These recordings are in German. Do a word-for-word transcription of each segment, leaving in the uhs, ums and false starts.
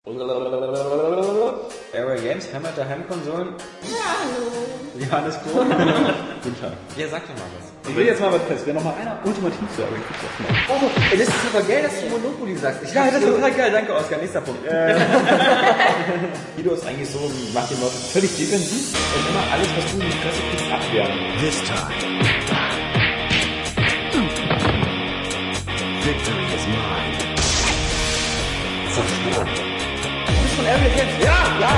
Airway Games, Heimat der Heimkonsolen. Ja, hallo. Johannes Kohl. Guten Tag. Ja, sag doch mal was. Ich will jetzt mal was fest. Wäre noch mal einer ultimativ zu Airway Games. Oh, ey, das ist aber geil, dass du Monopoly sagst. Ich Ja, das das ist ist total geil. Danke, Oskar. Nächster Punkt. Äh, Guido ist eigentlich so, macht den Leuten völlig defensiv und immer alles, was du in die Fresse kriegst, abwehren. This time, victory is mine. Zerstört. du bist von Airway Games. Ja, ja.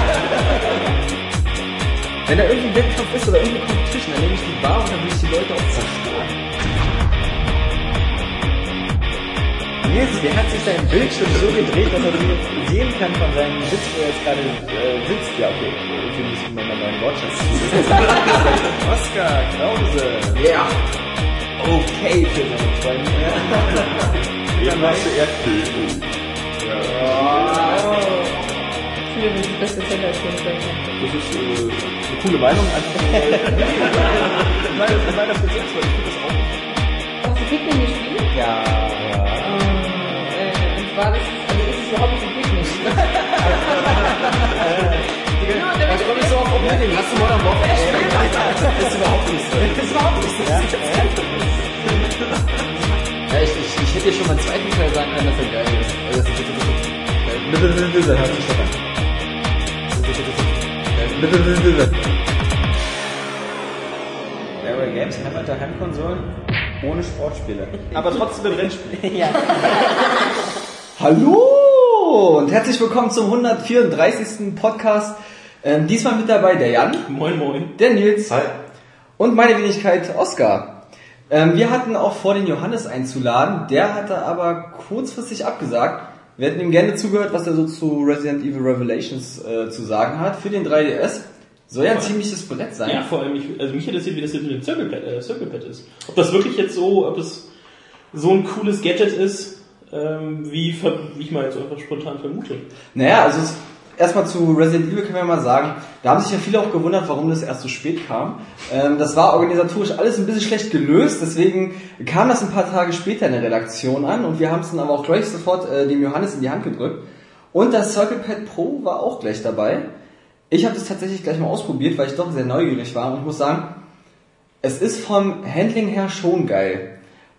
Wenn da irgendwie ein Wettkampf ist oder irgendeine Competition, dann nehme ich die Bar und dann will ich die Leute auch zerstören. Nils, der hat sich sein Bildschirm so gedreht, dass er sie sehen kann von seinem Sitz, wo er jetzt gerade äh, sitzt. Ja, okay, für mich ist mein neuen Wortschatz. Oskar Krause. Ja. Okay, für seine Freunde. Eben hast du Erdbeben. Ich finde, das ist das beste Zelda können. Das ist äh, eine coole Meinung. Einfach mal. Nein, das ist meiner Präsenz, weil ich finde das auch. Hast du Pikmin gespielt? Ja, ja. Äh, und zwar, das ist, also ist es überhaupt nicht ein Pikmin. Genau, der Was komm ich so auf Opening? Hast du Modern Warfare gespielt? Das ist überhaupt nicht so. Das ist überhaupt nicht so. Ja, ich, ich, ich hätte dir schon mal einen zweiten Teil sagen können, dass er geil ist. Also, das ist das hört sich doch an. Airway Games, Heimat der Heimkonsolen, ohne Sportspiele. Aber trotzdem im Rennspiel. Ja. Hallo und herzlich willkommen zum hundertvierunddreißigsten Podcast. Ähm, diesmal mit dabei der Jan, Moin, moin. der Nils und meine Wenigkeit Oskar. Ähm, wir hatten auch vor, den Johannes einzuladen, der hatte aber kurzfristig abgesagt. Wir hätten ihm gerne zugehört, was er so zu Resident Evil Revelations äh, zu sagen hat für den drei D S. Soll ja ein ziemliches Brett sein. Ja, vor allem, ich, also mich interessiert, wie das jetzt mit dem Circle Pad, äh, Circle Pad ist. Ob das wirklich jetzt so, ob es so ein cooles Gadget ist, ähm, wie, wie ich mal jetzt einfach spontan vermute. Naja, also es, erstmal zu Resident Evil können wir mal sagen, da haben sich ja viele auch gewundert, warum das erst so spät kam. Ähm, das war organisatorisch alles ein bisschen schlecht gelöst, deswegen kam das ein paar Tage später in der Redaktion an und wir haben es dann aber auch gleich sofort äh, dem Johannes in die Hand gedrückt. Und das Circle Pad Pro war auch gleich dabei. Ich habe das tatsächlich gleich mal ausprobiert, weil ich doch sehr neugierig war und ich muss sagen, es ist vom Handling her schon geil,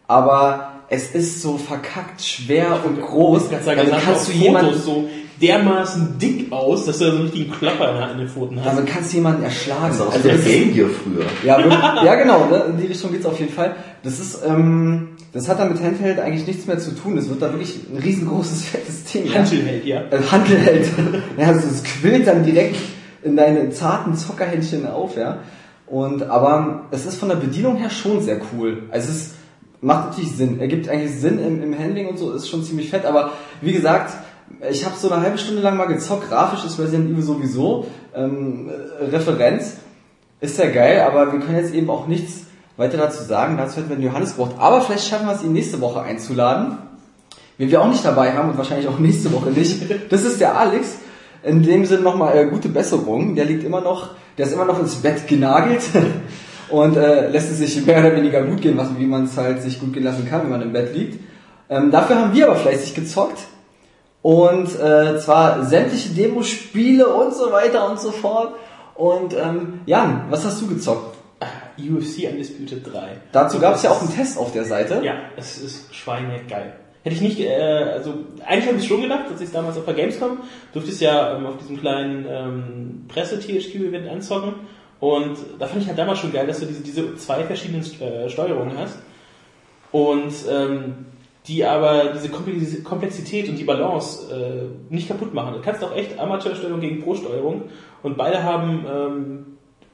aber es ist so verkackt schwer und groß. Ich sagen, damit das kannst du Fotos jemanden so dermaßen dick aus, dass du so einen richtigen Klapper an den Pfoten hast. damit kannst du jemanden erschlagen. Das ist aus Also der das Game Gear früher. Ja, wirklich, ja genau, ne? In die Richtung geht's auf jeden Fall. Das ist, ähm, das hat da mit Handheld eigentlich nichts mehr zu tun. Es wird da wirklich ein riesengroßes, fettes Ding. Hantelheld, ja. Äh, Hantelheld. Ja, also es quillt dann direkt in deine zarten Zockerhändchen auf, ja. Und, aber es ist von der Bedienung her schon sehr cool. Also es ist, macht natürlich Sinn. Ergibt eigentlich Sinn im, im Handling und so, ist schon ziemlich fett. Aber wie gesagt, ich habe so eine halbe Stunde lang mal gezockt. Grafisch ist Resident Evil sowieso ähm, Referenz. Ist ja geil, aber wir können jetzt eben auch nichts weiter dazu sagen. Dazu hätten wir den Johannes gebraucht. Aber vielleicht schaffen wir es, ihn nächste Woche einzuladen. Wen wir auch nicht dabei haben und wahrscheinlich auch nächste Woche nicht. Das ist der Alex. In dem Sinne nochmal äh, gute Besserung. Der liegt immer noch, der ist immer noch ins Bett genagelt und äh, lässt es sich mehr oder weniger gut gehen, was, wie man es halt sich gut gehen lassen kann, wenn man im Bett liegt. Ähm, dafür haben wir aber fleißig gezockt. Und äh, zwar sämtliche Demospiele und so weiter und so fort. Und ähm, Jan, was hast du gezockt? U F C Undisputed drei. Dazu gab es ja auch einen Test auf der Seite. Ja, es ist schweinegeil. Hätte ich nicht, äh, also eigentlich habe ich schon gedacht, dass ich es damals auf der Gamescom durfte es ja ähm, auf diesem kleinen ähm, Presse-T H Q-Event anzocken. Und da fand ich halt damals schon geil, dass du diese, diese zwei verschiedenen äh, Steuerungen hast. Und ähm, die aber diese Komplexität und die Balance äh, nicht kaputt machen. Du kannst auch echt Amateursteuerung gegen Pro-Steuerung und beide haben ähm,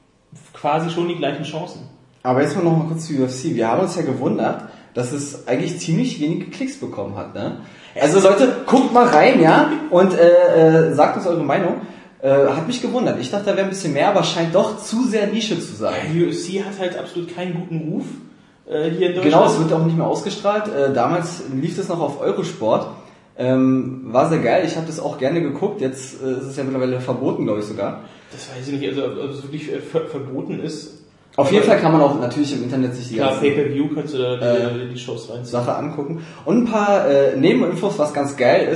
quasi schon die gleichen Chancen. Aber jetzt mal noch mal kurz zu U F C. Wir haben uns ja gewundert, dass es eigentlich ziemlich wenige Klicks bekommen hat. Ne? Also Leute, guckt mal rein, ja, und äh, äh, sagt uns eure Meinung. Äh, hat mich gewundert. Ich dachte, da wäre ein bisschen mehr, aber scheint doch zu sehr Nische zu sein. Ja, U F C hat halt absolut keinen guten Ruf. Hier in Deutschland. Genau, es wird auch nicht mehr ausgestrahlt. Äh, damals lief das noch auf Eurosport. Ähm, war sehr geil, ich habe das auch gerne geguckt. Jetzt äh, ist es ja mittlerweile verboten, glaube ich sogar. Das weiß ich nicht, also ob es wirklich ver- verboten ist. Auf jeden Fall kann man auch natürlich im Internet sich die Klar, ganzen Pay-Per-View kannst du da die, äh, die Shows reinziehen. Sache angucken. Und ein paar äh, Nebeninfos, was ganz geil ist.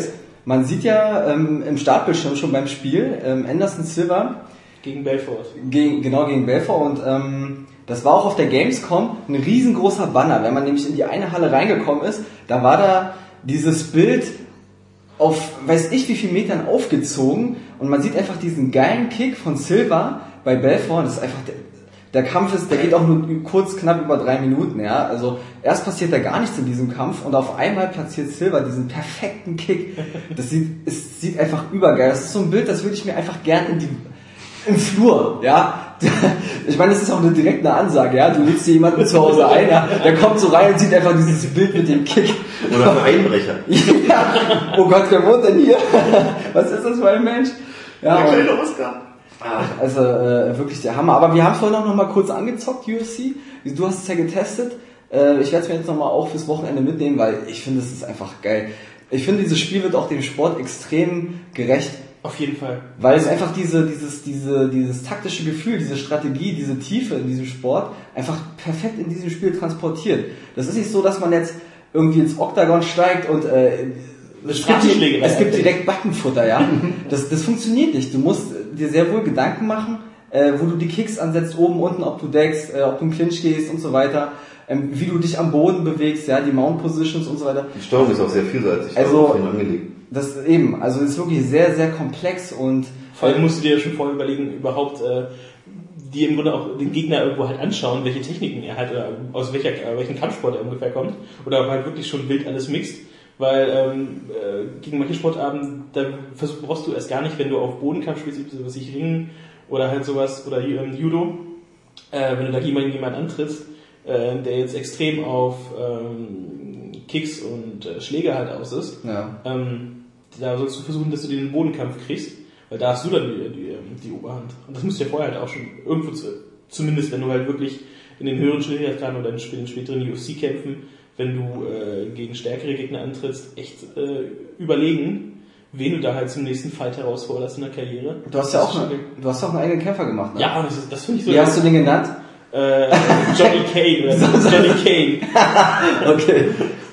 man sieht ja ähm, im Startbildschirm schon beim Spiel ähm, Anderson Silva Gegen Belfort. Gegen, genau, gegen Belfort und ähm, das war auch auf der Gamescom ein riesengroßer Banner. Wenn man nämlich in die eine Halle reingekommen ist, da war da dieses Bild auf weiß ich wie viel Metern aufgezogen und man sieht einfach diesen geilen Kick von Silva bei Belfort. Das ist einfach der, der Kampf ist, der geht auch nur kurz knapp über drei Minuten, ja. Also erst passiert da gar nichts in diesem Kampf und auf einmal platziert Silva diesen perfekten Kick. Das sieht, es sieht einfach übergeil. Das ist so ein Bild, das würde ich mir einfach gern in die im Flur, ja. Ich meine, das ist auch eine direkte Ansage, ja. Du lädst dir jemanden zu Hause ein, ja. Der kommt so rein und sieht einfach dieses Bild mit dem Kick. Oder ein Einbrecher. Ja. Oh Gott, wer wohnt denn hier? Was ist das für ein Mensch? Ja, Der und, kleine Oscar. ach, also äh, wirklich der Hammer. Aber wir haben es vorhin auch noch mal kurz angezockt, U F C. Du hast es ja getestet. Äh, ich werde es mir jetzt noch mal auch fürs Wochenende mitnehmen, weil ich finde, es ist einfach geil. Ich finde, dieses Spiel wird auch dem Sport extrem gerecht. Auf jeden Fall. Weil es einfach diese, dieses, diese, dieses taktische Gefühl, diese Strategie, diese Tiefe in diesem Sport einfach perfekt in diesem Spiel transportiert. Das ist nicht so, dass man jetzt irgendwie ins Oktagon steigt und äh, es, gibt, es gibt direkt Backenfutter, ja. Das, das funktioniert nicht. Du musst dir sehr wohl Gedanken machen, äh, wo du die Kicks ansetzt, oben, unten, ob du deckst, äh, ob du in Clinch gehst und so weiter. Ähm, wie du dich am Boden bewegst, ja, die Mount Positions und so weiter. Die Steuerung ist auch sehr vielseitig. Also, angelegt. Das eben, also ist wirklich sehr, sehr komplex und vor allem musst du dir ja schon vorher überlegen, überhaupt äh, die im Grunde auch den Gegner irgendwo halt anschauen, welche Techniken er hat oder aus welcher, äh, welchen Kampfsport er ungefähr kommt oder ob halt wirklich schon wild alles mixt, weil ähm, äh, gegen manche Sportarten, da versuch, brauchst du erst gar nicht, wenn du auf Bodenkampf spielst, was ich Ringen oder halt sowas oder ähm, Judo, äh, wenn du da jemanden jemand antrittst, äh, der jetzt extrem auf ähm, Kicks und äh, Schläge halt aus ist, ja. ähm, da sollst du versuchen, dass du den Bodenkampf kriegst, weil da hast du dann die, die, die Oberhand. Und das musst du ja vorher halt auch schon irgendwo, zu, zumindest wenn du halt wirklich in den höheren Schwierigkeitsgraden oder in den späteren U F C-Kämpfen, wenn du äh, gegen stärkere Gegner antrittst, echt äh, überlegen, wen du da halt zum nächsten Fight herausforderst in der Karriere. Du hast ja auch, eine, du hast auch einen eigenen Kämpfer gemacht, ne? Ja, das, das finde ich so... Wie hast du den genannt? Äh, Johnny Kane, oder Johnny Kane. Okay.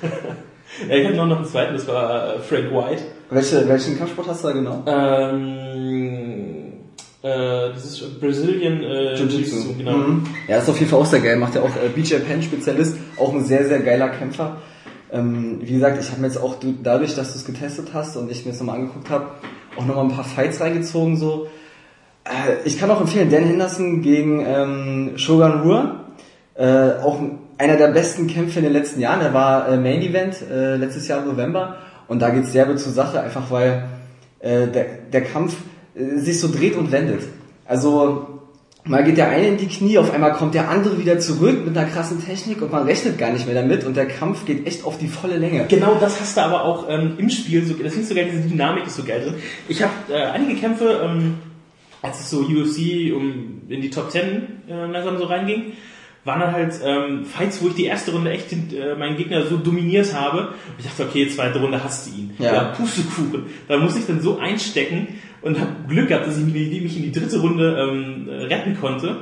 Ja, ich hatte noch einen zweiten, das war Frank White. Welche, welchen Kampfsport hast du da genau? Ähm, äh, das ist Brazilian äh, Jiu-Jitsu, genau. Mhm. Ja, ist auf jeden Fall auch sehr geil. Macht ja auch äh, B J Penn Spezialist, auch ein sehr, sehr geiler Kämpfer. Ähm, wie gesagt, ich habe mir jetzt auch dadurch, dass du es getestet hast und ich mir das nochmal angeguckt habe, auch nochmal ein paar Fights reingezogen. So. Äh, ich kann auch empfehlen, Dan Henderson gegen ähm, Shogun Rua. Äh, auch einer der besten Kämpfe in den letzten Jahren. Er war äh, Main Event äh, letztes Jahr im November. Und da geht's derbe zur Sache, einfach weil äh, der, der Kampf äh, sich so dreht und wendet. Also mal geht der eine in die Knie, auf einmal kommt der andere wieder zurück mit einer krassen Technik und man rechnet gar nicht mehr damit und der Kampf geht echt auf die volle Länge. Genau, das hast du aber auch ähm, im Spiel, so, das ist so geil, diese Dynamik ist so geil drin. Ich habe äh, einige Kämpfe, ähm, als es so U F C um in die Top Ten äh, langsam so reinging, waren dann halt ähm, Fights, wo ich die erste Runde echt äh, meinen Gegner so dominiert habe. Und ich dachte, okay, zweite Runde hast du ihn. Ja. Ja, Pustekuchen. Da muss ich dann so einstecken und habe Glück gehabt, dass ich mich in die dritte Runde ähm, retten konnte.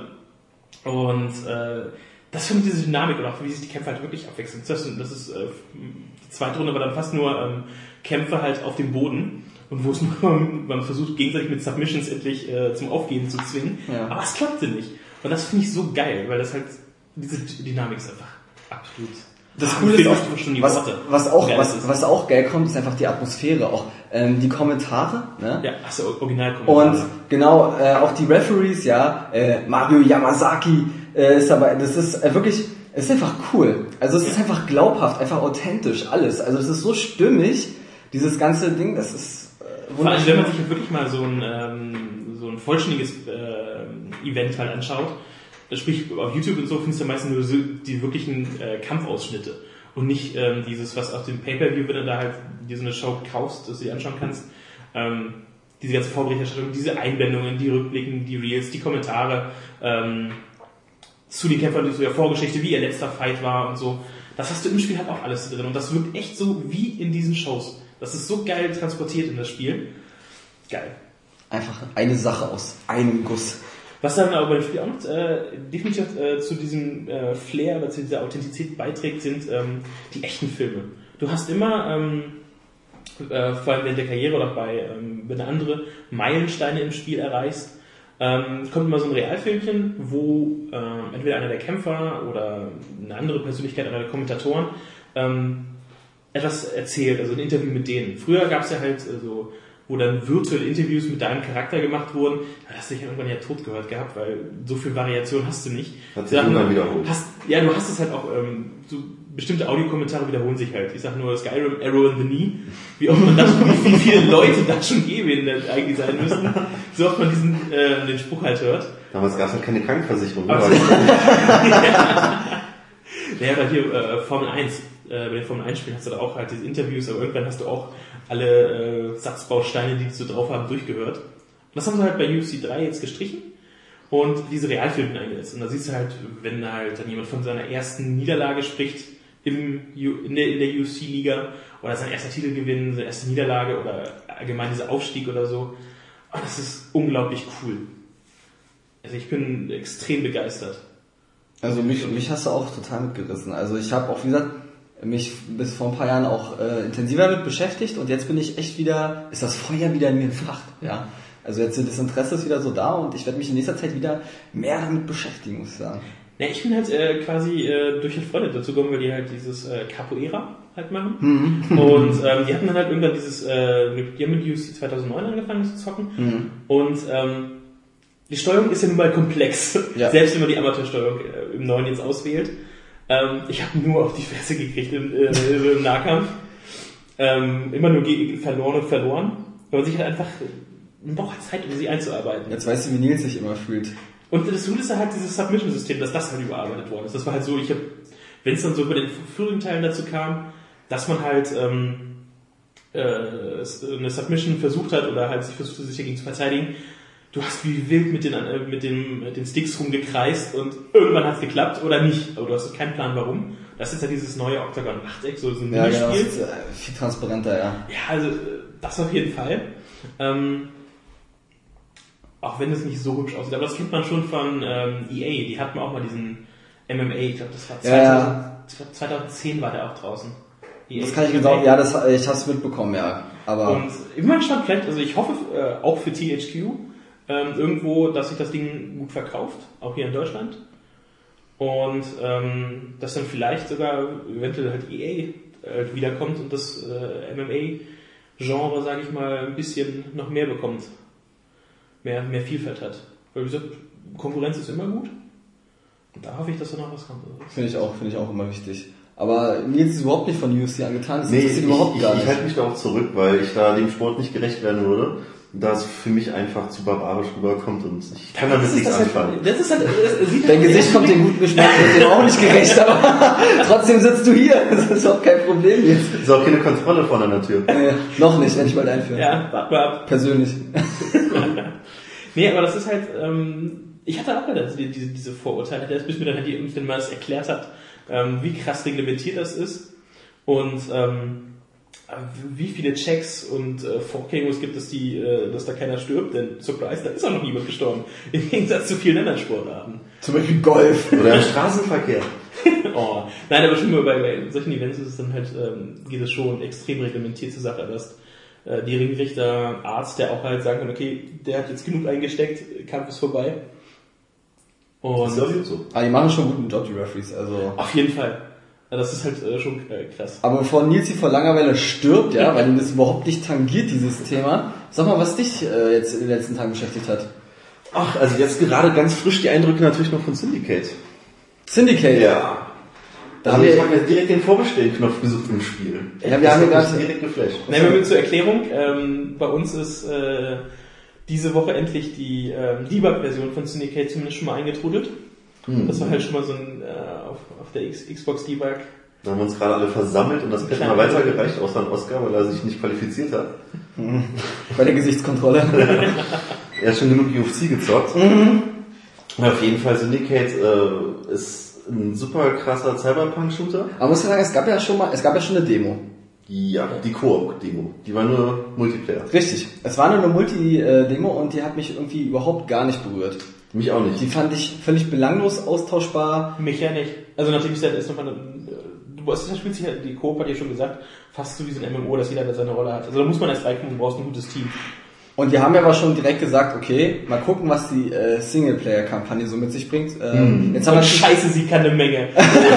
Und äh, das finde ich diese Dynamik und auch wie sich die Kämpfe halt wirklich abwechseln. Das ist, das ist äh, die zweite Runde war dann fast nur ähm, Kämpfe halt auf dem Boden. Und wo es nur, man versucht gegenseitig mit Submissions endlich äh, zum Aufgeben zu zwingen. Ja. Aber es klappte nicht. Und das finde ich so geil, weil das halt diese Dynamik ist einfach absolut. Das Ah, Coole ist auch, schon die was, Worte. was auch, Geil was, ist. was auch geil kommt, ist einfach die Atmosphäre, auch ähm, die Kommentare, ne? Ja, achso, original Und genau, äh, auch die Referees, ja, äh, Mario Yamazaki äh, ist dabei, das ist äh, wirklich, es ist einfach cool. Also es ist einfach glaubhaft, einfach authentisch, alles. Also es ist so stimmig, dieses ganze Ding, das ist äh, Vor allem, wenn man sich halt wirklich mal so ein, ähm, so ein vollständiges äh, Event halt anschaut, sprich auf YouTube und so findest du meistens nur so die wirklichen äh, Kampfausschnitte und nicht ähm, dieses, was auf dem Pay-Per-View, wenn du da halt dir so eine Show kaufst, dass du dir anschauen kannst, ähm, diese ganze Vorberichterstattung, diese Einblendungen, die Rückblicken, die Reels, die Kommentare ähm, zu den Kämpfern, zu der Vorgeschichte, wie ihr letzter Fight war und so. Das hast du im Spiel halt auch alles drin und das wirkt echt so wie in diesen Shows. Das ist so geil transportiert in das Spiel. Geil. einfach eine Sache aus einem Guss. Was dann aber beim Spiel auch noch äh, definitiv äh, zu diesem äh, Flair oder zu dieser Authentizität beiträgt, sind ähm, die echten Filme. Du hast immer ähm, äh, vor allem während der Karriere oder bei, ähm, wenn du andere Meilensteine im Spiel erreichst, ähm, kommt immer so ein Realfilmchen, wo ähm, entweder einer der Kämpfer oder eine andere Persönlichkeit, einer der Kommentatoren ähm, etwas erzählt, also ein Interview mit denen. Früher gab es ja halt äh, so, wo dann virtuelle Interviews mit deinem Charakter gemacht wurden, da hast du dich irgendwann ja tot gehört gehabt, weil so viel Variation hast du nicht. Hat sich irgendwann wiederholt. Hast, ja, du hast es halt auch, ähm, so bestimmte Audiokommentare wiederholen sich halt. Ich sag nur Skyrim, Arrow in the Knee, wie oft man das, wie viele Leute da schon G-Win eigentlich sein müssen, so oft man diesen, äh, den Spruch halt hört. Damals gab es halt keine Krankenversicherung. Ne? Also, ja, aber hier äh, Formel eins, äh, bei den Formel eins Spielen hast du da auch halt diese Interviews, aber irgendwann hast du auch alle äh, Satzbausteine, die die so drauf haben, durchgehört. Und das haben sie halt bei U F C drei jetzt gestrichen und diese Realfilme eingesetzt. Und da siehst du halt, wenn halt dann jemand von seiner ersten Niederlage spricht im, in der, in der U F C-Liga oder sein erster Titelgewinn, seine erste Niederlage oder allgemein dieser Aufstieg oder so. Und das ist unglaublich cool. Also ich bin extrem begeistert. Also mich, mich hast du auch total mitgerissen. Also ich habe auch, wie gesagt, mich bis vor ein paar Jahren auch äh, intensiver damit beschäftigt und jetzt bin ich echt wieder, ist das Feuer wieder in mir entfacht, ja. Also jetzt das Interesse ist wieder so da und ich werde mich in nächster Zeit wieder mehr damit beschäftigen, muss ich sagen. Ja, ich bin halt äh, quasi äh, durch Freunde dazu gekommen, weil die halt dieses äh, Capoeira halt machen. Mhm. Und ähm, die hatten dann halt irgendwann dieses, äh, die haben mit U F C zweitausendneun angefangen zu zocken. Mhm. Und ähm, die Steuerung ist ja nun mal komplex, ja. Selbst wenn man die Amateursteuerung äh, im neuen jetzt auswählt. Ähm, ich habe nur auf die Fresse gekriegt im, äh, im Nahkampf. Ähm, immer nur verloren und verloren. Weil man sich halt einfach, man braucht halt Zeit, um sie einzuarbeiten. Jetzt weißt du, wie Nils sich immer fühlt. Und das Gute ist halt dieses Submission-System, dass das halt überarbeitet worden ist. Das war halt so, ich habe, wenn es dann so bei den vorigen Teilen dazu kam, dass man halt ähm, äh, eine Submission versucht hat oder halt sich versucht, sich dagegen zu verteidigen, du hast wie wild mit den, äh, mit den, mit den Sticks rumgekreist und irgendwann hat es geklappt oder nicht. Aber du hast keinen Plan, warum. Das ist ja dieses neue Octagon-Achteck, so, so ein ja, Minispiel. genau, das ist, äh, viel transparenter, ja. Ja, also das auf jeden Fall. Ähm, auch wenn es nicht so hübsch aussieht. Aber das kennt man schon von ähm, E A. Die hatten auch mal diesen M M A. Ich glaube, das war zweitausend, ja. zweitausendzehn war der auch draußen. E A Das kann ich genau, ja, das, ich habe es mitbekommen, ja. Aber und ich bin mal gespannt, vielleicht, also ich hoffe äh, auch für T H Q ähm, irgendwo, dass sich das Ding gut verkauft, auch hier in Deutschland. Und ähm, dass dann vielleicht sogar eventuell halt E A äh, wiederkommt und das äh, M M A-Genre, sage ich mal, ein bisschen noch mehr bekommt. Mehr, mehr Vielfalt hat. Weil wie gesagt, Konkurrenz ist immer gut. Und da hoffe ich, dass da noch was kommt. Finde ich auch, finde ich auch immer wichtig. Aber Nils ist überhaupt nicht von U F C angetan, das nee, interessiert ich, überhaupt ich, gar ich, nicht. Ich halte mich da auch zurück, weil ich da dem Sport nicht gerecht werden würde. Da es für mich einfach zu barbarisch rüberkommt und ich kann damit nichts anfangen. Das ist halt, das sieht Dein halt Gesicht kommt dem guten Geschmack, wird dem auch nicht gerecht, aber trotzdem sitzt du hier. Das ist auch kein Problem jetzt. Ist auch keine Kontrolle vor deiner Tür. Äh, noch nicht, wenn ich mal einführen. Ja, warte mal ab. Persönlich. Nee, aber das ist halt, ähm, ich hatte auch mal diese, diese Vorurteile, bis mir dann halt die irgendwann mal das erklärt hat, ähm, wie krass reglementiert das ist und ähm, wie viele Checks und äh, Vorkehrungen gibt es, die, äh, dass da keiner stirbt, denn surprise, da ist auch noch niemand gestorben. Im Gegensatz zu vielen anderen Sportarten. Zum Beispiel Golf. Oder im Straßenverkehr. Oh. Nein, aber schon mal bei, bei solchen Events ist es dann halt, ähm, geht es schon extrem reglementiert zur Sache, dass äh, die Ringrichter, Arzt, der auch halt sagen kann, okay, der hat jetzt genug eingesteckt, Kampf ist vorbei. Und Das ist auch gut so. Aber die machen schon einen guten Job, die Referees, also. auf jeden Fall. Das ist halt äh, schon äh, krass. Aber bevor Nils hier vor Langeweile stirbt, ja, weil ihn das überhaupt nicht tangiert, dieses Thema, sag mal, was dich äh, jetzt in den letzten Tagen beschäftigt hat. Ach, also jetzt gerade ganz frisch die Eindrücke natürlich noch von Syndicate. Syndicate? Ja. Da Also haben ich wir, habe jetzt direkt den Vorbestellen-Knopf gesucht im Spiel. Ja, wir haben hier Das hat gerade- mich direkt geflasht. Nehmen wir mit zur Erklärung. Ähm, bei uns ist äh, diese Woche endlich die ähm, Debug-Version von Syndicate zumindest schon mal eingetrudelt. Hm. Das war halt schon mal so ein äh, auf, auf der X- Xbox Debug. Da haben wir uns gerade alle versammelt und das Pad mal weitergereicht, außer an Oscar, weil er sich nicht qualifiziert hat. bei der Gesichtskontrolle. Er hat schon genug U F C gezockt. Mhm. Auf jeden Fall, Syndicate äh, ist ein super krasser Cyberpunk-Shooter. Aber muss ich sagen, es gab ja schon mal, es gab ja schon eine Demo. Ja, die Koop-Demo. Die war nur Multiplayer. Richtig. Es war nur eine Multi-Demo und die hat mich irgendwie überhaupt gar nicht berührt. Mich auch nicht. Die fand ich völlig belanglos austauschbar. Mich ja nicht. Also nachdem ich dann erst nochmal du hast, das spielt sich halt, die Coop hat ja schon gesagt, fast so wie so ein M M O, dass jeder da seine Rolle hat. Also da muss man erst reinkommen, du brauchst ein gutes Team. Und die haben ja aber schon direkt gesagt, okay, mal gucken, was die äh, Singleplayer-Kampagne so mit sich bringt. Ähm, Mhm. jetzt haben wir Scheiße, sie kann eine Menge.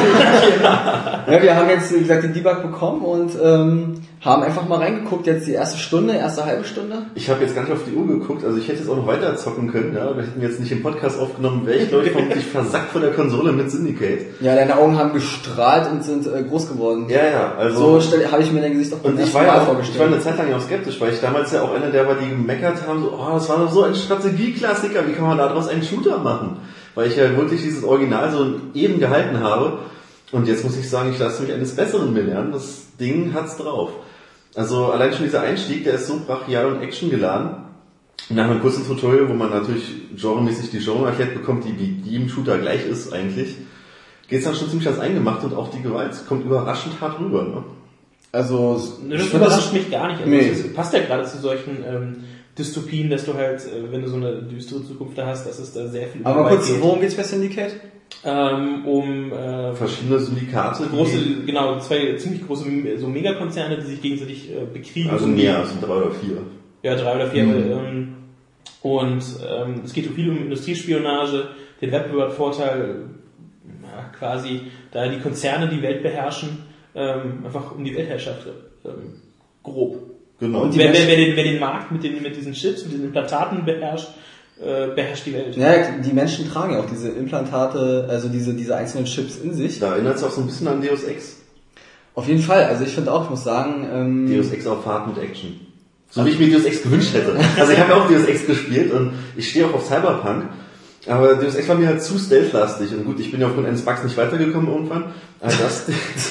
Ja, wir haben jetzt, wie gesagt, den Debug bekommen und ähm, haben einfach mal reingeguckt, jetzt die erste Stunde, erste halbe Stunde. Ich habe jetzt gar nicht auf die Uhr geguckt, also ich hätte jetzt auch noch weiter zocken können, ja. Wir hätten jetzt nicht im Podcast aufgenommen, wäre ich, glaube ich, vermutlich versackt von der Konsole mit Syndicate. Ja, deine Augen haben gestrahlt und sind äh, groß geworden. Ja, ja, also... So habe ich mir dein Gesicht auch beim Und ich ersten war ja Mal auch, vorgestellt. ich war eine Zeit lang ja auch skeptisch, weil ich damals ja auch einer der war, die gemeckert haben, so, oh, das war doch so ein Strategieklassiker, wie kann man daraus einen Shooter machen? Weil ich ja wirklich dieses Original so eben gehalten habe. Und jetzt muss ich sagen, ich lasse mich eines Besseren belehren. Das Ding hat's drauf. Also allein schon dieser Einstieg, der ist so brachial und actiongeladen. Nach einem kurzen Tutorial, wo man natürlich genremäßig die Genre erklärt bekommt, die wie die im Shooter gleich ist eigentlich, geht's dann schon ziemlich ans Eingemachte und auch die Gewalt kommt überraschend hart rüber. Ne? Also, Ne, ich das finde überrascht das, mich gar nicht. Also Nee. das passt ja gerade zu solchen ähm, Dystopien, dass du halt, äh, wenn du so eine düstere Zukunft da hast, dass es da sehr viel aber Gewalt kurz, geht. worum geht's bei Syndicate? Ähm, um äh, Verschiedene Syndikate, große, die, genau, zwei ziemlich große so Megakonzerne, die sich gegenseitig äh, bekriegen. also mehr, also drei oder vier. Ja, drei oder vier. Mhm. Ähm, und ähm, es geht viel um Industriespionage, den Wettbewerbsvorteil, ja, quasi, da die Konzerne die Welt beherrschen, ähm, einfach um die Weltherrschaft, ähm, grob. Genau. Und die Wer, wer, Menschen- wer, den, wer den Markt mit, den, mit diesen Chips, mit diesen Implantaten beherrscht, äh, beherrscht die Welt. Ja, die Menschen tragen ja auch diese Implantate, also diese, diese einzelnen Chips in sich. Da erinnert es auch so ein bisschen an Deus Ex. Auf jeden Fall, also ich finde auch, ich muss sagen, ähm, Deus Ex auf Fahrt mit Action. So wie ich mir Deus Ex gewünscht hätte. Also ich habe ja auch Deus Ex gespielt und ich stehe auch auf Cyberpunk. Aber Deus Ex war mir halt zu stealth-lastig. Und gut, ich bin ja aufgrund eines Bugs nicht weitergekommen irgendwann. Aber das...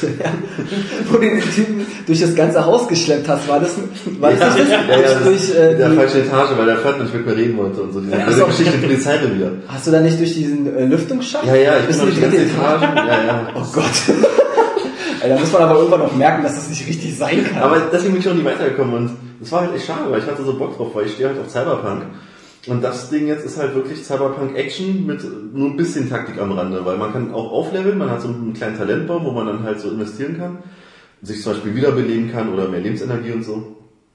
wo du den Typen durch das ganze Haus geschleppt hast, war das, war das ja, nicht ja, ja, das durch, äh, der die, falschen Etage, weil der Vater nicht mit mir reden wollte und so. Diese Ja, blöde so. Geschichte mit Polizeirevier. hast du da nicht durch diesen äh, Lüftungsschacht? Ja, ja, ich bin Bist noch du nicht die die ganze dritte Etage. Ja, ja. Oh Gott. Ey, da muss man aber irgendwann noch merken, dass das nicht richtig sein kann. Aber deswegen bin ich auch nie weitergekommen und das war halt echt schade, weil ich hatte so Bock drauf, weil ich stehe halt auf Cyberpunk. Und das Ding jetzt ist halt wirklich Cyberpunk Action mit nur ein bisschen Taktik am Rande, weil man kann auch aufleveln, man hat so einen kleinen Talentbaum, wo man dann halt so investieren kann, sich zum Beispiel wiederbeleben kann oder mehr Lebensenergie und so.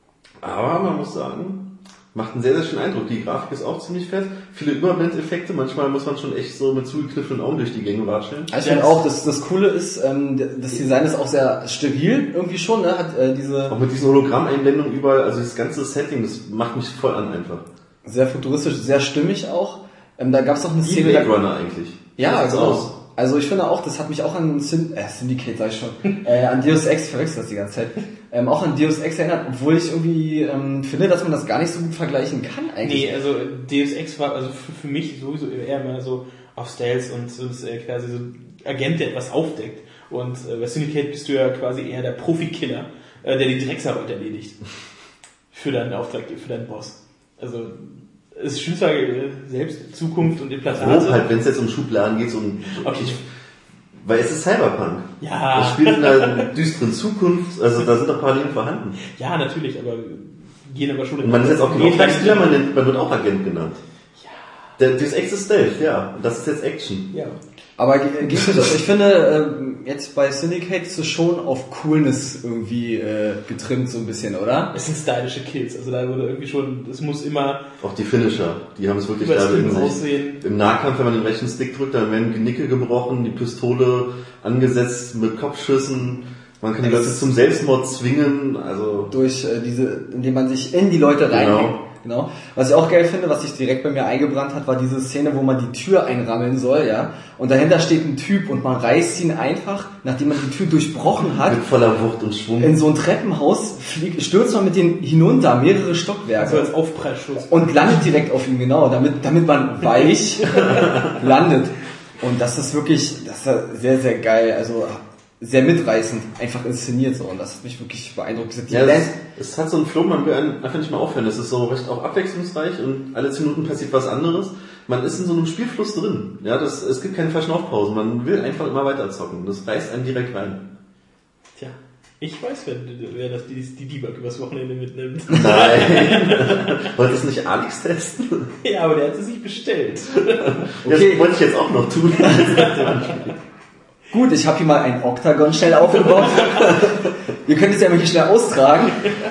Aber man muss sagen, macht einen sehr, sehr schönen Eindruck. Die Grafik ist auch ziemlich fett, viele Überblendeffekte, manchmal muss man schon echt so mit zugekniffenen Augen durch die Gänge watscheln. Also ich finde auch, dass das Coole ist, ähm, das Design ist auch sehr steril irgendwie schon, ne? Hat äh, diese Auch mit diesen Hologrammeinblendungen überall, also das ganze Setting, das macht mich voll an einfach. sehr futuristisch, sehr stimmig auch. Ähm, da gab es auch eine Wie Szene. Blade Da, Runner eigentlich. ja, So sieht's genau. aus. Also ich finde auch, das hat mich auch an Syn äh, Syndicate, sag ich schon, äh, an Deus Ex, ich verwechsel das die ganze Zeit, ähm, auch an Deus Ex erinnert, obwohl ich irgendwie ähm, finde, dass man das gar nicht so gut vergleichen kann eigentlich. Nee, also Deus Ex war also für, für mich sowieso eher mal so auf Stealth und so ist äh, quasi so Agent, der etwas aufdeckt. Und äh, bei Syndicate bist du ja quasi eher der Profikiller, äh, der die Drecksarbeit erledigt. Für deinen Auftrag, für deinen Boss. Also es stimmt zwar äh, selbst Zukunft und Implantate. Grob halt, wenn es jetzt um Schubladen geht, so um, Okay. weil es ist Cyberpunk. Ja. Das spielt in einer düsteren Zukunft, also da sind doch Parallelen vorhanden. Ja, natürlich, aber gehen aber schon in Und man ist jetzt auch kein gehen Auftragskiller, man, nennt- man wird auch Agent genannt. Ja. Der, das Ex ist Stealth, ja. Und das ist jetzt Action. Ja. Aber ge- ge- ich finde, ähm, jetzt bei Syndicate ist es schon auf Coolness irgendwie äh, getrimmt so ein bisschen, oder? Es sind stylische Kills, also da wurde irgendwie schon, es muss immer Auch die Finisher, die haben es wirklich da übertrieben in sich. aussehen. Im Nahkampf, wenn man den rechten Stick drückt, dann werden Genicke gebrochen, die Pistole angesetzt mit Kopfschüssen. Man kann die Das Leute ist- zum Selbstmord zwingen, also... Durch äh, diese, indem man sich in die Leute reinhängt. Genau. Was ich auch geil finde, was sich direkt bei mir eingebrannt hat, war diese Szene, wo man die Tür einrammeln soll, ja. Und dahinter steht ein Typ und man reißt ihn einfach, nachdem man die Tür durchbrochen hat, Mit voller Wucht und Schwung. in so ein Treppenhaus, fliegt, stürzt man mit denen hinunter, mehrere Stockwerke. Also als Aufprallschuss. Und landet direkt auf ihm, genau, damit, damit man weich landet. Und das ist wirklich, das ist sehr, sehr geil, also sehr mitreißend, einfach inszeniert so. Und das hat mich wirklich beeindruckt. Die Ja, Band- es, es hat so einen Flow, man will einen einfach nicht mehr aufhören. Es ist so recht auch abwechslungsreich und alle zehn Minuten passiert was anderes. Man ist in so einem Spielfluss drin. Ja, das, es gibt keine Verschnaufpausen. Man will einfach immer weiter zocken. Das reißt einen direkt rein. Tja, ich weiß, wer, wer das, die, die Debug übers Wochenende mitnimmt. Nein. Wolltest du nicht Alex testen? Ja, aber der hat sie sich bestellt. Okay. Das wollte ich jetzt auch noch tun. Gut, ich habe hier mal ein Oktagon schnell aufgebaut. Ihr könnt es ja mal hier schnell austragen.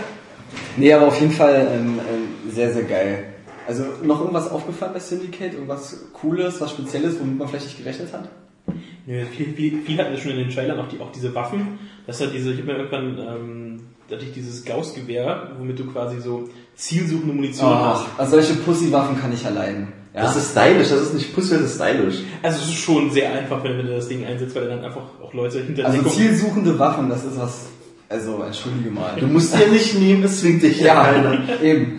Nee, aber auf jeden Fall ähm, ähm, sehr, sehr geil. Also noch irgendwas aufgefallen bei Syndicate? Irgendwas Cooles, was Spezielles, womit man vielleicht nicht gerechnet hat? Nö, viel, viel, viel hatten wir schon in den Trailern, auch, die, auch diese Waffen. Das hat diese, ich hab mir irgendwann, ähm, da hatte ich dieses Gauss-Gewehr, womit du quasi so zielsuchende Munition hast. Also solche Pussy-Waffen kann ich allein. Ja? Das ist stylisch, das ist nicht Pussy, das ist stylisch. Also es ist schon sehr einfach, wenn, wenn du das Ding einsetzt, weil dann einfach auch Leute hinter Also dir gucken. zielsuchende Waffen, das ist was, also entschuldige mal. Du musst dir nicht nehmen, es zwingt dich ja keiner. Eben.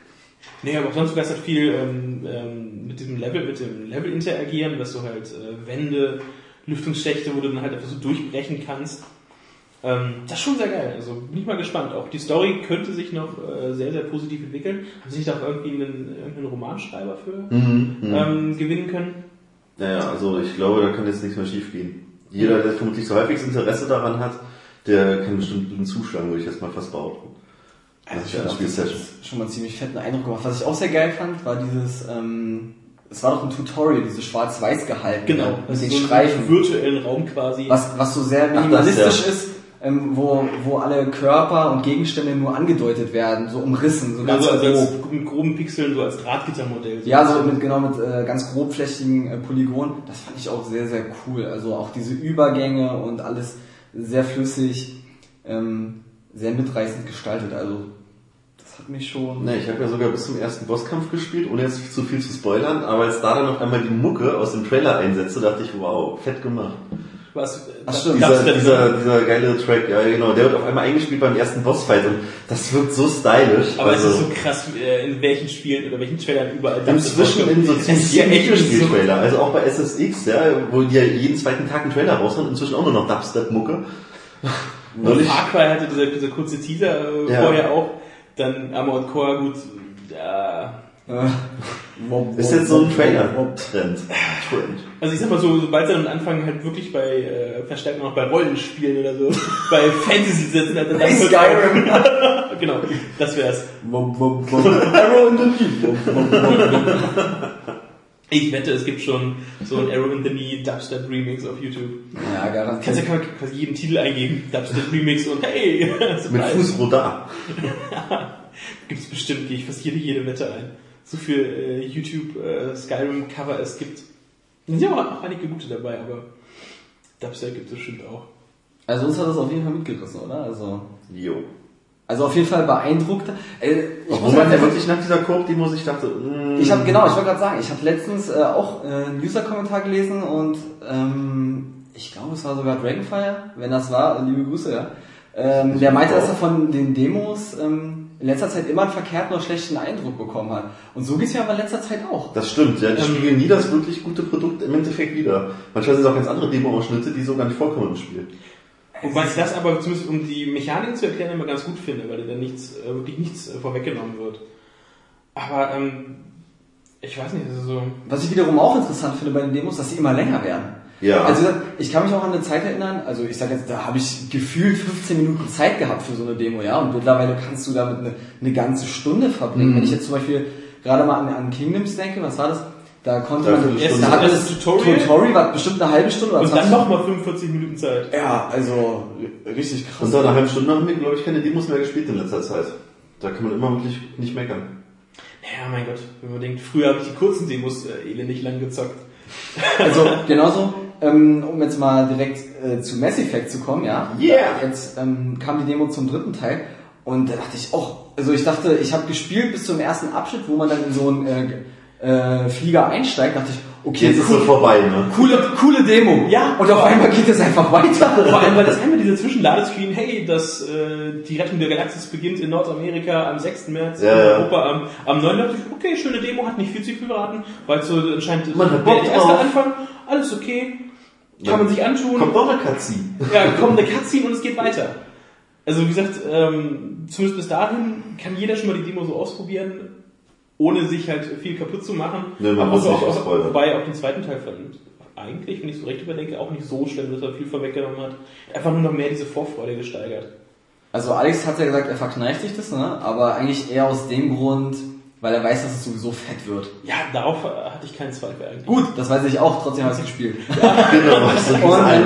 Nee, aber auch sonst begeistert viel ähm, ähm, mit diesem Level, mit dem Level interagieren, dass du halt äh, Wände, Lüftungsschächte, wo du dann halt einfach so durchbrechen kannst. Ähm, das ist schon sehr geil. Also bin ich mal gespannt. Auch die Story könnte sich noch äh, sehr, sehr positiv entwickeln. Haben sie nicht auch irgendwie einen, irgendeinen Romanschreiber für Mhm, mh. ähm, gewinnen können? Naja, also ich glaube, da kann jetzt nichts mehr schief gehen. Jeder, der vermutlich so halbwegs Interesse daran hat, der kann bestimmt einen zuschlagen, würde ich jetzt mal fast behaupten. Also Das ich ist ja finde eine auch, das Spielsession. hat schon mal einen ziemlich fetten Eindruck gemacht. Was ich auch sehr geil fand, war dieses, ähm, es war doch ein Tutorial, dieses schwarz-weiß gehalten. Genau. Mit den so Streifen. einen virtuellen Raum quasi. Was, was so sehr Ach, minimalistisch das, ja. ist, ähm, wo, wo alle Körper und Gegenstände nur angedeutet werden, so umrissen, so ganz also, also grob. als, mit groben Pixeln, so als Drahtgittermodell. So Ja, so mit, genau mit äh, ganz grobflächigen äh, Polygonen. Das fand ich auch sehr, sehr cool. Also auch diese Übergänge und alles sehr flüssig, ähm, sehr mitreißend gestaltet. Also das hat mich schon... Ne, ich habe ja sogar bis zum ersten Bosskampf gespielt, ohne jetzt zu viel zu spoilern, aber als da dann auf einmal die Mucke aus dem Trailer einsetzte, dachte ich, wow, fett gemacht. Was, Ach stimmt, Dieser, dieser, dieser geile Track, ja genau, der wird auf einmal eingespielt beim ersten Bossfight und das wirkt so stylisch. Aber also es ist so krass, äh, in welchen Spielen oder welchen Trailern überall inzwischen in so Es ziemlich ist ja jedem echt so- Videospiel-Trailer, also auch bei S S X, ja, wo die ja jeden zweiten Tag einen Trailer raushauen, inzwischen auch nur noch Dubstep-Mucke. Neulich, Far Cry hatte dieser, dieser kurze Teaser äh, Ja. vorher auch. Dann Armored Core, gut, ja. Äh, wop, ist wop, jetzt so ein wop, wop. Trailer-Trend. Trend. Also ich sag mal so, sobald sie dann anfangen, halt wirklich bei, äh, verstärkt noch bei Rollenspielen oder so, bei Fantasy sitzen, dann Bei hört's Skyrim. auf. Genau, das wär's. Wop, wop, wop. Arrow in the knee. Wop, wop, wop. Ich wette, es gibt schon so ein Arrow in the Knee Dubstep Remix auf YouTube. Ja, garantiert. Kannst ja quasi jeden Titel eingeben, Dubstep Remix und hey, Mit Surprise. Fußrodar. Gibt's bestimmt, gehe ich fast jede, jede Wette ein. So viel äh, YouTube äh, Skyrim Cover es gibt. Da sind ja auch einige gute dabei, aber Dubstep gibt es bestimmt auch. Also uns hat das auf jeden Fall mitgerissen, oder? Also, Jo. also auf jeden Fall beeindruckt. Äh, ich Obwohl muss man halt ja wirklich nach dieser Koop-Demo sich dachte, mm, Ich habe genau, ich wollte gerade sagen, ich habe letztens äh, auch äh, einen User-Kommentar gelesen und ähm, ich glaube, es war sogar Dragonfire, wenn das war, liebe Grüße, ja. Ähm, der meinte, dass er von den Demos ähm, in letzter Zeit immer einen verkehrten oder schlechten Eindruck bekommen hat. Und so geht's mir aber in letzter Zeit auch. Das stimmt, ja, die Ähm, spiegeln nie das wirklich gute Produkt im Endeffekt wieder. Manchmal sind es auch ganz andere Demo-Ausschnitte, die so gar nicht vorkommen im Spiel. Wobei ich das aber zumindest um die Mechaniken zu erklären immer ganz gut finde, weil da nichts, äh, wirklich nichts äh, vorweggenommen wird. Aber ähm, ich weiß nicht, also so. Was ich wiederum auch interessant finde bei den Demos, dass sie immer länger werden. Ja. Also ich kann mich auch an eine Zeit erinnern, also ich sage jetzt, da habe ich gefühlt fünfzehn Minuten Zeit gehabt für so eine Demo, ja, und mittlerweile kannst du damit eine, eine ganze Stunde verbringen. Mhm. Wenn ich jetzt zum Beispiel gerade mal an, an Kingdoms denke, was war das? Da konnte Ja, man, für eine da Stunde. hatte Das das Tutorial. Tutorial war bestimmt eine halbe Stunde oder Und dann zwanzig. nochmal fünfundvierzig Minuten Zeit. Ja, also richtig krass. Und nach einer halben Stunde haben wir, glaube ich, keine Demos mehr gespielt in letzter Zeit. Da kann man immer wirklich nicht meckern. Ja, mein Gott, wenn man denkt, früher habe ich die kurzen Demos äh, elendig lang gezockt. Also genauso, ähm, um jetzt mal direkt äh, zu Mass Effect zu kommen, ja. Yeah. Jetzt ähm, kam die Demo zum dritten Teil und da dachte ich auch, also ich dachte, ich habe gespielt bis zum ersten Abschnitt, wo man dann in so einen äh, äh, Flieger einsteigt, dachte ich, okay, Jetzt ist so vorbei, ne? coole, coole Demo. Ja. Und auf einmal geht es einfach weiter. Vor allem, weil das einmal dieser Zwischenladescreen, hey, das, äh, die Rettung der Galaxis beginnt in Nordamerika am sechsten März, Ja, in ja. Europa am, am neunten dachte ich, okay, schöne Demo, hat nicht viel zu viel verraten, weil es so anscheinend Man hat der Bock erste drauf. Anfang, alles okay, kann Ja. man sich anschauen. Kommt noch eine Cutscene. Ja, kommt eine Cutscene und es geht weiter. Also wie gesagt, ähm, zumindest bis dahin kann jeder schon mal die Demo so ausprobieren, ohne sich halt viel kaputt zu machen. Ne, man muss auch, nicht auch, spoilern. wobei auch den zweiten Teil fand eigentlich, wenn ich so recht überdenke, auch nicht so schlimm, dass er viel vorweggenommen hat. Einfach nur noch mehr diese Vorfreude gesteigert. Also Alex hat ja gesagt, er verkneift sich das, ne? Aber eigentlich eher aus dem Grund, weil er weiß, dass es sowieso fett wird. Ja, darauf hatte ich keinen Zweifel eigentlich. Gut, das weiß ich auch, trotzdem habe ich es gespielt. Genau, so Und, ein.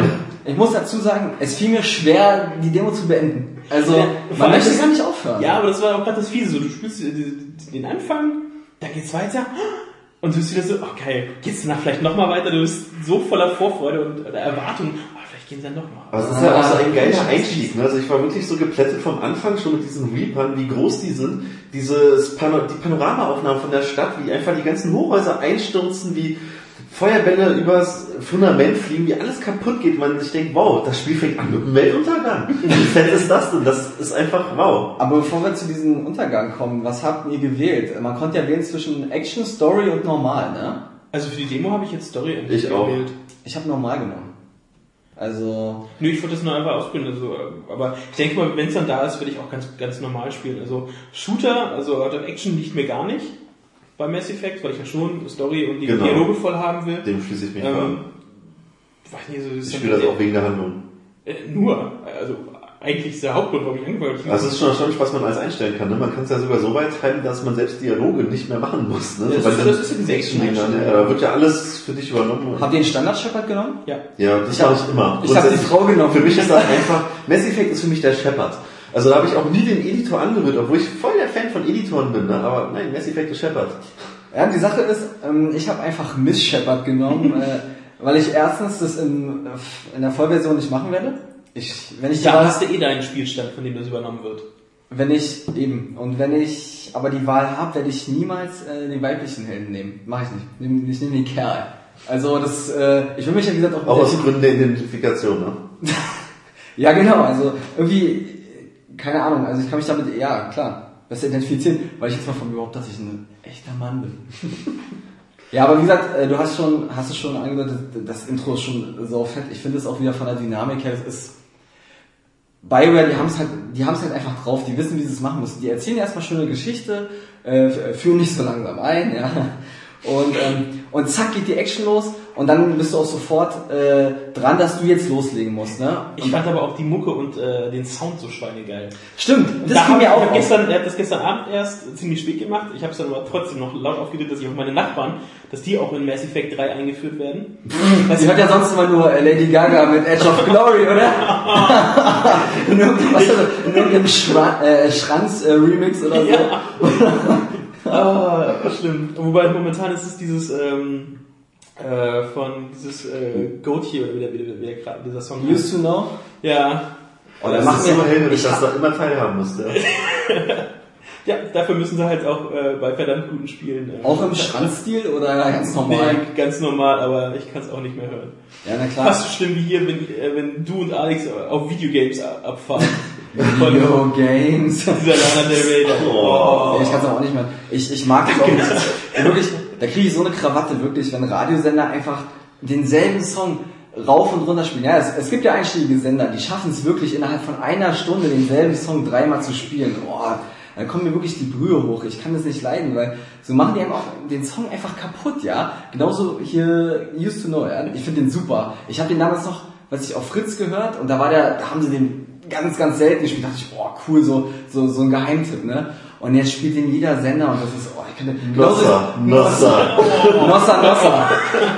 ich muss dazu sagen, es fiel mir schwer, die Demo zu beenden. Also, Ja, vor man allem möchte das- gar nicht aufhören. Ja, aber das war auch gerade das Fiese. So, du spielst den Anfang, dann geht's weiter und du bist wieder so, okay, geht's danach vielleicht nochmal weiter? Du bist so voller Vorfreude und oder Erwartung, oh, vielleicht gehen sie dann noch mal. Aber es ist halt auch so ein geiler Einstieg, ne? Also ich war wirklich so geplättet vom Anfang schon mit diesen Reapern, wie groß die sind. Dieses Pano- die Panoramaaufnahmen von der Stadt, wie einfach die ganzen Hochhäuser einstürzen, wie Feuerbälle übers Fundament fliegen, wie alles kaputt geht. Man sich denkt, wow, das Spiel fängt an mit einem Weltuntergang. Wie fett ist das denn? Das ist einfach wow. Aber bevor wir zu diesem Untergang kommen, was habt ihr gewählt? Man konnte ja wählen zwischen Action, Story und Normal, ne? Also für die Demo habe ich jetzt Story Ich auch. gewählt. Ich habe Normal genommen. Also, Nö, ich wollte das nur einfach ausprobieren. Also, aber ich denke mal, wenn es dann da ist, werde ich auch ganz, ganz normal spielen. Also Shooter, also Art of Action liegt mir gar nicht bei Mass Effect, weil ich ja schon Story und die Genau. Dialoge voll haben will. Dem schließe ich mich Ähm, an. weiß nicht, so, das Ich ist spiele das auch wegen der Handlung. Äh, nur, also eigentlich ist der Hauptgrund, warum ich angefangen habe. Also es ist schon erstaunlich, was man alles einstellen kann. Ne? Man kann es ja sogar so weit treiben, dass man selbst Dialoge nicht mehr machen muss. Ne? Das So ist- bei das den ist ja diese Action-Dingern, Action-Einstellung. ja, da wird ja alles für dich übernommen. habt ihr den Standard Shepard genommen? Ja. Ja, das Ich hab- mache ich immer. ich hab die Grundsätzlich- Frau genommen. Für mich ist das einfach, Mass Effect ist für mich der Shepard. Also da habe ich auch nie den Editor angerührt, obwohl ich voll der Fan von Editoren bin. Ne? Aber nein, Mass Effect ist Shepard. Ja, die Sache ist, ähm, ich habe einfach Miss Shepard genommen, äh, weil ich erstens das in, in der Vollversion nicht machen werde. Ich, wenn ich die Da Wahl, hast du eh deinen Spielstand, von dem das übernommen wird. wenn ich eben und wenn ich aber die Wahl habe, werde ich niemals äh, den weiblichen Helden nehmen. Mache ich nicht. Nehm- Ich nehme den Kerl. Also das, äh, ich will mich ja wie gesagt auch mit Auch der- aus Gründen der Identifikation. Ne? Ja, genau, also irgendwie, keine Ahnung, also ich kann mich damit, ja, klar, besser identifizieren, weil ich jetzt mal von mir behaupte, dass ich ein echter Mann bin. Ja, aber wie gesagt, äh, du hast schon, hast es schon angedeutet, das Intro ist schon so fett. Ich finde es auch wieder von der Dynamik her, das ist, BioWare, die haben es halt, die haben es halt einfach drauf, die wissen, wie sie es machen müssen. Die erzählen erstmal schon eine Geschichte, äh, führen nicht so langsam ein, ja. Und, ähm, und zack geht die Action los und dann bist du auch sofort äh, dran, dass du jetzt loslegen musst, ne? Ich Und fand aber auch die Mucke und äh, den Sound so schweinegeil. stimmt, das da fiel hab mir ich, auch ich hab auf. gestern, er hat das gestern Abend erst ziemlich spät gemacht. Ich habe es dann aber trotzdem noch laut aufgedreht, dass ich auch meine Nachbarn, dass die auch in Mass Effect drei eingeführt werden. Sie hört ja sonst immer nur äh, Lady Gaga mit Edge of Glory, oder? in irgendeinem, was ist das? In irgendeinem Schra äh, Schranz-Remix oder so. Ja. Ah, schlimm. Wobei momentan ist es dieses ähm, äh, von dieses äh, Goat hier oder wie der, wie der, wie der, wie dieser Song heißt. Used to know? Ja. Oh, das Mach ist mir- so hellhörig, ich dass hab- du da immer teilhaben musst. Ja. Ja, dafür müssen sie halt auch äh, bei verdammt guten Spielen. Äh, Auch im Schranzstil oder ganz normal? Nee, ganz normal, aber ich kann es auch nicht mehr hören. Ja, na klar. Fast so schlimm wie hier, wenn, äh, wenn du und Alex auf Videogames a- abfahren. Von Video Games. dieser Lana Del Rey. da. Oh. Ja, ich kann es auch nicht mehr. Ich, ich mag das auch nicht. Ja, wirklich, da kriege ich so eine Krawatte, wirklich, wenn Radiosender einfach denselben Song rauf und runter spielen. Ja, es, es gibt ja einschlägige Sender, die schaffen es wirklich innerhalb von einer Stunde denselben Song dreimal zu spielen. Boah, da kommen mir wirklich die Brühe hoch. Ich kann das nicht leiden, weil so machen die einem auch den Song einfach kaputt, ja. Genauso hier Used to Know, ja. Ich finde den super. Ich habe den damals noch, was ich auf Fritz gehört und da war der, da haben sie den ganz, ganz selten gespielt. Da dachte ich, boah, cool, so, so, so ein Geheimtipp, ne? Und jetzt spielt den jeder Sender und das ist, oh, ich kann den, Nossa, Nossa. Nossa, Nossa.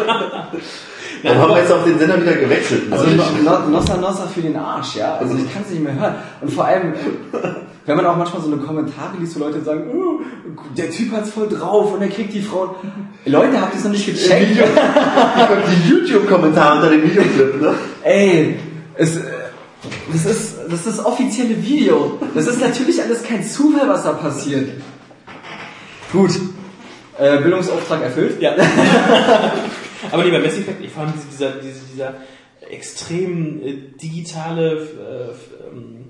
Warum haben wir jetzt auf den Sender wieder gewechselt? Also no, Nossa Nossa für den Arsch, ja. Also ich kann es nicht mehr hören. Und vor allem, wenn man auch manchmal so eine Kommentare liest, wo Leute sagen, oh, der Typ hat's voll drauf und er kriegt die Frauen. Leute, habt ihr es noch nicht gecheckt? Video, die YouTube-Kommentare unter dem Videoclip, ne? Ey, es, äh, das ist das ist das offizielle Video. Das ist natürlich alles kein Zufall, was da passiert. Gut. Äh, Bildungsauftrag erfüllt? Ja. Aber nee, bei Mass Effect, ich fand dieser, dieser, dieser extrem äh, digitale äh, ähm,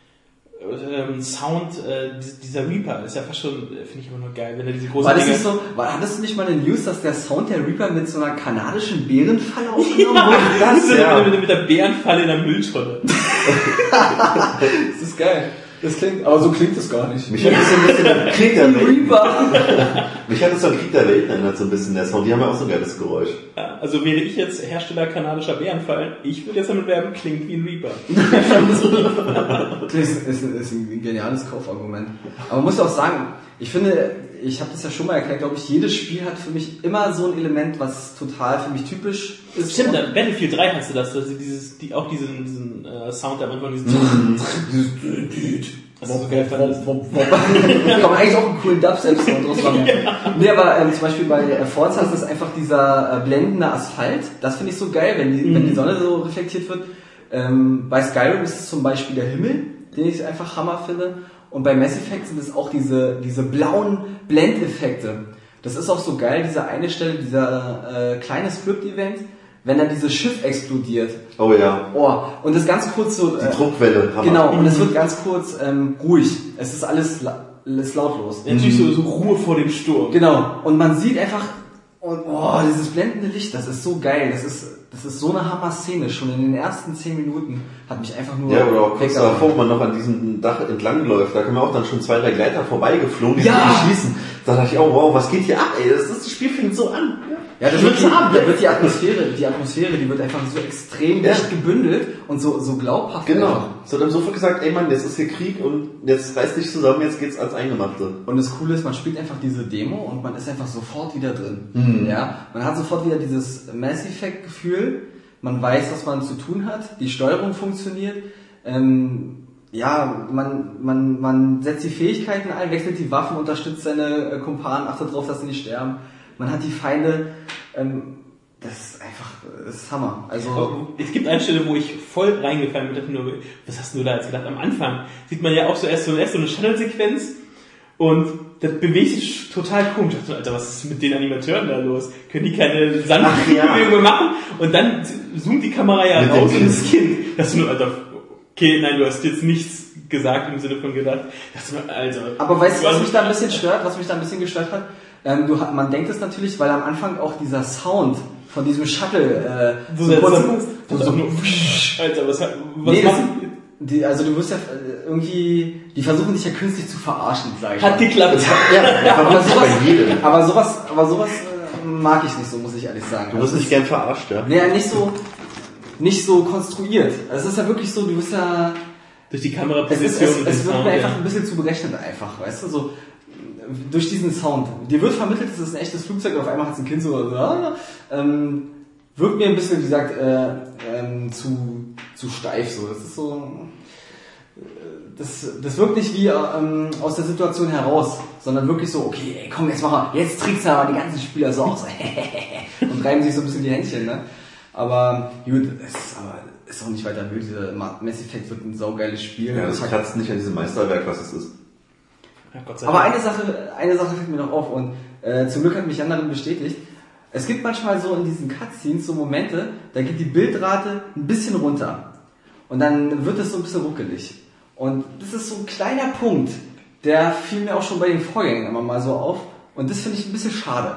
ähm, Sound, äh, dieser Reaper, ist ja fast schon, äh, finde ich immer nur geil, wenn er diese großen War das Dinge- nicht so, war, hattest du nicht mal eine News, dass der Sound der Reaper mit so einer kanadischen Bärenfalle aufgenommen wurde? Das ist ja. mit, mit der Bärenfalle in der Mülltonne. Das ist geil. Das klingt, aber so klingt es gar nicht. Mich hat das so ein bisschen Krieg der Welten. Reaper. Mich hat das so an Krieg der Welten erinnert, so ein bisschen der Sound. Die haben ja auch so ein geiles Geräusch. Ja, also wäre ich jetzt Hersteller kanadischer Bärenfallen, ich würde jetzt damit werben, klingt wie ein Reaper. Das ist, ist, ist ein geniales Kaufargument. Aber man muss auch sagen, ich finde, ich habe das ja schon mal erklärt, glaube ich, jedes Spiel hat für mich immer so ein Element, was total für mich typisch ist. Stimmt, dann Battlefield drei hast du das, dass sie dieses, die, auch diesen, diesen äh, Sound am Anfang, diesen was du so geil fandest. Kann man eigentlich auch einen coolen Dubstep-Sound draus machen. Ja. Nee, aber ähm, zum Beispiel bei äh, Forza ist das einfach dieser äh, blendende Asphalt. Das finde ich so geil, wenn die, mhm. wenn die Sonne so reflektiert wird. Ähm, bei Skyrim ist es zum Beispiel der Himmel, den ich einfach Hammer finde. Und bei Mass Effect sind es auch diese, diese blauen Blendeffekte. Das ist auch so geil, diese eine Stelle, dieser äh, kleine Script-Event, wenn dann dieses Schiff explodiert. Oh ja. Oh, und das ganz kurz so... Die äh, Druckwelle. Hammer. Genau, und es wird ganz kurz ähm, ruhig. Es ist alles, la- alles lautlos. Ja, natürlich so, so Ruhe vor dem Sturm. Genau, und man sieht einfach... Und oh, dieses blendende Licht, das ist so geil. Das ist, das ist so eine Hammer-Szene. Schon in den ersten zehn Minuten hat mich einfach nur... Ja, oder auch kurz davor, wo man noch an diesem Dach entlang läuft. Da kommen auch dann schon zwei, drei Gleiter vorbeigeflogen, die ja. sich schießen. Da dachte ich, oh wow, was geht hier ab, ey? Das, das Spiel fängt so an. Ja, da wird, die, da wird die Atmosphäre, die Atmosphäre, die wird einfach so extrem ja. dicht gebündelt und so, so glaubhaft. Genau. Einfach. Es wird einem sofort gesagt, ey Mann, jetzt ist hier Krieg und jetzt reiß dich zusammen, jetzt geht's ans Eingemachte. Und das Coole ist, man spielt einfach diese Demo und man ist einfach sofort wieder drin. Mhm. Ja, man hat sofort wieder dieses Mass Effect Gefühl, man weiß, was man zu tun hat, die Steuerung funktioniert, ähm, ja, man, man, man setzt die Fähigkeiten ein, wechselt die Waffen, unterstützt seine äh, Kumpanen, achtet darauf, dass sie nicht sterben. Man hat die Feinde, ähm, das ist einfach, das ist Hammer. Also es gibt eine Stelle, wo ich voll reingefallen bin, nur, was hast du da jetzt gedacht? Am Anfang sieht man ja auch so erst so, erst so eine Shuttle-Sequenz und das bewegt sich total komisch. Ich dachte, Alter, was ist mit den Animateuren da los? Können die keine sanften ja. Bewegungen machen? Und dann zoomt die Kamera ja mit raus und das Kind. Das ist nur, Alter, okay, nein, du hast jetzt nichts gesagt im Sinne von gedacht. Das war, also, aber weißt du, was mich da ein bisschen stört, was mich da ein bisschen gestört hat? Ähm, du, man denkt es natürlich, weil am Anfang auch dieser Sound von diesem Shuttle äh, so, so, so, kurz, so, so nur, Alter, was, was nee, machen die? Also du wirst ja äh, irgendwie, die versuchen dich ja künstlich zu verarschen, sag ich Hat mal. geklappt. Ja, ja, aber, sowas, bei jedem. aber sowas, aber sowas äh, mag ich nicht so, muss ich ehrlich sagen. Du wirst nicht gern verarscht, ja? Nee, nicht so, nicht so konstruiert. Es ist ja wirklich so, du bist ja... Durch die Es, Kameraposition ist, und es, den es wird Sound, mir einfach ja. ein bisschen zu berechnet einfach, weißt du, so durch diesen Sound. Dir wird vermittelt, es ist ein echtes Flugzeug und auf einmal hat es ein Kind so, ah, ähm, wirkt mir ein bisschen, wie gesagt, äh, ähm, zu, zu steif so. Das ist so, äh, das, das wirkt nicht wie ähm, aus der Situation heraus, sondern wirklich so, okay, ey, komm, jetzt machen wir, jetzt trickst du aber die ganzen Spieler so aus und reiben sich so ein bisschen die Händchen, ne? Aber gut, es ist aber ist auch nicht weiter wild. Dieser Mass Effect wird ein saugeiles Spiel. Ja, das kratzt nicht an diesem Meisterwerk, was es ist. Ja, Gott sei Aber Dank. eine Sache, eine Sache fällt mir noch auf und äh, zum Glück hat mich Jan darin bestätigt. Es gibt manchmal so in diesen Cutscenes so Momente, da geht die Bildrate ein bisschen runter und dann wird es so ein bisschen ruckelig. Und das ist so ein kleiner Punkt, der fiel mir auch schon bei den Vorgängen immer mal so auf und das finde ich ein bisschen schade.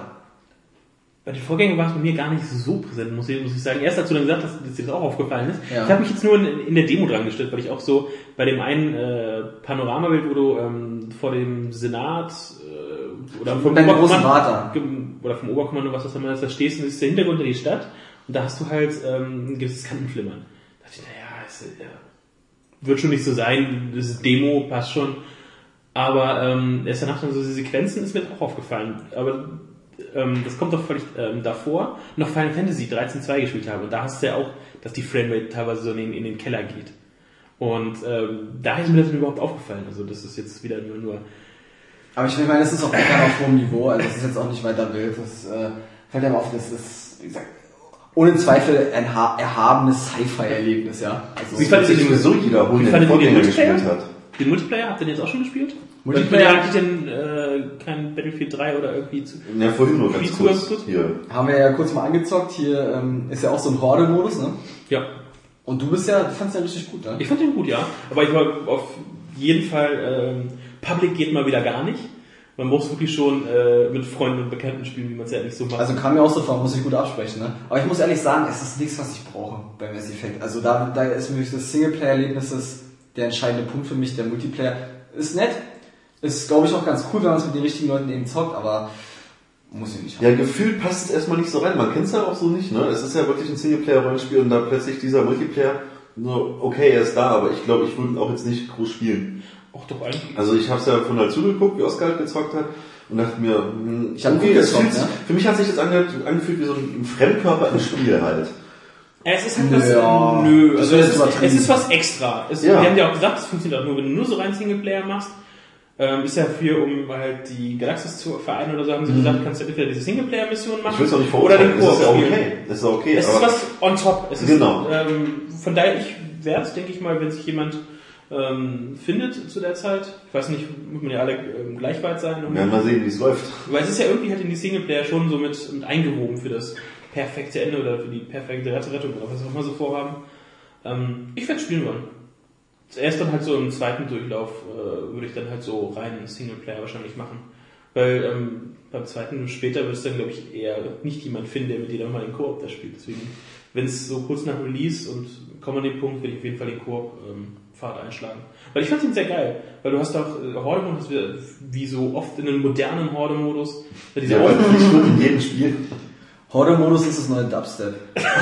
Bei den Vorgängen war es bei mir gar nicht so präsent, muss ich, muss ich sagen. Erst als du dann gesagt hast, dass dir das auch aufgefallen ist. Ja. Ich habe mich jetzt nur in, in der Demo dran gestellt, weil ich auch so bei dem einen äh, Panoramabild, wo du ähm, vor dem Senat äh, oder vom Dein großen Oberkommando Vater. oder vom Oberkommando, was das immer ist, da stehst und siehst der Hintergrund der Stadt und da hast du halt ähm, ein gewisses Kantenflimmern. Da dachte ich, naja, es äh, wird schon nicht so sein, das ist Demo, passt schon. Aber ähm, erst danach dann so diese Sequenzen ist mir auch aufgefallen. Aber ähm, das kommt doch völlig ähm, davor, noch Final Fantasy dreizehn zwei gespielt habe. Und da hast du ja auch, dass die Framerate teilweise so in, in den Keller geht. Und ähm, da ist mir das überhaupt aufgefallen. Also das ist jetzt wieder nur... nur Aber ich meine, das ist auch meckern auf hohem Niveau, also das ist jetzt auch nicht weiter wild. Das äh, fällt einem auf, das ist, wie gesagt, ohne Zweifel ein erha- erhabenes Sci-Fi-Erlebnis, ja. Also, Ich fand sich sowieso jeder holen, Wie der den fandet ihr den Vorgänger Multiplayer? gespielt hat. Den Multiplayer habt ihr den jetzt auch schon gespielt? Multiplayer- Multiplayer hatte ich denn äh, kein Battlefield drei oder irgendwie zu... Ja, vorhin nur ganz Wie kurz. kurz? Hier. haben wir ja kurz mal angezockt, hier ähm, ist ja auch so ein Horde-Modus, ne? Ja. Und du bist ja, du fandst ja richtig gut, ne? Ich fand den gut, ja. Aber ich war auf jeden Fall, ähm, Public geht mal wieder gar nicht. Man muss wirklich schon äh, mit Freunden und Bekannten spielen, wie man es ja nicht so macht. Also kam mir auch so vor, muss ich gut absprechen, ne? Aber ich muss ehrlich sagen, es ist nichts, was ich brauche bei Mass Effect. Also da, da ist mir das Singleplayer-Erlebnis ist der entscheidende Punkt für mich. Der Multiplayer ist nett, ist glaube ich auch ganz cool, wenn man es mit den richtigen Leuten eben zockt, aber muss ich nicht haben. Ja, gefühlt passt es erstmal nicht so rein. Man kennt es ja auch so nicht, ne? Es ist ja wirklich ein Singleplayer-Rollenspiel und da plötzlich dieser Multiplayer, so, okay, er ist da, aber ich glaube, ich würde ihn auch jetzt nicht groß spielen. Auch doch eigentlich. Also ich habe es ja von halt zugeguckt, wie Oskar halt gezockt hat und dachte mir, mh, Ich hab irgendwie, gut es gezockt, fühlt, ne? für mich hat sich das ange, angefühlt wie so ein Fremdkörper im Spiel halt. Es ist halt was, Ja, nö, das also wär es jetzt ist, übertrieben. es ist was extra. Es, Ja. Wir haben ja auch gesagt, es funktioniert auch nur, wenn du nur so rein Singleplayer machst. Ähm, ist ja für, um halt die Galaxis zu vereinen oder so, haben sie gesagt, kannst du entweder diese Singleplayer-Mission machen Ich will es auch nicht oder den verurteilen, das ist ja Koop okay. spielen. Das ist ja okay. Es ist aber was on top. Es ist, Genau. ähm, von daher, ich werde es, denke ich mal, wenn sich jemand ähm, findet zu der Zeit, ich weiß nicht, muss man ja alle ähm, gleich weit sein. wir werden mal sehen, wie es läuft. Weil es ist ja irgendwie halt in die Singleplayer schon so mit, mit eingewoben für das perfekte Ende oder für die perfekte Rettung oder was auch immer so vorhaben. Ähm, ich werde spielen wollen. Erst dann halt so im zweiten Durchlauf äh, würde ich dann halt so rein Singleplayer wahrscheinlich machen. Weil ähm, beim zweiten später wird es dann, glaube ich, eher nicht jemand finden, der mit dir dann mal den Koop da spielt. Deswegen, wenn es so kurz nach Release und kommen an den Punkt, werde ich auf jeden Fall den Koop-Pfad ähm, einschlagen. Weil ich fand ihn sehr geil. Weil du hast auch äh, Horde-Modus, wie so oft in einem modernen Horde-Modus. Ja, diese Ja, weil ich würde in jedem Spiel. Horde-Modus ist das neue Dubstep.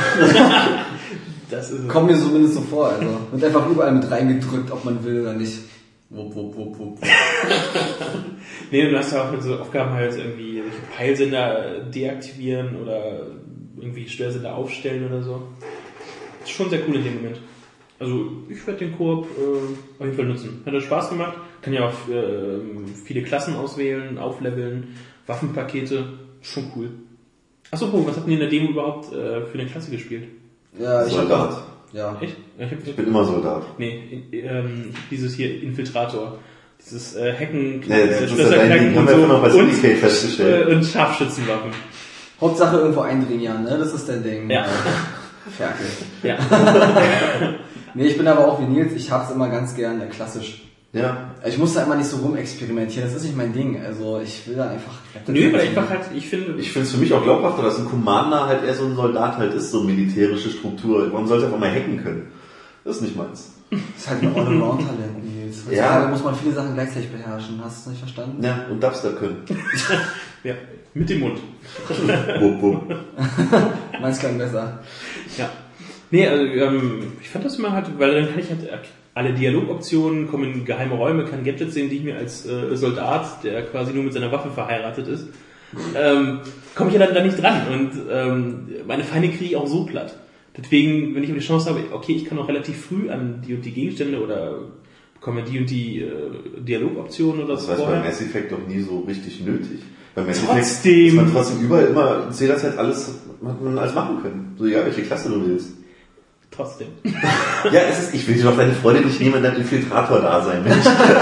Das ist Kommt mir zumindest so vor, also. Wird einfach überall mit reingedrückt, ob man will oder nicht. Wupp, wupp, wupp, wupp. Nee, du hast ja auch mit so Aufgaben halt irgendwie welche Peilsender deaktivieren oder irgendwie Störsender aufstellen oder so. Das ist schon sehr cool in dem Moment. Also ich werde den Koop äh, auf jeden Fall nutzen. Hat Spaß gemacht. Kann ja auch äh, viele Klassen auswählen, aufleveln, Waffenpakete. Schon cool. Achso, was habt ihr in der Demo überhaupt äh, für eine Klasse gespielt? Ja, ich Soldat. hab, ja. Echt? Ja, ich, hab, Ich bin immer Soldat. nee, in, ähm, dieses hier Infiltrator. Dieses äh, Hacken, Nee, das äh, ist Schlösser ja dein knacken Ding. Haben und wir so. noch bei Und, Syndicate festgestellt. äh, und Scharfschützenwaffen. Hauptsache irgendwo eindringen, ja, ne? Das ist dein Ding. Ja. Ferkel. Ja. Nee, ich bin aber auch wie Nils, ich hab's immer ganz gern äh, klassisch. Ja. Ich muss da immer nicht so rumexperimentieren, das ist nicht mein Ding. Also ich will da einfach... Nö, weil einfach halt, ich finde, Ich finde es für mich auch glaubhafter, dass ein Commander halt eher so ein Soldat halt ist, so militärische Struktur. Warum sollte er einfach mal hacken können? Das ist nicht meins. Das ist halt ein Allround-Talent, Nils. Ja. Heutzutage muss man viele Sachen gleichzeitig beherrschen, hast du nicht verstanden? Ja, und Dubstep können. ja, mit dem Mund. Wupp, wupp. Meins klang besser. Ja. Nee, also, ähm, ich fand das immer halt, weil dann kann ich halt alle Dialogoptionen, kommen in geheime Räume, kann Gadgets sehen, die ich mir als äh, Soldat, der quasi nur mit seiner Waffe verheiratet ist, ähm, komme ich ja dann da nicht dran und ähm, meine Feinde kriege ich auch so platt. Deswegen, wenn ich aber die Chance habe, okay, ich kann auch relativ früh an die und die Gegenstände oder bekomme die und die äh, Dialogoptionen oder Das so war bei vorher. Mass Effect doch nie so richtig nötig. Bei Mass Trotzdem. Effect ist man trotzdem überall immer zu jeder Zeit alles, hat man alles machen können. So egal, welche Klasse du willst. Trotzdem. Ja, es ist, ich will dir doch deine Freunde nicht nehmen, wenn dein Infiltrator da sein, Mensch.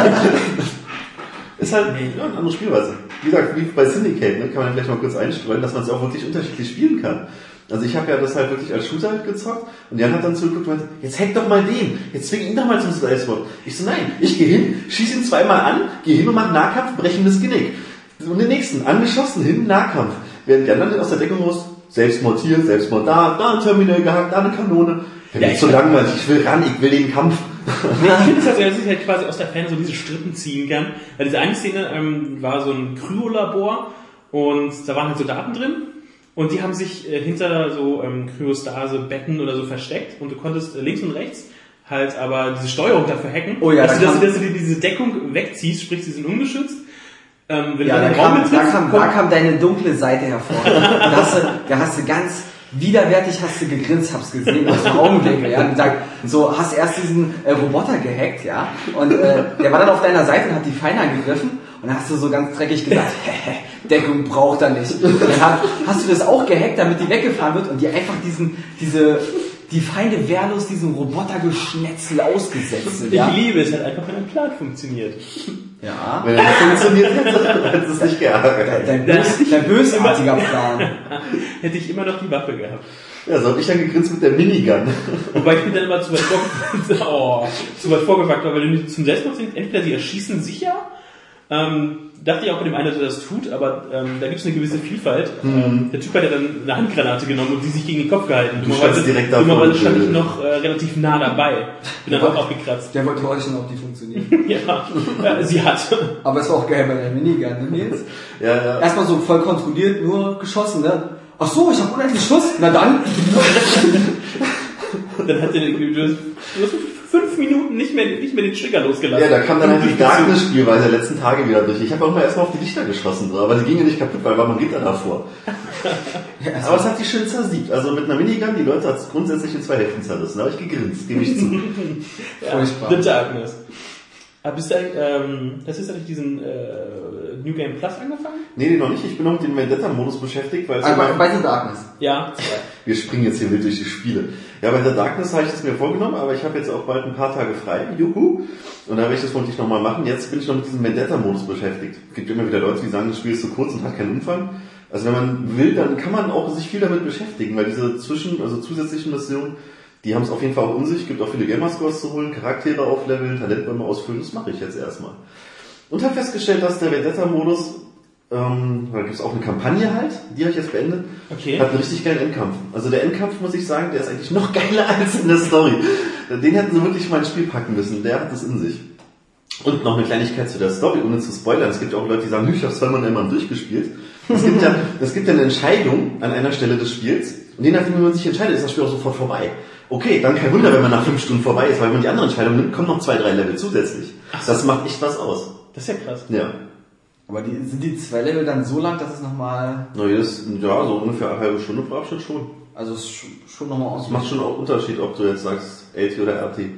Ist halt ja, eine andere Spielweise. Wie gesagt, wie bei Syndicate, ne, kann man vielleicht mal kurz einstreuen, dass man es auch wirklich unterschiedlich spielen kann. Also ich habe ja das halt wirklich als Shooter halt gezockt und Jan hat dann zugeguckt und meinte, jetzt hack doch mal den, jetzt zwing ihn doch mal zum Selbstmord. Ich so, nein, ich gehe hin, schieß ihn zweimal an, gehe hin und mach Nahkampf, breche ihm das Genick. Und den nächsten, angeschossen, hin, Nahkampf. Während Jan dann aus der Deckung raus, Selbstmord hier, Selbstmord da, da ein Terminal gehackt, da eine Kanone. Ja, Ja, nicht ich so hab- langweilig, ich will ran, ich will den Kampf. Nee, ich finde es also, dass ich halt quasi aus der Ferne so diese Strippen ziehen kann. Weil diese eine Szene ähm, war so ein Kryolabor und da waren halt Soldaten drin und die haben sich äh, hinter so ähm, Kryostase-Betten oder so versteckt und du konntest äh, links und rechts halt aber diese Steuerung dafür hacken, Oh ja, dass, da du, dass, kam- du, dass du dir diese Deckung wegziehst, sprich sie sind ungeschützt. Ähm, wenn Ja, du da in den Raum kam, da, betrittst, kam, kommt- da kam deine dunkle Seite hervor. Da hast du, da hast du ganz widerwärtig hast du gegrinst, hab's gesehen aus dem Augenwinkel, ja. Und sag, so hast erst diesen äh, Roboter gehackt, ja. Und äh, der war dann auf deiner Seite und hat die Feinde angegriffen. Und dann hast du so ganz dreckig gesagt, Deckung braucht er nicht. Und dann hast, hast du das auch gehackt, damit die weggefahren wird und die einfach diesen, diese, die Feinde wehrlos diesem Robotergeschnetzel ausgesetzt sind, ich ja. liebe es halt einfach, wenn ein Plan funktioniert. Ja. Wenn er nicht funktioniert hätte, hätte es nicht geärgert. Dein, bös, dein bösartiger Plan. Hätte ich immer noch die Waffe gehabt. Ja, so hab ich dann gegrinst mit der Minigun. Wobei ich bin dann immer zu weit, vorge oh, zu weit vorgewagt war, weil du nicht zum Selbstmord sind, entweder sie erschießen sicher, ähm, dachte ich auch bei dem einen, dass er das tut, aber ähm, da gibt es eine gewisse Vielfalt. Mhm. Ähm, der Typ hat ja dann eine Handgranate genommen und die sich gegen den Kopf gehalten. Du standst direkt davor. Dummerweise stand ich noch äh, relativ nah dabei. Bin dann auch abgekratzt. Der wollte heute schon, ob die funktioniert. Ja, äh, sie hat. Aber es war auch geil bei der Minigun, ne, Nils? Ja, ja. Erstmal so voll kontrolliert, nur geschossen, ne? Ach so, ich habe unendlich Schuss. Na dann. Dann hat der, du hast, du hast fünf Minuten nicht mehr, nicht mehr den Trigger losgelassen. Ja, da kam dann halt die Darkness-Spielweise der letzten Tage wieder durch. Ich habe auch mal erstmal auf die Lichter geschossen, so, aber die gingen nicht kaputt, weil war man Gitter davor. Ja, aber es hat die schön zersiebt. Also mit einer Minigun, die Leute hat es grundsätzlich in zwei Hälften zerrissen. Da habe ich gegrinst, gebe ich zu. Ja, Furchtbar. The Darkness. Aber bist du eigentlich, ähm, hast du jetzt eigentlich diesen äh, New Game Plus angefangen? Nee, nee, noch nicht. Ich bin noch mit dem Vendetta-Modus beschäftigt, weil es Aber ja bei The Darkness. Ja. wir springen jetzt hier wild durch die Spiele. Ja, bei The Darkness habe ich das mir vorgenommen, aber ich habe jetzt auch bald ein paar Tage frei. Juhu! Und da werde ich das wollte ich nochmal machen. Jetzt bin ich noch mit diesem Vendetta-Modus beschäftigt. Es gibt immer wieder Leute, die sagen, das Spiel ist zu kurz und hat keinen Umfang. Also wenn man will, dann kann man auch sich viel damit beschäftigen, weil diese zwischen, also zusätzlichen Missionen, die haben es auf jeden Fall auch in sich, gibt auch viele Gamerscores zu holen, Charaktere aufleveln, Talentbäume ausfüllen, das mache ich jetzt erstmal. Und habe festgestellt, dass der Vendetta-Modus, ähm, da gibt es auch eine Kampagne halt, die habe ich jetzt beendet, Okay. hat einen richtig geilen Endkampf. Also der Endkampf, muss ich sagen, der ist eigentlich noch geiler als in der Story. Den hätten sie wirklich mal ins Spiel packen müssen, der hat das in sich. Und noch eine Kleinigkeit zu der Story, ohne zu spoilern. Es gibt ja auch Leute, die sagen, ich habe zweimal einmal durchgespielt. Es gibt ja, es gibt ja eine Entscheidung an einer Stelle des Spiels. Und je nachdem, wie man sich entscheidet, ist das Spiel auch sofort vorbei. Okay, dann kein Wunder, wenn man nach fünf Stunden vorbei ist, weil wenn man die andere Entscheidung nimmt, kommen noch zwei, drei Level zusätzlich. Das macht echt was aus. Das ist ja krass. Ja. Aber die, sind die zwei Level dann so lang, dass es nochmal, Na, jedes, ja, so ungefähr eine halbe Stunde pro Abschnitt schon. also es ist schon, schon nochmal aus. Das macht schon auch einen Unterschied, ob du jetzt sagst L T oder R T.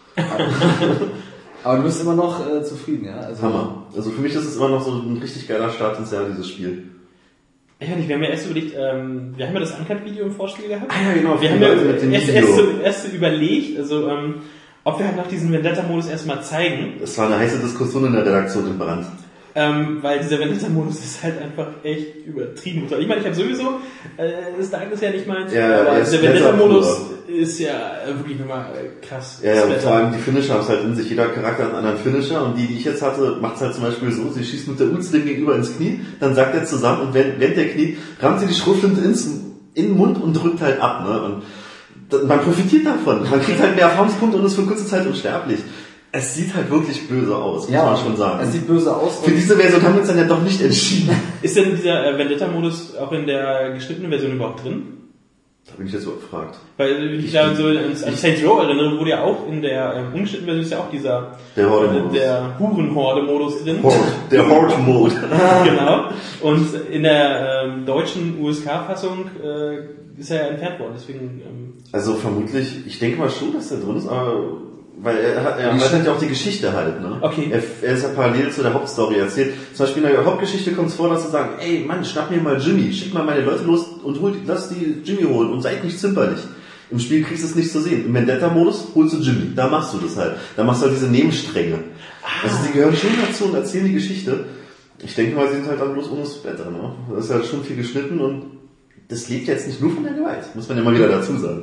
Aber du bist immer noch äh, zufrieden, ja? Also, Hammer. Also für mich ist es immer noch so ein richtig geiler Start ins Jahr, dieses Spiel. Ich weiß nicht, wir haben ja erst überlegt, ähm, wir haben ja das Uncut-Video im Vorspiel gehabt. Ah ja, genau. Wir haben ja Leute mit dem erst, Video. erst, so, erst so überlegt, also ähm, ob wir halt nach diesem Vendetta-Modus erstmal zeigen, Es war eine heiße Diskussion in der Redaktion im Brand. ähm, weil dieser Vendetta-Modus ist halt einfach echt übertrieben. Ich meine, ich habe sowieso, äh, das Darkness ja nicht meins, Ja, aber er ist dieser Vendetta-Modus besser, ist ja wirklich nochmal krass. Ja, ja, und Das vor Wetter. allem die Finisher haben es halt in sich. Jeder Charakter hat einen anderen Finisher und die, die ich jetzt hatte, macht es halt zum Beispiel so, sie schießt mit der U-Sling gegenüber ins Knie, dann sagt er zusammen und während, während der Knie rammt sie die Schrotflinte ins, in den Mund und drückt halt ab, ne, und da, man profitiert davon. Man kriegt halt mehr Erfahrungspunkte und ist für kurze Zeit unsterblich. Es sieht halt wirklich böse aus, muss ja, man schon sagen. es sieht böse aus. Für diese Version haben wir uns dann ja doch nicht entschieden. Ist denn dieser äh, Vendetta-Modus auch in der geschnittenen Version überhaupt drin? Da bin ich jetzt überfragt. Weil, wenn ich da so an, an Saints Row erinnere, wurde ja auch in der ähm, umgeschnittenen Version ist ja auch dieser Der Horde-Modus. äh, der Hurenhorde-Modus drin. Horde. Der Horde-Mode. Genau. Und in der ähm, deutschen U S K-Fassung äh, ist er ja entfernt worden, deswegen ähm, Also vermutlich, ich denke mal schon, dass der drin ist, aber weil er hat, er Wie hat ja auch die Geschichte halt, ne? Okay. Er, er ist ja parallel zu der Hauptstory erzählt. Zum Beispiel in der Hauptgeschichte kommt es vor, dass sie sagen, ey Mann, schnapp mir mal Jimmy, schick mal meine Leute los und hol, lass die Jimmy holen und seid nicht zimperlich. Im Spiel kriegst du es nicht zu sehen. Im Vendetta-Modus holst du Jimmy, da machst du das halt. Da machst du halt diese Nebenstränge. Also die gehören schon dazu und erzählen die Geschichte. Ich denke mal, sie sind halt dann bloß ohne Splatter, ne? Das ist halt schon viel geschnitten und das lebt jetzt nicht nur von der Gewalt, muss man ja mal wieder dazu sagen.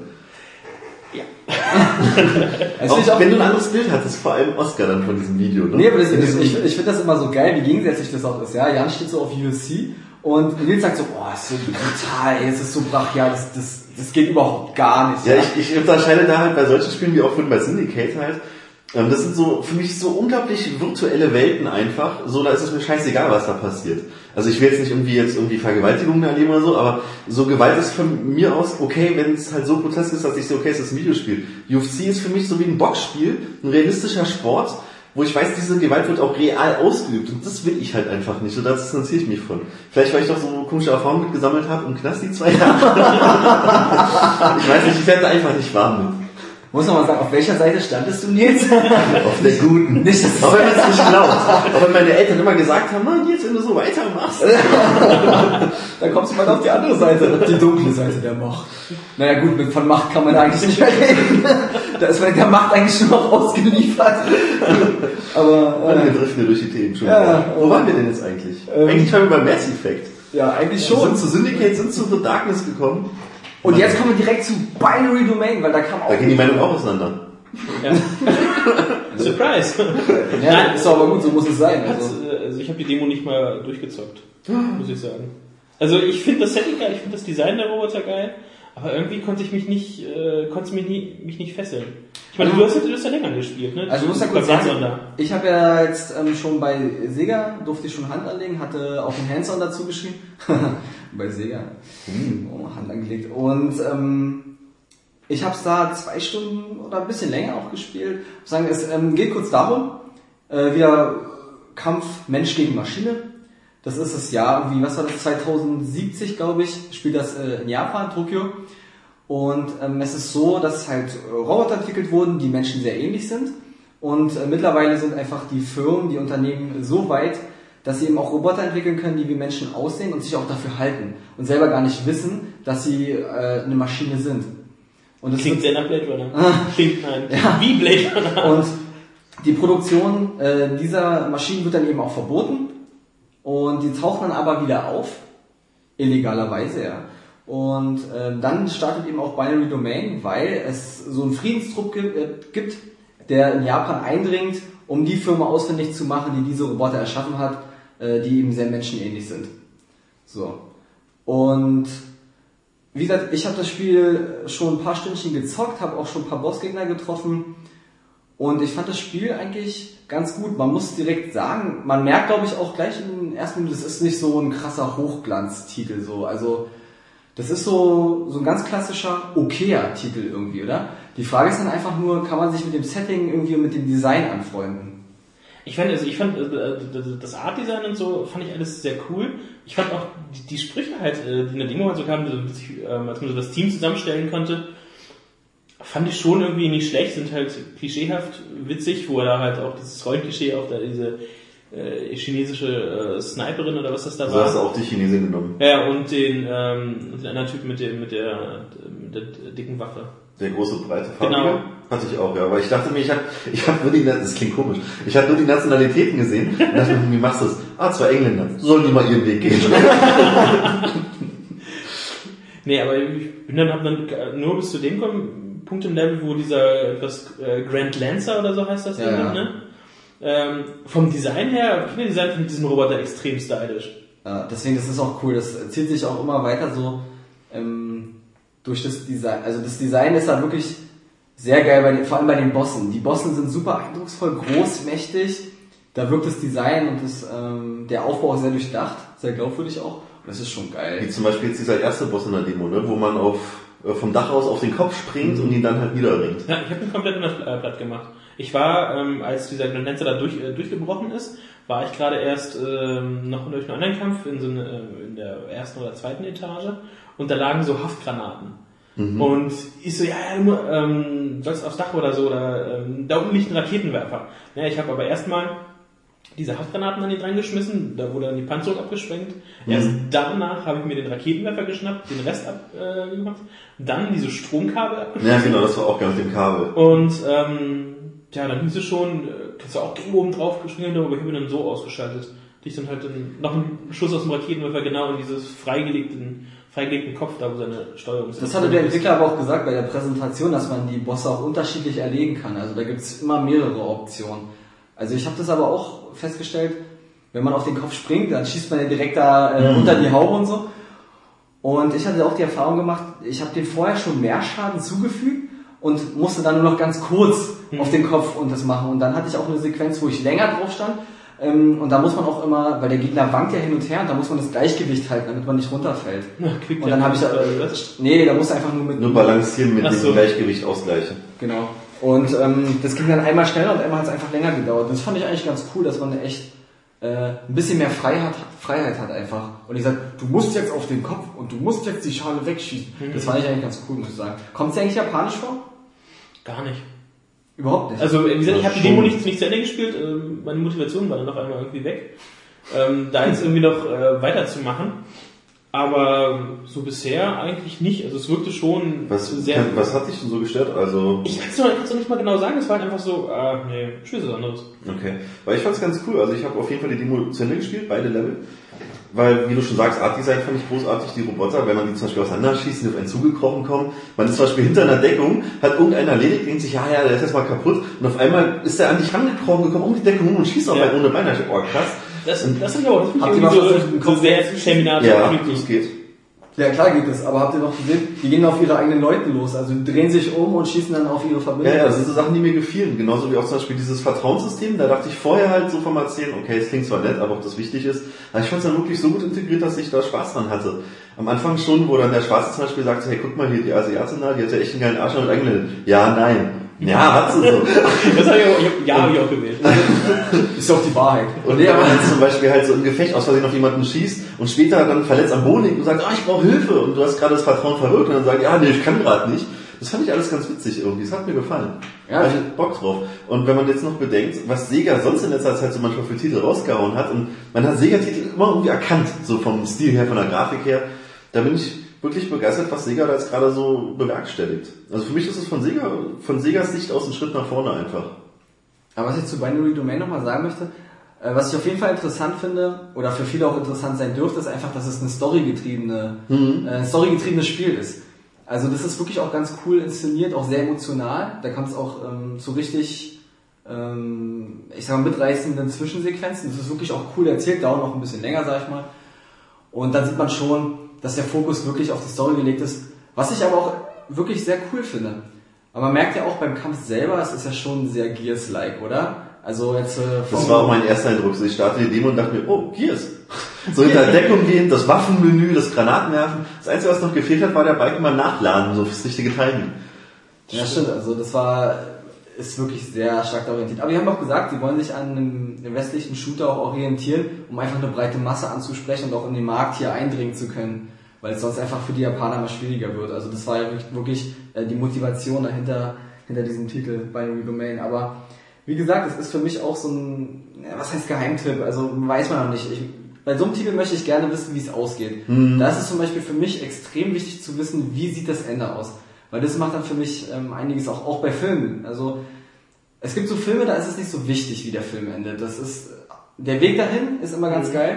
Also Auch, ich auch, wenn du ein anderes Bild hattest, vor allem Oscar dann von diesem Video, ne? nee, aber das, In ich, diesem- ich, ich finde das immer so geil, wie gegensätzlich das auch ist, ja? Jan steht so auf U F C und Nils sagt so, oh, ist so brutal, es ist so brachial, das, das, das geht überhaupt gar nicht. Ja, ich, ich unterscheide da halt bei solchen Spielen wie auch vorhin bei Syndicate halt. Ähm, das sind so für mich so unglaublich virtuelle Welten einfach. So, da ist es mir scheißegal, was da passiert. Also ich will jetzt nicht irgendwie jetzt irgendwie Vergewaltigungen erleben oder so, aber so Gewalt ist von mir aus okay, wenn es halt so grotesk ist, dass ich so, okay, es ist ein Videospiel. U F C ist für mich so wie ein Boxspiel, ein realistischer Sport, wo ich weiß, diese Gewalt wird auch real ausgeübt und das will ich halt einfach nicht und da distanziere ich mich von. Vielleicht, weil ich doch so komische Erfahrungen mitgesammelt habe im Knast die zwei Jahre. Ich weiß nicht, ich werde da einfach nicht warm mit. Muss noch mal sagen, auf welcher Seite standest du, Nils? Auf der guten. Nicht, dass Auch wenn man es nicht glaubt. Auch wenn meine Eltern immer gesagt haben, Mann, jetzt wenn du so weitermachst. dann kommst du mal auf die andere Seite, die dunkle Seite der Macht. Naja gut, mit von Macht kann man eigentlich nicht mehr reden. Da ist man der Macht eigentlich schon noch ausgeliefert. Aber Mann, wir äh, driften hier durch die Themen schon. Ja, wieder. Wo ähm, waren wir denn jetzt eigentlich? ähm, eigentlich waren wir beim Mass Effect. ja, eigentlich Wir schon. sind zu Syndicate, sind zu The Darkness gekommen. Und jetzt kommen wir direkt zu Binary Domain, weil da kam auch... Da gehen die Meinungen auch auseinander. ja. Surprise! Ja, Nein, ist doch aber gut, so muss es sein. Hat's, Also. äh, also ich habe die Demo nicht mal durchgezockt, muss ich sagen. Also ich finde das Setting geil, ich finde das Design der Roboter geil, aber irgendwie konnte ich mich nicht, äh, konnte mich, nie, mich nicht fesseln. Ich meine, du hast, ja- du hast ja länger gespielt, ne? Also ich muss ja Bei kurz sagen, Hands-on da. ich habe ja jetzt ähm, schon bei Sega, durfte ich schon Hand anlegen, hatte auch ein Hands-on dazu geschrieben. Bei Sega. Oh, Hand angelegt. Und ähm, Ich habe es da zwei Stunden oder ein bisschen länger auch gespielt. Ich muss sagen, es ähm, geht kurz darum, äh, wieder Kampf Mensch gegen Maschine. Das ist das Jahr, irgendwie, was war das, zwanzig siebzig, glaube ich, spielt das äh, in Japan, Tokio. Und ähm, es ist so, dass halt Roboter entwickelt wurden, die Menschen sehr ähnlich sind. Und äh, mittlerweile sind einfach die Firmen, die Unternehmen so weit, dass sie eben auch Roboter entwickeln können, die wie Menschen aussehen und sich auch dafür halten. Und selber gar nicht wissen, dass sie äh, eine Maschine sind. Und das Klingt wird, sehr nach Blade Runner. Klingt nein. Ja. Wie Blade Runner. Und die Produktion äh, dieser Maschinen wird dann eben auch verboten. Und die tauchen dann aber wieder auf. Illegalerweise, ja. Und äh, dann startet eben auch Binary Domain, weil es so einen Friedenstrupp gibt, äh, gibt, der in Japan eindringt, um die Firma ausfindig zu machen, die diese Roboter erschaffen hat, äh, die eben sehr menschenähnlich sind. So. Und wie gesagt, ich habe das Spiel schon ein paar Stündchen gezockt, habe auch schon ein paar Bossgegner getroffen und ich fand das Spiel eigentlich ganz gut. Man muss direkt sagen, man merkt, glaube ich, auch gleich im ersten Moment, das ist nicht so ein krasser Hochglanztitel, so. Also das ist so so ein ganz klassischer okayer Titel irgendwie, oder? Die Frage ist dann einfach nur, kann man sich mit dem Setting irgendwie und mit dem Design anfreunden? Ich fand, also ich fand äh, das Art-Design und so fand ich alles sehr cool. Ich fand auch die, die Sprüche halt, äh, die in der Demo halt so kamen, so, ähm, als man so das Team zusammenstellen konnte, fand ich schon irgendwie nicht schlecht, sind halt klischeehaft witzig, wo er da halt auch dieses Rollenklischee auf da diese äh, chinesische äh, Sniperin oder was das da Du war. hast auch die Chinesin genommen. Ja, und den, ähm, den anderen Typen mit dem, mit der, mit der dicken Waffe. Der große, breite Farbige? Genau. Hatte ich auch, ja. Aber ich dachte mir, ich hab, ich hab nur die, das klingt komisch, ich habe nur die Nationalitäten gesehen und dachte mir, wie machst du das? Ah, zwei Engländer. Sollen die mal ihren Weg gehen? Nee, aber ich bin dann, hab dann nur bis zu dem kommen, Punkt im Level, wo dieser etwas äh, Grand Lancer oder so heißt das Ja, Ding, ja. ne? Ähm, vom Design her, ich finde Design von diesem Roboter extrem stylisch. Ja, deswegen, das ist auch cool. Das zieht sich auch immer weiter so ähm, durch das Design. Also das Design ist da wirklich sehr geil, bei den, vor allem bei den Bossen. Die Bossen sind super eindrucksvoll, groß, mächtig. Da wirkt das Design und das, ähm, der Aufbau auch sehr durchdacht, sehr glaubwürdig auch. Und das ist schon Wie geil. zum Beispiel jetzt dieser erste Boss in der Demo, ne? Wo man auf äh, vom Dach aus auf den Kopf springt und ihn dann halt niederringt. Ja, ich habe ihn komplett unter äh, Blatt gemacht. Ich war, ähm, als dieser Grand Lancer da durch, äh, durchgebrochen ist, war ich gerade erst ähm, noch durch einen anderen Kampf in, so eine, äh, in der ersten oder zweiten Etage und da lagen so Haftgranaten. Mhm. Und ich so, ja, ja, du ähm, sollst aufs Dach oder so, oder ähm, da unten liegt ein Raketenwerfer. Ja, ich habe aber erstmal diese Haftgranaten an ihn dran geschmissen, da wurde dann die Panzerung abgesprengt. Mhm. Erst danach habe ich mir den Raketenwerfer geschnappt, den Rest abgemacht, äh, dann diese Stromkabel abgeschmissen. Ja, genau, das war auch ganz mit dem Kabel. Und ähm, ja, dann hieß es schon, äh, kannst du auch gegen oben drauf gespielt, aber ich habe ihn dann so ausgeschaltet, dass ich dann halt dann noch einen Schuss aus dem Raketenwerfer genau in dieses freigelegten, freigelegten Kopf, da wo seine Steuerung ist. Das hatte der Entwickler aber auch gesagt bei der Präsentation, dass man die Bosse auch unterschiedlich erlegen kann. Also da gibt es immer mehrere Optionen. Also ich habe das aber auch festgestellt, wenn man auf den Kopf springt, dann schießt man ja direkt da äh, unter die Haube und so. Und ich hatte auch die Erfahrung gemacht, ich habe dem vorher schon mehr Schaden zugefügt und musste dann nur noch ganz kurz mhm. auf den Kopf und das machen. Und dann hatte ich auch eine Sequenz, wo ich länger drauf stand. Ähm, und da muss man auch immer, weil der Gegner wankt ja hin und her, und da muss man das Gleichgewicht halten, damit man nicht runterfällt. Ja, und dann habe ich, äh, nee, da muss einfach nur mit... Nur balancieren mit Ach dem so. Gleichgewicht ausgleichen. Genau. Und ähm, das ging dann einmal schneller und einmal hat es einfach länger gedauert. Das fand ich eigentlich ganz cool, dass man echt äh, ein bisschen mehr Freiheit, Freiheit hat einfach. Und ich sag, du musst jetzt auf den Kopf und du musst jetzt die Schale wegschießen. Mhm. Das fand ich eigentlich ganz cool, muss ich sagen. Kommt es eigentlich japanisch vor? Gar nicht. Überhaupt nicht. Also wie gesagt, ich habe die schon. Demo nicht, nicht zu Ende gespielt, ähm, meine Motivation war dann auf einmal irgendwie weg, ähm, da jetzt irgendwie noch äh, weiterzumachen. Aber so bisher eigentlich nicht. Also es wirkte schon Was, sehr... was hat dich denn so gestört? Also Ich kann es noch, noch nicht mal genau sagen, es war halt einfach so, ah, nee, Spiel ist was anderes. okay, weil ich fand's ganz cool. Also ich habe auf jeden Fall die Demo zu Ende gespielt, beide Level. Weil, wie du schon sagst, Art-Design fand ich großartig, die Roboter, wenn man die zum Beispiel auseinanderschießt, die auf einen zugekrochen kommen. Man ist zum Beispiel hinter einer Deckung, hat irgendeiner erledigt, denkt sich, ja, ja, der ist jetzt mal kaputt. Und auf einmal ist der an dich rangekrochen gekommen, um die Deckung rum und schießt auf Ja. einen ohne Beine. Da dachte ich, oh, krass. Das, das finde ich aber, das finde Habt ich ihr irgendwie mal so, versucht, den so Kopf sehr wegzuschießen? Terminator Ja, creepy. das geht. Ja, klar geht es, aber habt ihr noch gesehen, die gehen auf ihre eigenen Leute los, also die drehen sich um und schießen dann auf ihre Verbündeten. Ja, ja, das sind so Sachen, die mir gefielen. Genauso wie auch zum Beispiel dieses Vertrauenssystem. Da dachte ich vorher halt so vom Erzählen, okay, es klingt zwar nett, aber ob das wichtig ist. Aber ich fand es dann wirklich so gut integriert, dass ich da Spaß dran hatte. Am Anfang schon, wo dann der Schwarze zum Beispiel sagte, hey, guck mal hier, die Asiatin da, die hat ja echt einen geilen Arsch und eingelendet. Ja, nein. Ja, hat sie so. Das habe ich auch, ich hab, ja, hab ich auch gewählt. Ist doch die Wahrheit. Und der aber dann zum Beispiel halt so im Gefecht aus Versehen auf jemanden schießt und später dann verletzt am Boden liegt und sagt, ah, ich brauche Hilfe. Und du hast gerade das Vertrauen verwirkt und dann sagt, ja, nee, ich kann gerade nicht. Das fand ich alles ganz witzig irgendwie. Das hat mir gefallen. Ja, da hab ich Bock drauf. Und wenn man jetzt noch bedenkt, was Sega sonst in letzter Zeit so manchmal für Titel rausgehauen hat, und man hat Sega-Titel immer irgendwie erkannt, so vom Stil her, von der Grafik her, da bin ich wirklich begeistert, was Sega da jetzt gerade so bewerkstelligt. Also für mich ist es von Sega, von Segas Sicht aus ein Schritt nach vorne einfach. Aber was ich zu Binary Domain nochmal sagen möchte, äh, was ich auf jeden Fall interessant finde, oder für viele auch interessant sein dürfte, ist einfach, dass es eine storygetriebene, mhm. äh, storygetriebenes Spiel ist. Also das ist wirklich auch ganz cool inszeniert, auch sehr emotional. Da kommt es auch ähm, zu richtig, ähm, ich sag mal, mitreißenden Zwischensequenzen. Das ist wirklich auch cool erzählt, dauert noch ein bisschen länger, sag ich mal. Und dann sieht man schon, dass der Fokus wirklich auf die Story gelegt ist, was ich aber auch wirklich sehr cool finde. Aber man merkt ja auch beim Kampf selber, es ist ja schon sehr Gears-like, oder? Also jetzt, äh, das war auch mein erster Eindruck. Ich startete die Demo und dachte mir, oh, Gears. So hinter Deckung gehen, das Waffenmenü, das Granatenwerfen. Das Einzige, was noch gefehlt hat, war der Balken mal nachladen, so fürs richtige Timing. Ja, stimmt. Also das war, ist wirklich sehr stark orientiert. Aber die haben auch gesagt, sie wollen sich an einem, einem westlichen Shooter auch orientieren, um einfach eine breite Masse anzusprechen und auch in den Markt hier eindringen zu können. Weil es sonst einfach für die Japaner mal schwieriger wird. Also das war ja wirklich, wirklich äh, die Motivation dahinter, hinter diesem Titel Binary Domain. Aber wie gesagt, es ist für mich auch so ein, ja, was heißt Geheimtipp? Also weiß man noch nicht. Ich, bei so einem Titel möchte ich gerne wissen, wie es ausgeht. Mhm. Da ist es zum Beispiel für mich extrem wichtig zu wissen, wie sieht das Ende aus. Weil das macht dann für mich ähm, einiges auch, auch bei Filmen. Also es gibt so Filme, da ist es nicht so wichtig, wie der Film endet. Das ist, der Weg dahin ist immer ganz mhm. geil.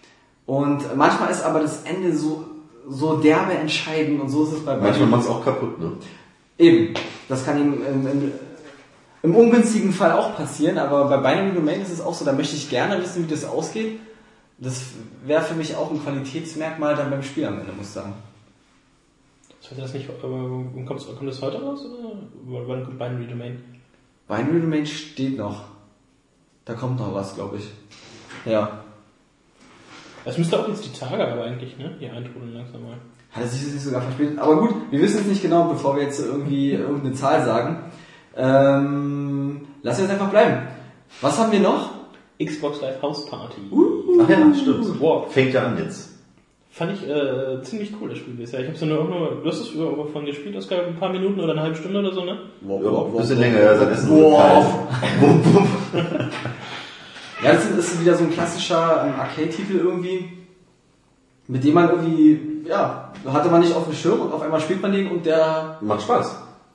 Und manchmal ist aber das Ende so, so derbe entscheidend und so ist es bei manchmal macht es auch kaputt, ne? Eben. Das kann ihm im, im, im ungünstigen Fall auch passieren, aber bei Binary Domain ist es auch so, da möchte ich gerne wissen, wie das ausgeht. Das wäre für mich auch ein Qualitätsmerkmal dann beim Spiel am Ende, muss ich sagen. Sollte das nicht, äh, kommt, kommt das heute raus oder wann kommt Binary Domain? Binary Domain steht noch. Da kommt noch was, glaube ich. Ja. Das müsste auch jetzt die Tage aber eigentlich, ne? Hier eintrudeln langsam mal. Hat er sich das nicht sogar verspätet? Aber gut, wir wissen es nicht genau, bevor wir jetzt irgendwie irgendeine Zahl sagen. Ähm, lass uns einfach bleiben. Was haben wir noch? Xbox Live House Party. Uh, Ach ja, stimmt. Wow. Fängt ja an jetzt. Fand ich äh, ziemlich cool, das Spiel bisher. Ich hab's nur, nur, du hast es von gespielt, das gab ein paar Minuten oder eine halbe Stunde oder so, ne? Wow, wow, ein bisschen wow, länger, ja, sein Essen wow. Ja, das ist wieder so ein klassischer ähm, Arcade-Titel irgendwie, mit dem man irgendwie, ja, hatte man nicht auf dem Schirm und auf einmal spielt man den und der... Macht Spaß.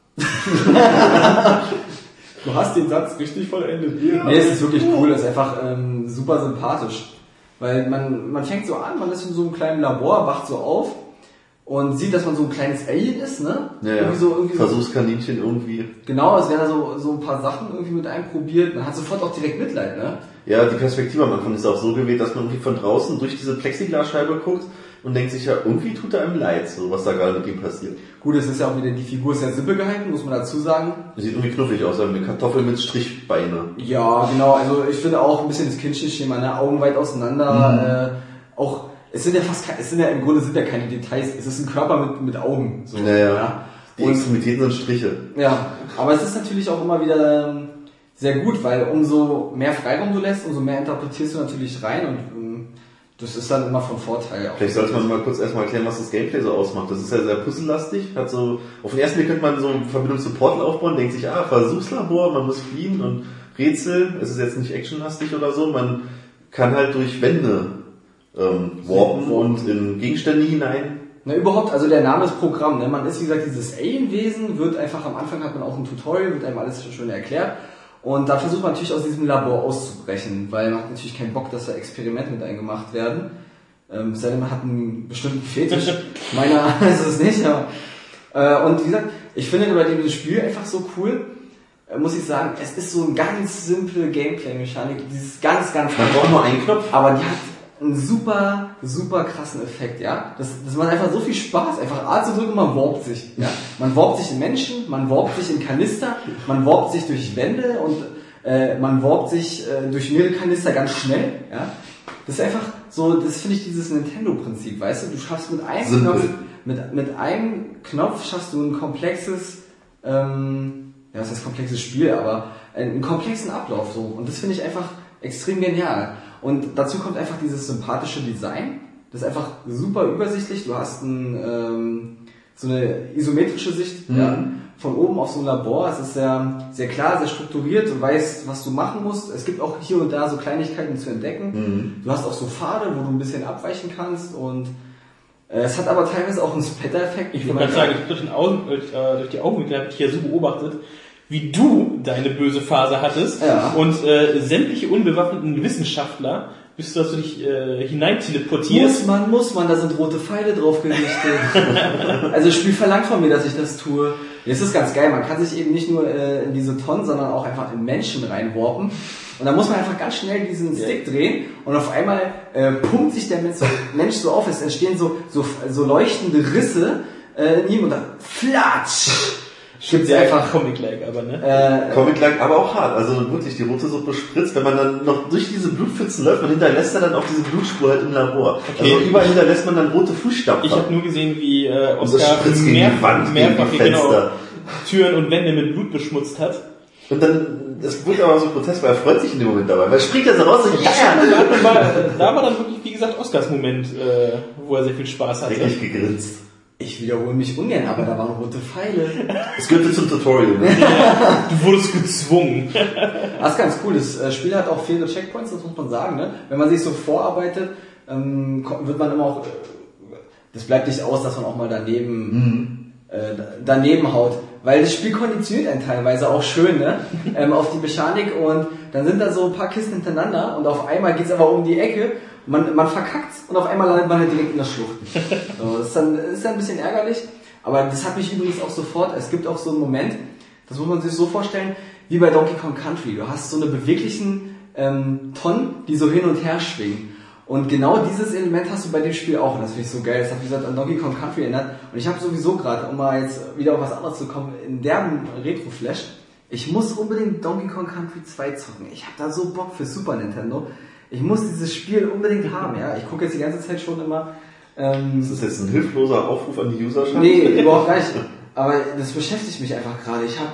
Du hast den Satz richtig vollendet. Ja. Nee, es ist wirklich cool, es ist einfach ähm, super sympathisch. Weil man, man fängt so an, man ist in so einem kleinen Labor, wacht so auf und sieht, dass man so ein kleines Alien ist, ne? Ja, irgendwie so, irgendwie Versuchskaninchen irgendwie. Genau, es werden da so, so ein paar Sachen irgendwie mit einprobiert. Man hat sofort auch direkt Mitleid, ne? Ja, die Perspektive am Anfang ist auch so gewählt, dass man irgendwie von draußen durch diese Plexiglasscheibe guckt und denkt sich ja, irgendwie tut er einem leid, so was da gerade mit ihm passiert. Gut, es ist ja auch wieder, die Figur ist sehr simpel gehalten, muss man dazu sagen. Sieht irgendwie knuffig aus, eine Kartoffel mit Strichbeine. Ja, genau, also ich finde auch ein bisschen das Kindchenschema, ne? Augen weit auseinander, mhm. äh, auch, es sind ja fast, es sind ja im Grunde sind ja keine Details, es ist ein Körper mit, mit Augen. So, ja, ja. ja. Die Extremitäten sind Striche. Ja, aber es ist natürlich auch immer wieder ähm, sehr gut, weil umso mehr Freiraum du lässt, umso mehr interpretierst du natürlich rein und ähm, das ist dann immer von Vorteil. Vielleicht sollte man mal kurz erstmal erklären, was das Gameplay so ausmacht. Das ist ja sehr puzzellastig, hat so, auf den ersten Blick könnte man so eine Verbindung zu Portal aufbauen, denkt sich, ah, Versuchslabor, man muss fliehen und Rätsel, es ist jetzt nicht actionlastig oder so, man kann halt durch Wände ähm, warpen und in Gegenstände hinein. Na überhaupt, also der Name ist Programm, ne? Man ist wie gesagt dieses Alien-Wesen, wird einfach am Anfang hat man auch ein Tutorial, wird einem alles schön erklärt. Und da versucht man natürlich aus diesem Labor auszubrechen, weil man hat natürlich keinen Bock, dass da Experimente mit einem gemacht werden. Ähm, sei denn, man hat einen bestimmten Fetisch. Meiner ist es nicht, aber, äh, und wie gesagt, ich finde bei dem Spiel einfach so cool, äh, muss ich sagen, es ist so eine ganz simple Gameplay-Mechanik, dieses ganz, ganz... Man braucht nur einen Knopf. Aber die hat einen super, super krassen Effekt, ja. Das, das macht einfach so viel Spaß, einfach A zu drücken und man warpt sich, ja. Man warpt sich in Menschen, man warpt sich in Kanister, man warpt sich durch Wände und äh, man warpt sich äh, durch mehrere Kanister ganz schnell, ja. Das ist einfach so, das finde ich dieses Nintendo-Prinzip, weißt du, du schaffst mit einem Simpel. Knopf, mit, mit einem Knopf schaffst du ein komplexes, ähm, ja, was heißt komplexes Spiel, aber einen komplexen Ablauf so. Und das finde ich einfach extrem genial. Und dazu kommt einfach dieses sympathische Design. Das ist einfach super übersichtlich. Du hast ein, ähm, so eine isometrische Sicht, Mhm. ja, von oben auf so ein Labor. Es ist sehr, sehr klar, sehr strukturiert. Du weißt, was du machen musst. Es gibt auch hier und da so Kleinigkeiten zu entdecken. Mhm. Du hast auch so Pfade, wo du ein bisschen abweichen kannst. Und äh, es hat aber teilweise auch einen Splatter-Effekt. Ich würde gerade sagen, durch, den Augen, durch, äh, durch die Augenwinkel habe ich hier so beobachtet, wie du deine böse Phase hattest Ja. und äh, sämtliche unbewaffneten Wissenschaftler, bis du, dass du dich äh, hineinteleportierst. Muss man, muss man, da sind rote Pfeile drauf gerichtet. Also das Spiel verlangt von mir, dass ich das tue. Es ist ganz geil, man kann sich eben nicht nur äh, in diese Tonnen, sondern auch einfach in Menschen reinwarpen. Und dann muss man einfach ganz schnell diesen Stick drehen und auf einmal äh, pumpt sich der Mensch so, Mensch so auf, es entstehen so, so, so leuchtende Risse äh, in ihm und dann flatsch! Gibt's Sehr einfach Comic-like, aber ne? äh, Comic-like, aber auch hart. Also wirklich, die rote Suppe spritzt, wenn man dann noch durch diese Blutpfützen läuft, man hinterlässt dann auch diese Blutspur halt im Labor. Okay. Also überall hinterlässt man dann rote Fußstapfen. Ich habe nur gesehen, wie äh, Und das Oskar spritzt gegen mehr, die Wand, gegen mehrfach die genau, Fenster. Türen und Wände mit Blut beschmutzt hat. Und dann, das wird aber so grotesk, weil er freut sich in dem Moment dabei. Weil er springt ja so raus und Ja, ja, da, war, da war dann wirklich, wie gesagt, Oskars Moment, äh, wo er sehr viel Spaß hatte. richtig gegrinst. ich wiederhole mich ungern, aber da waren rote Pfeile. Es gehörte zum Tutorial, ne? Du wurdest gezwungen. Das ist ganz cool. Das äh, Spiel hat auch viele Checkpoints, das muss man sagen. Ne? Wenn man sich so vorarbeitet, ähm, kommt- wird man immer auch, äh, das bleibt nicht aus, dass man auch mal daneben, äh, da- daneben haut. Weil das Spiel konditioniert einen teilweise auch schön, ne? ähm, auf die Mechanik, und dann sind da so ein paar Kisten hintereinander und auf einmal geht's aber um die Ecke, man, man verkackt und auf einmal landet man halt direkt in der Schlucht. So, das ist dann, das ist dann ein bisschen ärgerlich, aber das hat mich übrigens auch sofort, es gibt auch so einen Moment, das muss man sich so vorstellen, wie bei Donkey Kong Country. Du hast so eine beweglichen ähm, Tonnen, die so hin und her schwingen. Und genau dieses Element hast du bei dem Spiel auch. Und das finde ich so geil. Das hat mich gesagt an Donkey Kong Country erinnert. Und ich habe sowieso gerade, um mal jetzt wieder auf was anderes zu kommen, in derben Retro-Flash, ich muss unbedingt Donkey Kong Country zwei zocken. Ich habe da so Bock für Super Nintendo. Ich muss dieses Spiel unbedingt haben. Ja, ich gucke jetzt die ganze Zeit schon immer. Ähm, Ist das jetzt ein hilfloser Aufruf an die Userschaft? nee, überhaupt gar nicht. Aber das beschäftigt mich einfach gerade. Ich habe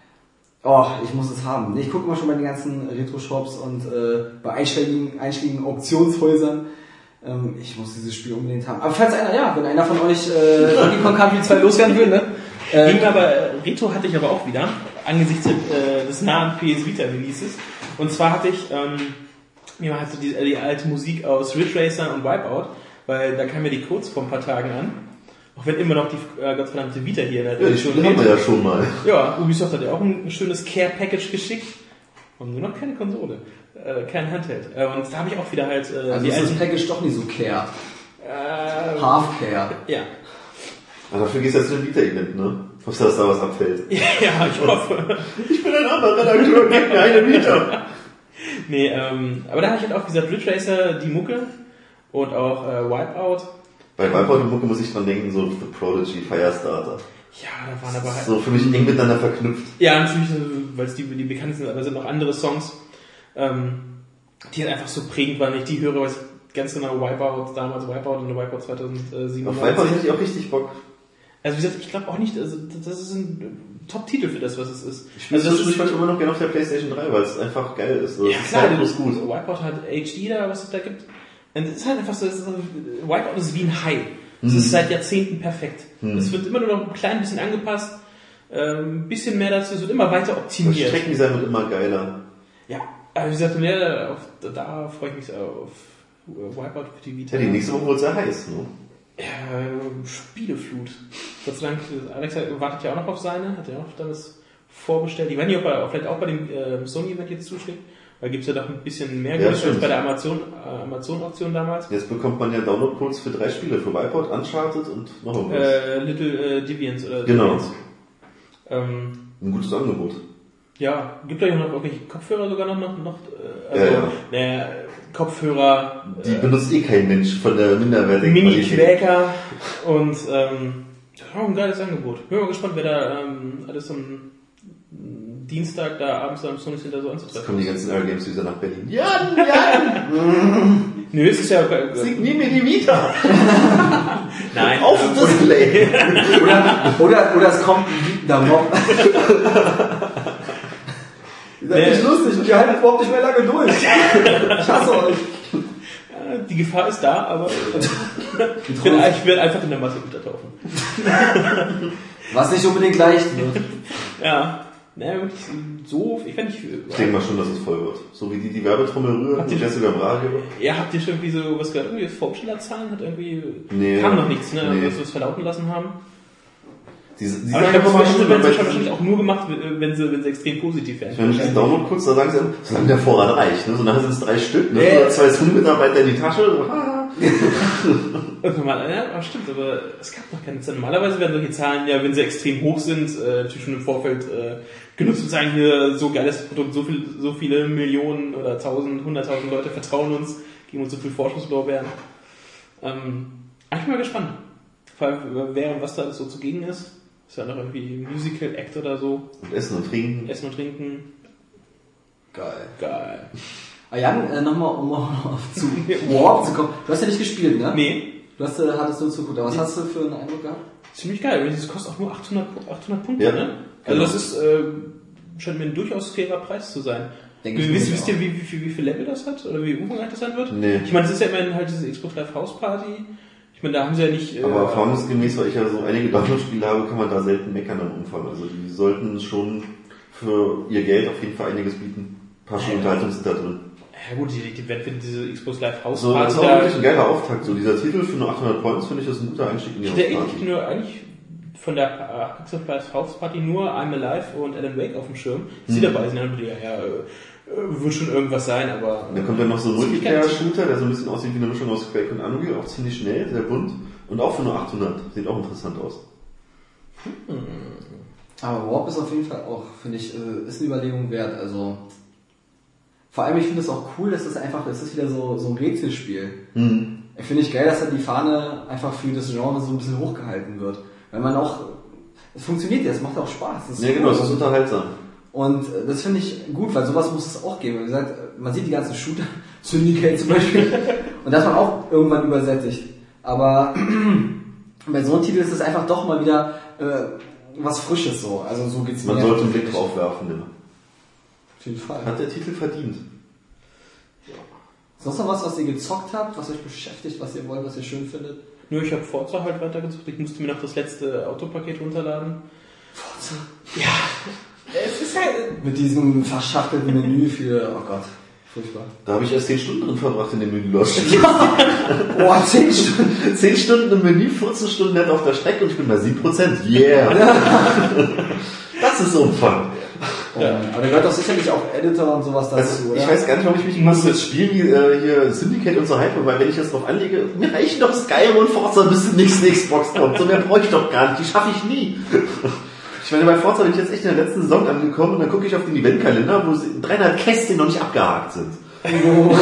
Oh, ich muss es haben. Ich gucke mal schon bei den ganzen Retro-Shops und äh, bei einschlägigen, einschlägigen Auktionshäusern. Ähm, ich muss dieses Spiel unbedingt haben. Aber falls einer, ja, wenn einer von euch äh, Donkey Kong Country zwei loswerden will, ne? Äh, Ging aber, äh, Retro hatte ich aber auch wieder, angesichts äh, des nahen P S Vita Releases. Und zwar hatte ich, ähm, mir war halt so die, die alte Musik aus Ridge Racer und Wipeout, weil da kamen ja die Codes vor ein paar Tagen an. Auch wenn immer noch die äh, gottverdammte Vita hier in der Ja, die Spiele haben wir ja schon mal. Ja, Ubisoft hat ja auch ein, ein schönes Care-Package geschickt. Und nur noch keine Konsole. Äh, kein Handheld. Äh, und da habe ich auch wieder halt äh, also die ist das alten... Package doch nicht so care. Äh, Half-care. ja. Aber dafür gehst du jetzt zu dem Vita-Event, ne? Hoffst du, dass da was abfällt? ja, ich hoffe. Ich bin ein anderer Redakteur, gib mir eine Vita. Nee, ähm, aber da habe ich halt auch, wie gesagt, Ridge Racer, die Mucke und auch äh, Wipeout. Bei Wipeout und Mucke muss ich dran denken, so The Prodigy, Firestarter. Ja, da waren aber halt... So für mich eng miteinander verknüpft. Ja, natürlich, weil es die, die bekannt sind, aber es sind noch andere Songs, ähm, die halt einfach so prägend waren. Wenn ich die höre, weiß ich ganz genau, Wipeout, damals Wipeout und Wipeout zweitausendsieben. Auf Wipeout hätte ich auch richtig Bock. Also wie gesagt, ich glaube auch nicht, also das ist ein Top-Titel für das, was es ist. Ich spiele also das das ist manchmal immer noch gerne auf der PlayStation drei, weil es einfach geil ist. So. ja, Es ist klar, halt du bloß gut. Wipeout hat H D da, was es da gibt. Und es ist halt einfach so, es ist, Wipeout ist wie ein Hai. Es Mhm. ist seit Jahrzehnten perfekt. Mhm. Es wird immer nur noch ein klein bisschen angepasst, ähm, ein bisschen mehr dazu, es wird immer weiter Das optimiert. Streckendesign wird immer geiler. Ja, aber wie gesagt, mehr auf, da freue ich mich auf Wipeout für die Vita. Ja, die nächste Woche wird sehr heiß, ne? Ja, Spieleflut. Gott sei Dank, Alex wartet ja auch noch auf seine, hat ja auch dann das vorbestellt. Ich weiß nicht, ob er vielleicht auch bei dem äh, Sony-Event jetzt zuschlägt. Da gibt es ja doch ein bisschen mehr Ja, Geld als stimmt. bei der Amazon, äh, Amazon-Auktion damals. Jetzt bekommt man ja Download-Codes für drei Spiele, für Wipeout, Uncharted und noch irgendwas. Äh, Little äh, Deviants oder Genau. Deviants. Ähm, Ein gutes Angebot. Ja, gibt ja noch irgendwelche Kopfhörer sogar noch, noch, noch äh, also, Ja, ja. Ne, Kopfhörer, Die äh, benutzt eh kein Mensch von der minderwertigen Mini-Quäker und, ähm, das war auch ein geiles Angebot. Bin mal gespannt, wer da, ähm, alles am Dienstag da abends am Sony Center so Jetzt anzutreffen. kommen die ganzen Air-Games wieder nach Berlin. Jan, Jan! Nö, es ist ja, Signier mir die Vita! nein. Auf dem Display! Oder, oder, oder es kommt ein wütender Mob. Ihr seid Nee. nicht lustig und ihr haltet überhaupt nicht mehr lange durch. Ich hasse euch. Die Gefahr ist da, aber ich bin, ich werde einfach in der Masse untertauchen. Was nicht unbedingt leicht wird. Ja, naja, wirklich so, ich fände nicht, Ich denke mal schon, dass es voll wird. So wie die die Werbetrommel rühren, Habt die ihr- Jessica im Radio. ja, habt ihr schon irgendwie so, was gehört, irgendwie Vorstellerzahlen hat irgendwie, Nee. kam noch nichts, ne, Nee. dass wir es verlauten lassen haben. Diese, die Aber ich sagen glaube, immer das schon, werden sie weil- wahrscheinlich auch nur gemacht, wenn sie, wenn sie extrem positiv wenn werden. ich diesen Download kurz, da sagen sie, solange der Vorrat reicht, ne? So nachher sind es drei Stück, ne? Ja. Oder zwei Zoom-Mitarbeiter in die Tasche, so, haha. Irgendwann mal, ja, aber stimmt, aber es gab noch keine Zahlen. Normalerweise werden solche Zahlen ja, wenn sie extrem hoch sind, äh, natürlich schon im Vorfeld äh, genutzt und sagen, hier, so geiles Produkt, so viel, so viele Millionen oder tausend, hunderttausend Leute vertrauen uns, geben uns so viel Vorschusslorbeeren. Ähm, ich bin mal gespannt. Vor allem, wer und was da alles so zugegen ist. Ist ja noch irgendwie Musical Act oder so. Und essen und trinken. Essen und trinken. Geil. Geil. Ah, Jan, äh, nochmal, um auf zu Warp zu kommen. Du hast ja nicht gespielt, ne? Nee, Du hast, äh, hattest nur zuguckt. Aber was hast du für einen Eindruck gehabt? ziemlich geil. Das kostet auch nur achthundert, achthundert Punkte, Ja, ne? Also genau. das ist, äh, scheint mir ein durchaus fairer Preis zu sein. Denke ich Wisst, mir wisst auch. ihr, wie, wie, viel- wie viel Level das hat? Oder wie umfangreich das sein wird? Nee. Ich meine, das ist ja immerhin halt diese Xbox Live House Party. Ich meine, da haben sie ja nicht... Äh, Aber erfahrungsgemäß, weil ich ja so einige Download-Spiele habe, kann man da selten meckern am Umfang. Also die sollten schon für ihr Geld auf jeden Fall einiges bieten. Ein paar schöne Unterhaltungen sind da drin. ja gut, die, die werden für diese Xbox Live House So, das Party ist auch da... wirklich ein geiler Auftakt. So dieser Titel für nur achthundert Points finde ich, das ist ein guter Einstieg in die Ich hätte House eigentlich Party. nur eigentlich von der äh, Xbox Live House Party nur I'm Alive und Alan Wake auf dem Schirm. Die Mhm. dabei sind, dann ja, ja, äh, wird schon irgendwas sein, aber... Und dann kommt dann noch so ein Das ist Multiplayer-Shooter, der so ein bisschen aussieht wie eine Mischung aus Quake und Unreal, auch ziemlich schnell, sehr bunt und auch für nur achthundert. Sieht auch interessant aus. Aber Warp ist auf jeden Fall auch, finde ich, äh, ist eine Überlegung wert. Also vor allem, ich finde es auch cool, dass es einfach, es ist wieder so, so ein Rätselspiel. Mhm. Ich finde ich geil, dass da die Fahne einfach für das Genre so ein bisschen hochgehalten wird. Weil man auch, es funktioniert ja, es macht auch Spaß. Das ist Ja, genau, cool. das ist unterhaltsam. Und äh, das finde ich gut, weil sowas muss es auch geben. Wie gesagt, man sieht die ganzen Shooter, Syndicate zum Beispiel, und das man auch irgendwann übersättigt. Aber bei so einem Titel ist es einfach doch mal wieder äh, was Frisches so. Also so geht's mir. Man sollte einen Blick drauf werfen, immer. Auf jeden Fall. Hat der Titel verdient. Sonst noch was, was ihr gezockt habt, was euch beschäftigt, was ihr wollt, was ihr schön findet? Nur ich habe Forza halt weitergezockt. Ich musste mir noch das letzte Autopaket runterladen. Forza. Es ist halt... Mit diesem verschachtelten Menü für, oh Gott, furchtbar. Da habe ich erst zehn Stunden drin verbracht in dem Menü. Los. Boah, zehn Stunden. zehn Stunden im Menü, vierzehn Stunden net auf der Strecke und ich bin bei sieben Prozent. Yeah! Das ist Umfang. Ja. Aber da gehört doch sicherlich auch Editor und sowas dazu, Also, oder? ich weiß gar nicht, warum ich mich immer so das Spiel wie äh, hier Syndicate und so hype, weil wenn ich das drauf anlege, mir reichen doch Skyrim und Forza, bis die nächste Xbox kommt. So mehr brauche ich doch gar nicht, die schaffe ich nie. Ich meine, bei Forza bin ich jetzt echt in der letzten Saison angekommen und dann gucke ich auf den Eventkalender, wo dreihundert Kästchen noch nicht abgehakt sind. Oh.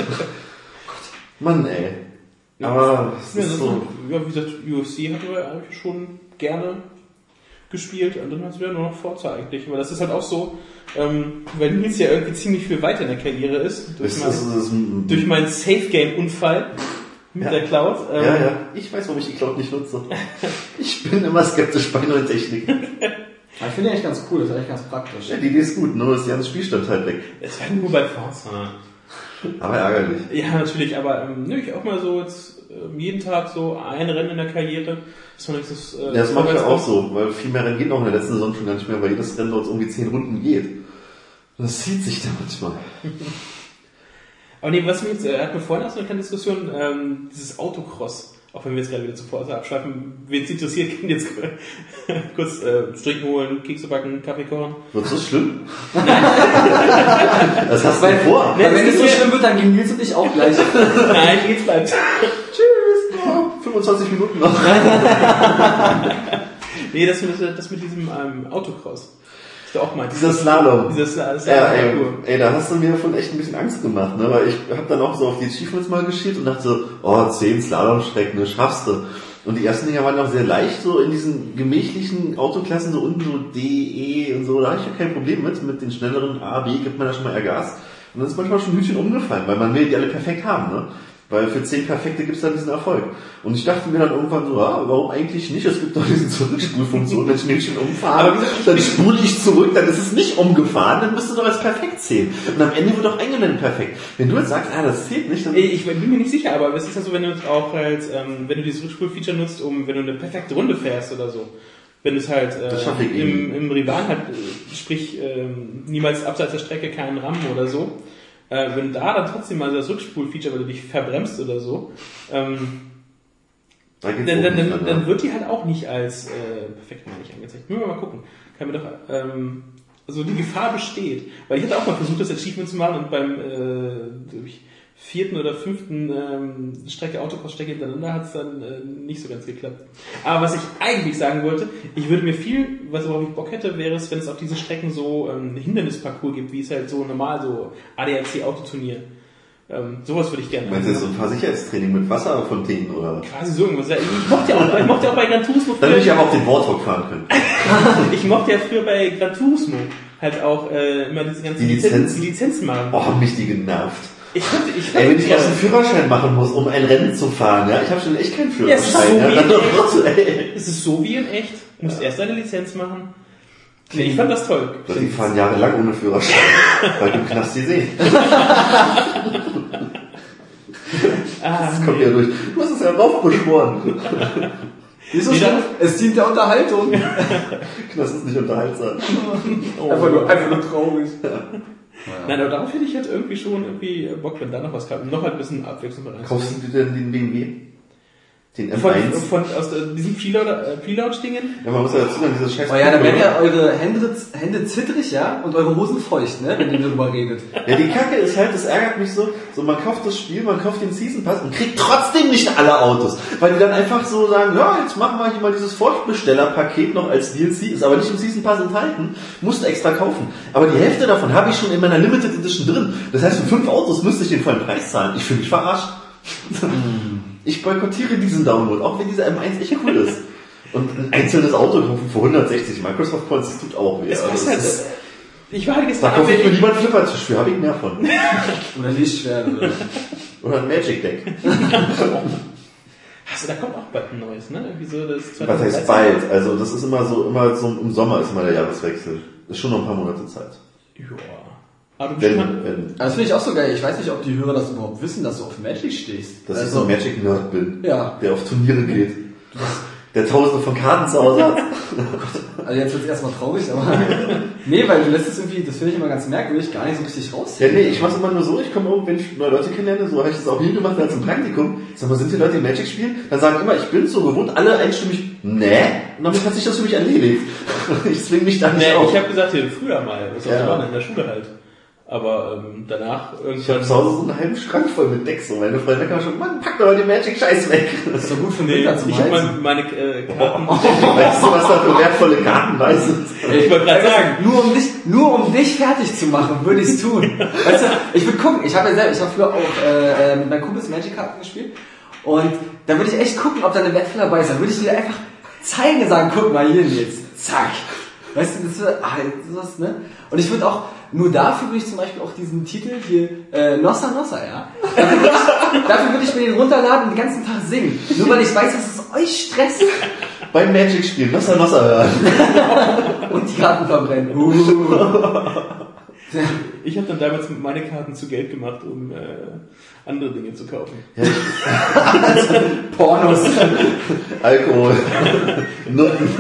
Mann, ey. Aber es Ja, ist das so. ja, wie gesagt, U F C hatten wir eigentlich schon gerne gespielt und dann hat es wieder nur noch Forza eigentlich. Aber das ist halt auch so, ähm, weil Nils ja irgendwie ziemlich viel weiter in der Karriere ist, durch, Es mein, ist, es ist, durch meinen Safe-Game-Unfall mit Ja. der Cloud. Ähm, ja, ja. Ich weiß, warum ich die Cloud nicht nutze. Ich bin immer skeptisch bei neuen Techniken. Aber ich finde die eigentlich ganz cool, das ist eigentlich ganz praktisch. Ja, die Idee ist gut, nur das ganze Spielstand halt weg. Es war nur bei Forza. Aber ärgerlich. Ja, natürlich, aber ähm, nö, ich auch mal so jetzt ähm, jeden Tag so ein Rennen in der Karriere. Das war nicht das, äh, Ja, das mache ich ja auch Vorwärtskommen. so, weil viel mehr Rennen geht noch in der letzten Saison schon gar nicht mehr, weil jedes Rennen dort um die zehn Runden geht. Und das zieht sich da manchmal. Aber nee, was mir jetzt, er hat mir vorhin auch so eine kleine Diskussion, ähm, dieses Autocross, auch wenn wir jetzt gerade wieder zu Forza abschweifen, wen es interessiert, kann jetzt kurz äh, Trinken holen, Kekse backen, Kaffee kochen. Wird so schlimm? Das hast du Weil, vor. weil wenn das es so ist ja- schlimm wird, dann gehen Nils und ich auch gleich. Nein, jetzt bleibt. Tschüss. Oh, fünfundzwanzig Minuten noch. Nee, das mit, das mit diesem ähm, Autocross. du auch mal. Dieser Slalom. Dieser Sla- Ja, ey, Slalom. ey, da hast du mir von echt ein bisschen Angst gemacht, ne? Weil ich hab dann auch so auf die Achievements mal geschielt und dachte so, oh, zehn Slalomstrecken, das schaffst du. Und die ersten Dinger waren auch sehr leicht, so in diesen gemächlichen Autoklassen, so unten so D, E und so, da habe ich ja kein Problem mit. Mit den schnelleren A, B gibt man da schon mal eher Gas. Und dann ist manchmal schon ein Hütchen umgefallen, weil man will die alle perfekt haben, ne? Weil für zehn Perfekte gibt's dann diesen Erfolg. Und ich dachte mir dann irgendwann so, ah, warum eigentlich nicht? Es gibt doch diese Zurückspulfunktion, wenn ich ein Hütchen umfahre, dann spule ich zurück, dann ist es nicht umgefahren, dann bist du doch als perfekt zählen. Und am Ende wird doch eingeblendet perfekt. Wenn du jetzt sagst, ah, das zählt nicht, dann... Ich bin mir nicht sicher, aber es ist ja so, wenn du auch halt, ähm, wenn du dieses Rückspul-Feature nutzt, um, wenn du eine perfekte Runde fährst oder so. Wenn du es halt äh, im, im Rivalen halt, äh, sprich, ähm, niemals abseits der Strecke keinen Rammen oder so, äh, wenn da dann trotzdem mal das Rückspul-Feature, weil du dich verbremst oder so, ähm, da dann, dann, dann, dann, dann wird die halt auch nicht als äh, perfekt mal nicht angezeigt. Müssen wir mal gucken. Kann mir doch, ähm, also die Gefahr besteht. Weil ich hatte auch mal versucht, das Achievement zu machen und beim äh, vierten oder fünften ähm, Strecke, Autocross-Strecke hintereinander hat es dann äh, nicht so ganz geklappt. Aber was ich eigentlich sagen wollte, ich würde mir viel, was worauf ich Bock hätte, wäre es, wenn es auf diesen Strecken so ähm, Hindernisparcours gibt, wie es halt so normal, so A D A C-Autoturnier. Ähm, sowas würde ich gerne. Meinst du jetzt so ein Fahrsicherheitstraining mit Wasserfontänen oder? Quasi so irgendwas. Ich mochte ja auch, ich mochte ja auch bei Gran Turismo. Dann würde ich aber auch den Warthog fahren können. Ich mochte ja früher bei Gran Turismo halt auch äh, immer diese ganzen die Lizenzen, Lizenzen, die Lizenzen machen. Oh, haben mich die genervt. Ich könnte, ich Ey, wenn ich erst einen Führerschein machen muss, um ein Rennen zu fahren, ja, ich habe schon echt keinen Ja, es ist Führerschein. so Ja, wie dann in doch, echt. ey. Es ist so wie in echt. Du musst erst eine Lizenz machen. Nee, ich fand das toll. Die fahren jahrelang ohne Führerschein, weil du kannst die sehen. Ah, Das kommt ja durch. Du hast es ja raufbeschworen. Wieso Nee, schon? dann- Es dient der Unterhaltung. Das ist nicht unterhaltsam. Oh. Einfach nur, einfach nur traurig. Nein, aber darauf hätte ich jetzt irgendwie schon irgendwie Bock, wenn da noch was kam. Noch halt ein bisschen Abwechslung rein. Kaufst du dir denn den B M W? Den M Von, eins? von aus äh, diesen Preload-Dingen? Ja, man muss ja dazu sagen, dieses scheiß Oh ja, dann werden Kugeln, ja eure Hände, Hände zittrig, ja, und eure Hosen feucht, ne, wenn ihr darüber redet. Ja, die Kacke ist halt, das ärgert mich so, so man kauft das Spiel, man kauft den Season Pass und kriegt trotzdem nicht alle Autos, weil die dann einfach so sagen, ja, jetzt machen wir hier mal dieses Vorbestellerpaket noch als D L C, ist aber nicht im Season Pass enthalten, musst du extra kaufen. Aber die Hälfte davon habe ich schon in meiner Limited Edition drin. Das heißt, für fünf Autos müsste ich den vollen Preis zahlen. Ich fühle mich verarscht. Ich boykottiere diesen Download, auch wenn dieser M eins echt cool ist. Und ein einzelnes Auto kaufen für hundertsechzig Microsoft Points, das tut auch weh. Es Also kostet halt, das ist- ich war halt Da gestern kaufe ich mir Abend- lieber einen Flippertisch für, habe ich mehr von. Oder Lichtschwert, oder? Oder ein Magic Deck. Achso, da kommt auch bald ein neues, ne? Irgendwie so das Was heißt bald? Also das ist immer so, immer so im Sommer ist immer der Jahreswechsel. Ist schon noch ein paar Monate Zeit. Ja. Aber du Wenn, bist schon wenn, Das finde ich auch so geil. Ich weiß nicht, ob die Hörer das überhaupt wissen, dass du auf Magic stehst. dass ich so ein Magic Nerd bin, Ja. der auf Turniere geht, der tausende von Karten zu Hause hat. Also jetzt wird es erstmal traurig, aber... nee, weil du lässt es irgendwie, das finde ich immer ganz merkwürdig, gar nicht so richtig raus. Ja, nee, ich mach's immer nur so, ich komme irgendwo, wenn ich neue Leute kennenlerne, so habe ich das auch hier gemacht als im Praktikum. Sag mal, sind die Leute, die Magic spielen? Dann sagen immer, ich bin so gewohnt, alle einstimmig, nee, und damit hat sich das für mich erledigt. Ich zwing mich da nicht Nee, auf. ich habe gesagt, hier, früher mal, das war Ja. ja. in der Schule halt. Aber ähm, danach Ich habe irgendwann... zu Hause so einen halben Schrank voll mit Decks und meine Freunde kann schon, Mann, pack doch mal den Magic-Scheiß weg. Das ist doch gut für den Nee, Winter zum ich habe Heizen. meine, meine äh, Karten... Weißt du, was da für wertvolle Karten bei sind? Ich wollte gerade sagen, Nur um dich, nur um dich fertig zu machen, würde ich es tun. Weißt du, ich würde gucken, ich habe ja selber, ich habe früher auch äh, äh, mit meinen Kumpels Magic-Karten gespielt und da würde ich echt gucken, ob da eine wertvolle dabei ist. Dann würde ich dir einfach zeigen und sagen, guck mal hier jetzt, zack. Weißt du, das ist, ah, sowas, ne? Und ich würde auch, nur dafür würde ich zum Beispiel auch diesen Titel hier, äh, Nossa Nossa, ja? Dafür würde ich, dafür würde ich mir den runterladen und den ganzen Tag singen. Nur weil ich weiß, dass es euch stresst Beim Magic-Spielen, Nossa Nossa hören. und die Karten verbrennen. Uh. ich habe dann damals meine Karten zu Geld gemacht, um äh, andere Dinge zu kaufen. Pornos. Alkohol, Nutten.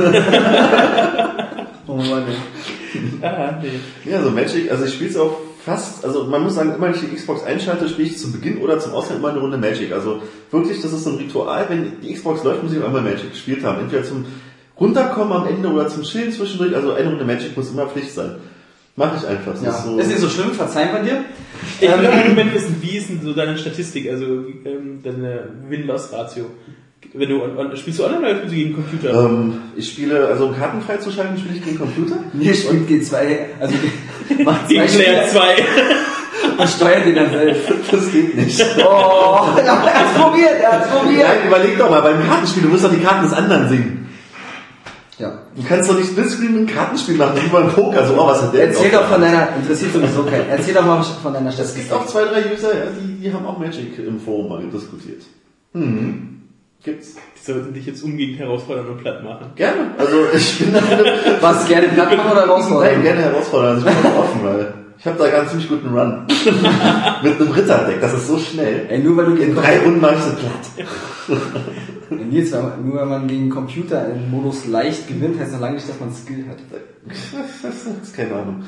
Oh Mann, ey. Ah, nee. Ja, so Magic, also ich spiele es auch fast, also man muss sagen, immer wenn ich die Xbox einschalte, spiele ich zu Beginn oder zum Ausgang immer eine Runde Magic. Also wirklich, das ist so ein Ritual, wenn die Xbox läuft, muss ich auch einmal Magic gespielt haben. Entweder zum Runterkommen am Ende oder zum Chillen zwischendurch, also eine Runde Magic muss immer Pflicht sein. Mache ich einfach. Das Ja. ist so, Ist nicht so schlimm, verzeihen wir dir. Ich will im Moment wissen, wie ist denn so deine Statistik, also ähm, deine Win-Loss-Ratio? Wenn du, on, spielst du online oder spielst du gegen den Computer? Ähm, ich spiele, also um Karten freizuschalten, spiele ich gegen den Computer. Mir spielt G zwei, also macht zwei Gegen Player Spieler zwei. und steuert den dann selbst. Das geht nicht. Oh, er hat's probiert, er hat's probiert. Nein, überleg doch mal, beim Kartenspiel, du musst doch die Karten des anderen singen. Ja. Du kannst doch nicht Splitscreen ein Kartenspiel machen, wie beim Poker, so, oh, was hat der Erzähl jetzt doch auch von gemacht? deiner, interessiert sowieso keinen, erzähl doch mal von deiner Es Statistik. gibt auch zwei, drei User, ja, die, die haben auch Magic im Forum mal diskutiert. Mhm. Gibt's. Die sollten dich jetzt umgehend herausfordern und platt machen. Gerne. Also ich bin dafür. Was, gerne platt machen oder herausfordern? Nein, gerne herausfordern. Also ich bin auch offen, weil ich habe da gerade einen ziemlich guten Run. Mit einem Ritterdeck, das ist so schnell. Ey, nur weil du In gegen drei Runden mache ich so platt. Nils, weil man- nur wenn man gegen Computer im Modus leicht gewinnt, heißt noch lange nicht, dass man Skill hat. Das ist keine Ahnung.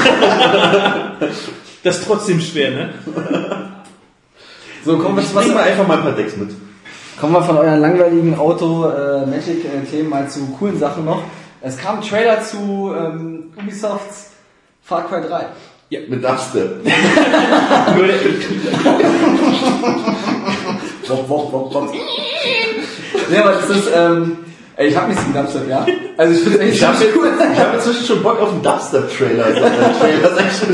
Das ist trotzdem schwer, ne? So, kommen wir Ich zu was. bring mal einfach mal ein paar Decks mit. Kommen wir von euren langweiligen Auto-Magic-Themen mal zu coolen Sachen noch. Es kam ein Trailer zu ähm, Ubisofts Far Cry drei. Mit Dubstep. Nur der, Wop, wop, wop, wop. Nee, aber das ist, ähm, ey, ich hab nichts gegen Dubstep, ja? Also ich finde echt Ich habe cool. ich hab inzwischen schon Bock auf einen Dubstep-Trailer. Also, der Trailer sag ich schon.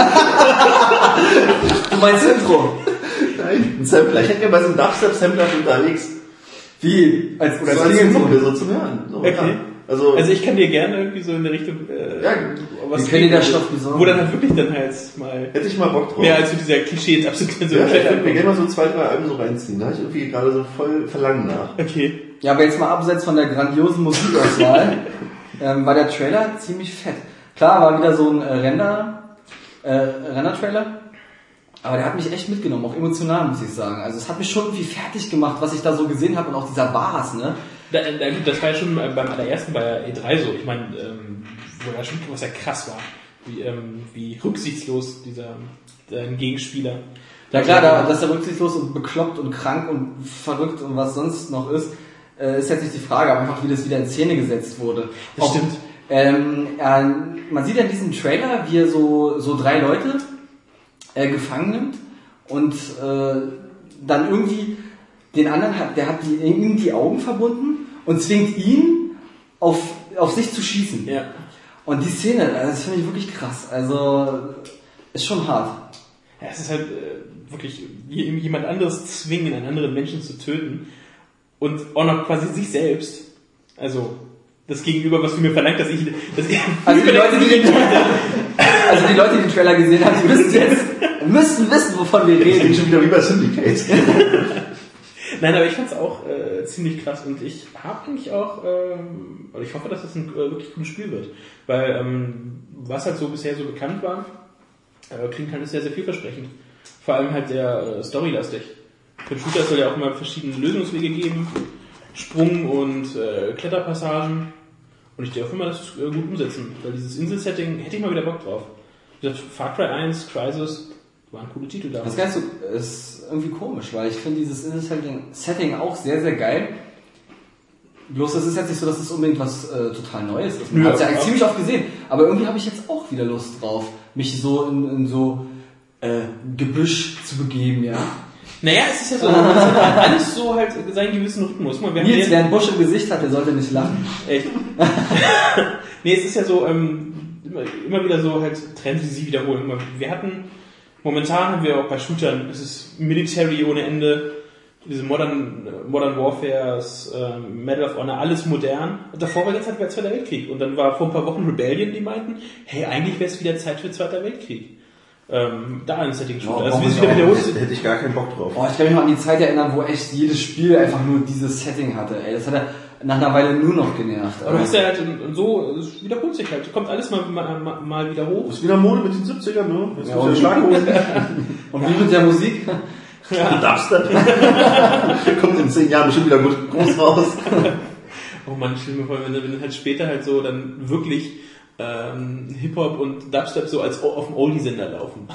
Du meinst Intro. Nein, ein Sampler. Ich hätte gerne bei so einem Dubstep-Sampler schon unterwegs. Wie? Als, oder So als als Intro. Intro, so zum Hören. So, Okay. ja. Also, also ich kann dir gerne irgendwie so in der Richtung, äh, ja, was Wir können dir geht, das Stoff besorgen. wo dann halt wirklich dann halt mal hätte ich mal Bock drauf. mehr als so dieser Klischee absolut so ja, ich schlecht würde mir angucken. gerne mal so zwei, drei Alben so reinziehen. Da habe ich irgendwie gerade so voll Verlangen nach. Okay. Ja, aber jetzt mal abseits von der grandiosen Musikauswahl, ähm, war der Trailer ziemlich fett. Klar, war wieder so ein äh, Render, äh, Render-Trailer, aber der hat mich echt mitgenommen, auch emotional, muss ich sagen. Also es hat mich schon irgendwie fertig gemacht, was ich da so gesehen habe und auch dieser Bass, ne? Da, da, gut, das war ja schon beim allerersten bei der E drei so. Ich meine, ähm, wo ja schon was ja krass war. Wie, ähm, wie rücksichtslos dieser dein Gegenspieler. Ja klar, da, dass er rücksichtslos und bekloppt und krank und verrückt und was sonst noch ist, äh, ist jetzt nicht die Frage, aber einfach wie das wieder in Szene gesetzt wurde. Das Auch, stimmt. Ähm, äh, man sieht ja in diesem Trailer, wie er so, so drei Leute äh, gefangen nimmt und äh, dann irgendwie den anderen hat, der hat die, ihm die Augen verbunden und zwingt ihn auf, auf sich zu schießen. Ja. Und die Szene, das finde ich wirklich krass. Also ist schon hart. Ja, es ist halt äh, wirklich wie jemand anderes zwingen, einen anderen Menschen zu töten und auch noch quasi sich selbst. Also das Gegenüber, was du mir verlangt, dass ich, dass ich Also die Leute, die den, also die Leute, die den Trailer gesehen haben, die müssen jetzt müssen wissen, wovon wir Ich bin reden. schon wieder wie bei Syndicate. Nein, aber ich fand's auch äh, ziemlich krass und ich habe eigentlich auch, ähm, oder ich hoffe, dass das ein äh, wirklich cooles Spiel wird, weil ähm, was halt so bisher so bekannt war, äh, klingt halt sehr, sehr vielversprechend. Vor allem halt sehr äh, storylastig. Für den Shooter soll ja auch immer verschiedene Lösungswege geben, Sprung- und äh, Kletterpassagen und ich denke auch immer, das äh, gut umsetzen, weil dieses Insel-Setting hätte ich mal wieder Bock drauf. Wie gesagt, Far Cry eins, Crysis, waren coole Titel da. Das ist, gar nicht so, ist irgendwie komisch, weil ich finde dieses Setting, Setting auch sehr, sehr geil. Bloß es ist jetzt nicht so, dass es unbedingt was äh, total Neues ist. Man Ja, hat es ja eigentlich ja. ziemlich oft gesehen. Aber irgendwie habe ich jetzt auch wieder Lust drauf, mich so in, in so äh, Gebüsch zu begeben, ja. Naja, es ist ja so, es hat alles so halt seinen gewissen Rhythmus. Guck mal, wir haben Nils, hier- wer einen Busch im Gesicht hat, der sollte nicht lachen. Echt? Nee, es ist ja so, ähm, immer, immer wieder so halt Trends, die sich wiederholen. Immer- Wir hatten, momentan haben wir auch bei Shootern, es ist Military ohne Ende, diese Modern, Modern Warfares, ähm, Medal of Honor, alles modern. Und davor war jetzt halt der Zweiter Weltkrieg. Und dann war vor ein paar Wochen Rebellion, die meinten, hey, eigentlich wäre es wieder Zeit für Zweiter Weltkrieg. Ähm, da ein Setting-Shooter. Oh, also wie brauchen sich wir wieder auch. wiederholt. Hätte ich gar keinen Bock drauf. Oh, ich kann mich noch an die Zeit erinnern, wo echt jedes Spiel einfach nur dieses Setting hatte. Ey, das hat er nach einer Weile nur noch genervt. Aber du hast ja halt und so, es wiederholt sich halt. Kommt alles mal, mal, mal- mal wieder hoch. Das ist wieder Mode mit den siebzigern, ne? Jetzt Ja, muss und- ja Schlaghosen. Und wie mit der Musik? Und Dubstep. Kommt in zehn Jahren bestimmt wieder gut groß raus. Oh Mann, ich stell mir vor, wenn, wenn dann halt später halt so dann wirklich ähm, Hip-Hop und Dubstep so als o- auf dem Oldie-Sender laufen.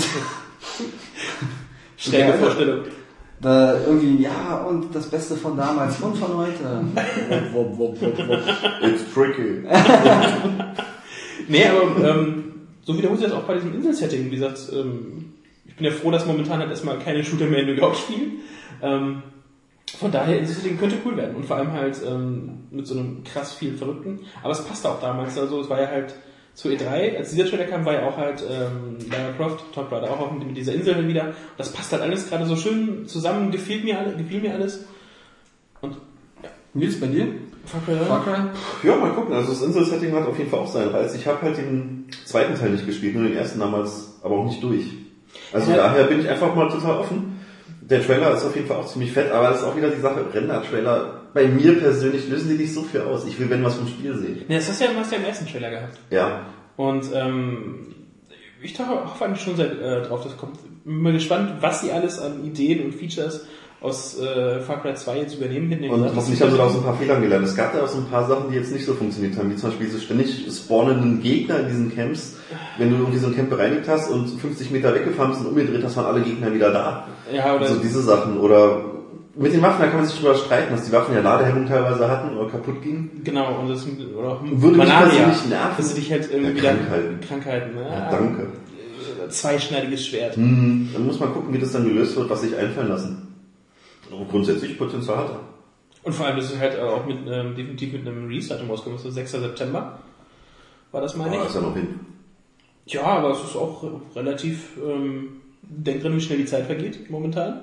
Schräge Ja, Vorstellung. Da irgendwie, ja, und das Beste von damals und von heute. Wupp, wupp, wupp, wupp. It's tricky. Nee, aber ähm, so wiederholt sich das auch bei diesem Insel-Setting. Wie gesagt, ähm, ich bin ja froh, dass momentan halt erstmal keine Shooter mehr in New York spielen. Ähm, Von daher, dieses Ding könnte cool werden. Und vor allem halt ähm, mit so einem krass viel Verrückten. Aber es passte auch damals. Also es war ja halt zu E drei, als dieser Trailer kam, war ja auch halt ähm, Lara Croft, Tomb Raider auch mit dieser Insel wieder. Und das passt halt alles gerade so schön zusammen. Gefiel mir, alle, gefiel mir alles. Und ja. Nils, bei dir? Far Cry. Far Cry? Ja, mal gucken. Also das Insel-Setting hat auf jeden Fall auch seinen Reiz. Ich habe halt den zweiten Teil nicht gespielt, nur den ersten damals, aber auch nicht durch. Also ja. daher bin ich einfach mal total offen. Der Trailer ist auf jeden Fall auch ziemlich fett, aber das ist auch wieder die Sache, Render-Trailer, bei mir persönlich lösen die nicht so viel aus. Ich will, wenn was vom Spiel sehen. Ja, das hast du ja, hast du ja im ersten Trailer gehabt. Ja. Und ähm, ich hoffe eigentlich schon sehr äh, drauf, das kommt. Bin mal gespannt, was sie alles an Ideen und Features aus äh, Far Cry zwei jetzt übernehmen. Mitnehmen. Und hoffentlich haben sie da auch so ein paar Fehler gelernt. Es gab da auch so ein paar Sachen, die jetzt nicht so funktioniert haben, wie zum Beispiel diese ständig spawnenden Gegner in diesen Camps. Wenn du irgendwie so ein Camp bereinigt hast und fünfzig Meter weggefahren bist und umgedreht hast, waren alle Gegner wieder da. Ja, oder so diese Sachen. Oder mit den Waffen, da kann man sich drüber streiten, dass die Waffen ja Ladehemmung teilweise hatten oder kaputt gingen. Genau, und das oder auch Würde mich persönlich nerven. dass du dich halt irgendwie Ja, wieder Krankheiten. Krankheiten, ne? Ja, danke. Zweischneidiges Schwert. Hm, dann muss man gucken, wie das dann gelöst wird, was sich einfallen lassen. Aber grundsätzlich Potenzial hat er. Und vor allem, das ist halt auch mit ähm, definitiv mit einem Release-Datum rausgekommen, das ist sechster September. War das, meine Oh, ich? ist ja noch hin. Ja, aber es ist auch relativ, ähm, denk dran, wie schnell die Zeit vergeht, momentan.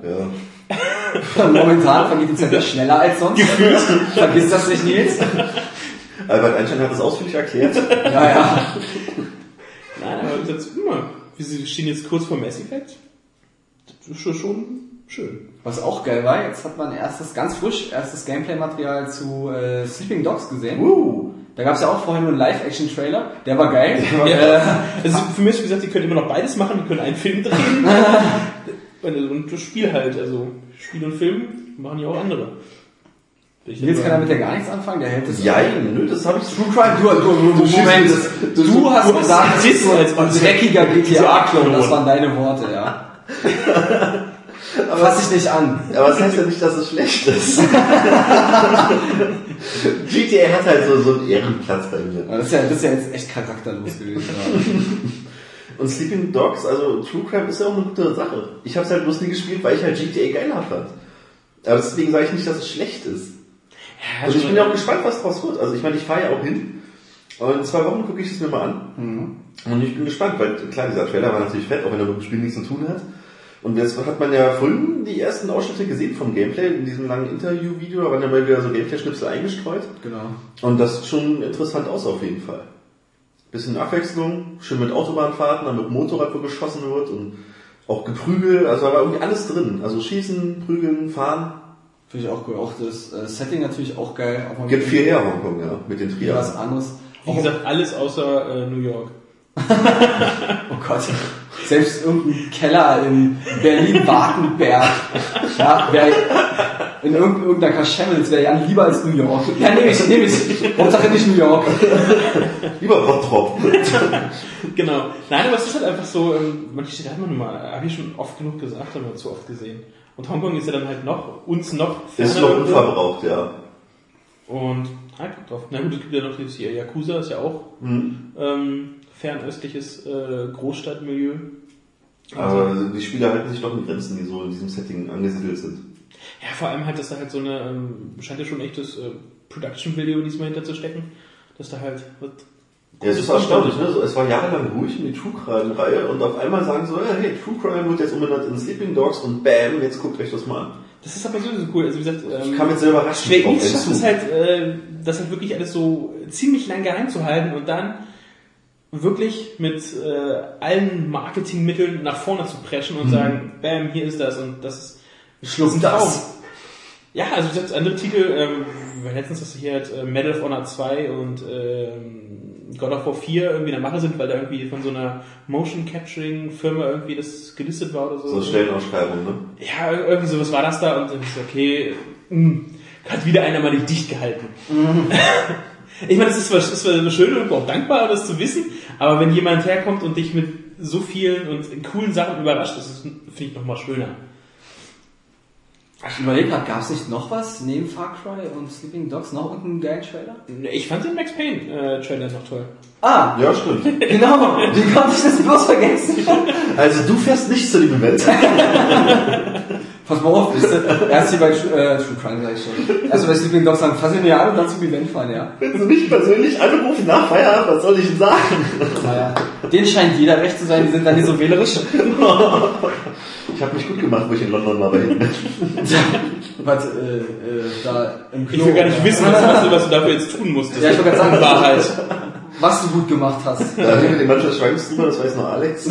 Ja. Momentan vergeht die Zeit ja schneller als sonst. Vergiss das nicht, Nils. Albert Einstein hat das ausführlich erklärt. Ja, ja. Nein, aber wie gesagt, guck mal, wir stehen jetzt kurz vor Mass Effect. Das ist schon, schon schön. Was auch geil war, jetzt hat man erstes, ganz frisch, erstes Gameplay-Material zu äh, Sleeping Dogs gesehen. Uh. Da gab es ja auch vorher nur einen Live-Action-Trailer, der war geil. Ja. Äh, Also für mich ist gesagt, die können immer noch beides machen, die können einen Film drehen und, und das Spiel halt, also Spiel und Film machen ja auch andere. Nils kann damit ja gar nichts anfangen, der hält es. Ja, nö, das habe ich True Crime, du, du, du, du, Moment, du, du hast du gesagt, hast das ist so als ein dreckiger G T A-Klon, das waren deine Worte, ja. Fass ich nicht an. Aber das heißt ja nicht, dass es schlecht ist. G T A hat halt so, so einen Ehrenplatz bei mir. Das ist ja, das ist ja jetzt echt charakterlos gewesen. Ja. Und Sleeping Dogs, also True Crime ist ja auch eine gute Sache. Ich habe es halt bloß nie gespielt, weil ich halt G T A geiler fand. Aber deswegen sage ich nicht, dass es schlecht ist. Ja, Und ich bin ja auch gespannt, was draus wird. Also ich meine, ich fahre ja auch hin. Und in zwei Wochen gucke ich es mir mal an. Mhm. Und ich bin gespannt, weil klar, dieser Trailer war natürlich fett, auch wenn er mit dem Spiel nichts zu tun hat. Und jetzt hat man ja vorhin die ersten Ausschnitte gesehen vom Gameplay, in diesem langen Interview-Video, da waren ja mal wieder so Gameplay-Schnipsel eingestreut. Genau. Und das sieht schon interessant aus auf jeden Fall. Bisschen Abwechslung, schön mit Autobahnfahrten, dann mit Motorrad, wo geschossen wird und auch Geprügel, also da war irgendwie alles drin. Also Schießen, Prügeln, Fahren. Finde ich auch cool. Auch das äh, Setting natürlich auch geil. Auch mal Gibt viel her, Hongkong, ja, mit den wieder was Triaden. anderes. Wie gesagt, alles außer äh, New York. Oh Gott. Selbst irgendein Keller in Berlin-Wartenberg. Ja, wär, in irgendeiner Kaschemmels wäre ja lieber als New York. Ja, nehme ich, nehme ich. Hauptsache nicht New York. Lieber Bottrop. Genau. Nein, aber es ist halt einfach so, ähm, manche Städte hat man nun mal, habe ich schon oft genug gesagt, haben wir zu oft gesehen. Und Hongkong ist ja dann halt noch, uns noch Ist noch unverbraucht, ja. Und halt drauf. Na gut, es gibt ja noch dieses hier Yakuza, ist ja auch Mhm. ähm, fernöstliches äh, Großstadtmilieu. Aber die Spiele halten sich doch in Grenzen, die so in diesem Setting angesiedelt sind. Ja, vor allem halt, dass da halt so eine, ähm, scheint ja schon echtes äh, Production-Video diesmal hinter zu stecken, dass da halt wird. Ja, es ist erstaunlich, ne? So, es war jahrelang ruhig um die True Crime-Reihe und auf einmal sagen so, hey, True Crime wird jetzt umbenannt in Sleeping Dogs und bam, jetzt guckt euch das mal an. Das ist aber sowieso cool. Also wie gesagt, ähm, Ich kam jetzt selber rasch Square drauf Enix schafft hinzu. es halt, äh, das halt wirklich alles so ziemlich lang geheim zu halten und dann wirklich mit äh, allen Marketingmitteln nach vorne zu preschen und Mhm. sagen, bam, hier ist das und das ist Schluck ein das. Traum. Ja, also wie gesagt, andere Titel, ähm, letztens hast du hier halt äh, Medal of Honor zwei und ähm, God of War vier irgendwie in der Mache sind, weil da irgendwie von so einer Motion Capturing Firma irgendwie das gelistet war oder so. So Stellenausschreibung, ne? Ja, irgendwie sowas war das da und dann ist so, okay, mh, hat wieder einer mal nicht dicht gehalten. Ich meine, es ist zwar, ist zwar schön und auch dankbar, das zu wissen, aber wenn jemand herkommt und dich mit so vielen und coolen Sachen überrascht, das ist, finde ich, nochmal schöner. Ich überlege gerade, gab es nicht noch was neben Far Cry und Sleeping Dogs? Noch irgendeinen geilen Trailer? Ich fand den Max Payne äh, Trailer noch toll. Ah, Ja, stimmt. genau. Wie konnte ich das bloß vergessen? Also du fährst nicht zu dem Event. Pass mal auf, bist du, erst hier bei äh, True Crime, sag ich schon. Erst bei Sleeping Dogs sagen, fass ihn mir an und dann zum Event fahren, ja. Wenn Sie mich persönlich anrufen nach Feierabend, was soll ich denn sagen? Naja, denen scheint jeder recht zu sein, die sind dann nicht so wählerisch. Ich habe mich gut gemacht, wo ich in London war bei hinten. Was, äh, äh, da im Klo. Ich will gar nicht wissen, was, was, du, was du dafür jetzt tun musstest. Ja, ich wollte gerade sagen, Wahrheit. was du gut gemacht hast. Da reden wir den manchmal Schwanks drüber, das weiß noch Alex.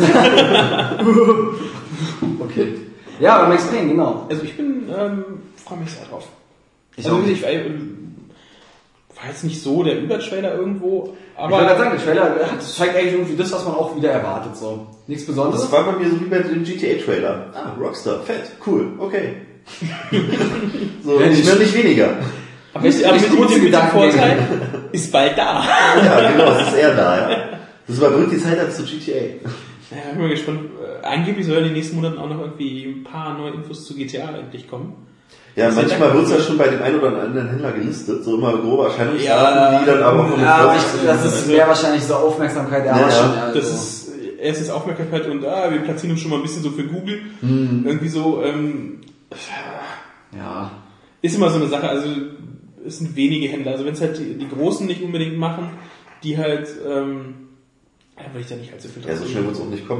Okay. Ja, aber Max Payne, genau. Also ich bin, ähm, freue mich sehr drauf. Ich Also auch. ich war, ähm, war jetzt nicht so der Übertrailer irgendwo, Ich wollte gerade aber sagen, der Trailer hat- zeigt eigentlich irgendwie das, was man auch wieder erwartet, so. Nichts Besonderes. Das war bei mir so wie bei dem G T A-Trailer. Ah, Rockstar, fett, cool, okay. So, Ja, nicht mehr, nicht weniger. aber mit, aber nicht mit, kurze mit dem Gedankengänge. Vorteil ist bald da. Ja, genau, es ist eher da, ja. Das überbrückt die Zeit als zu G T A. Ja, ich bin mal gespannt. Äh, Angeblich sollen in den nächsten Monaten auch noch irgendwie ein paar neue Infos zu G T A endlich kommen. Ja, Das manchmal ist wird es ja schon bei dem einen oder anderen Händler gelistet, so immer grobe Erscheinungsdaten, Ja, die dann aber auch noch Ja, aber mit ich, das ist mehr wahrscheinlich so Aufmerksamkeit der Ja, Arschen, ja. also. Das ist äh, erstens Aufmerksamkeit und ah, wir platzieren uns schon mal ein bisschen so für Google. Irgendwie so, ähm, Ja. ist immer so eine Sache, also es sind wenige Händler. Also wenn es halt die, die Großen nicht unbedingt machen, die halt, ähm, da würde ich da nicht allzu viel Ja, so schnell wird es auch nicht kommen.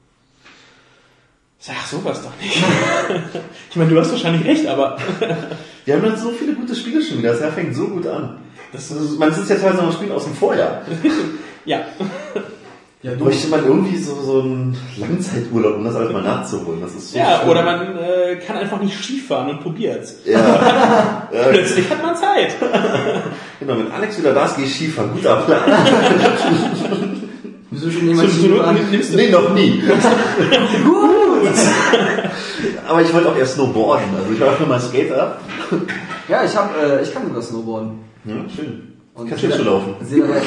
Sag sowas doch nicht. Ich meine, du hast wahrscheinlich recht, aber Wir haben dann so viele gute Spiele schon wieder, das Jahr fängt so gut an. Das ist, man sitzt ja teilweise noch Spielen aus dem Vorjahr. ja. Ja, du. Bräuchte man irgendwie so, so einen Langzeiturlaub, um das alles mal nachzuholen. Das ist so Ja, schön. oder man äh, kann einfach nicht Skifahren und probiert's. Ja, ja, Plötzlich hat man Zeit. genau, wenn Alex wieder da ist, gehe ich Skifahren. Guter Plan. Wieso schon jemand Zur Not Skifahren? nimmst du Nee, noch nie. Gut! Aber ich wollte auch erst snowboarden. Also ich war auch nur mal Skater. Ja, ich hab, äh, ich kann sogar Snowboarden. Ja, schön. Und Kannst du schon laufen? Sehe dabei-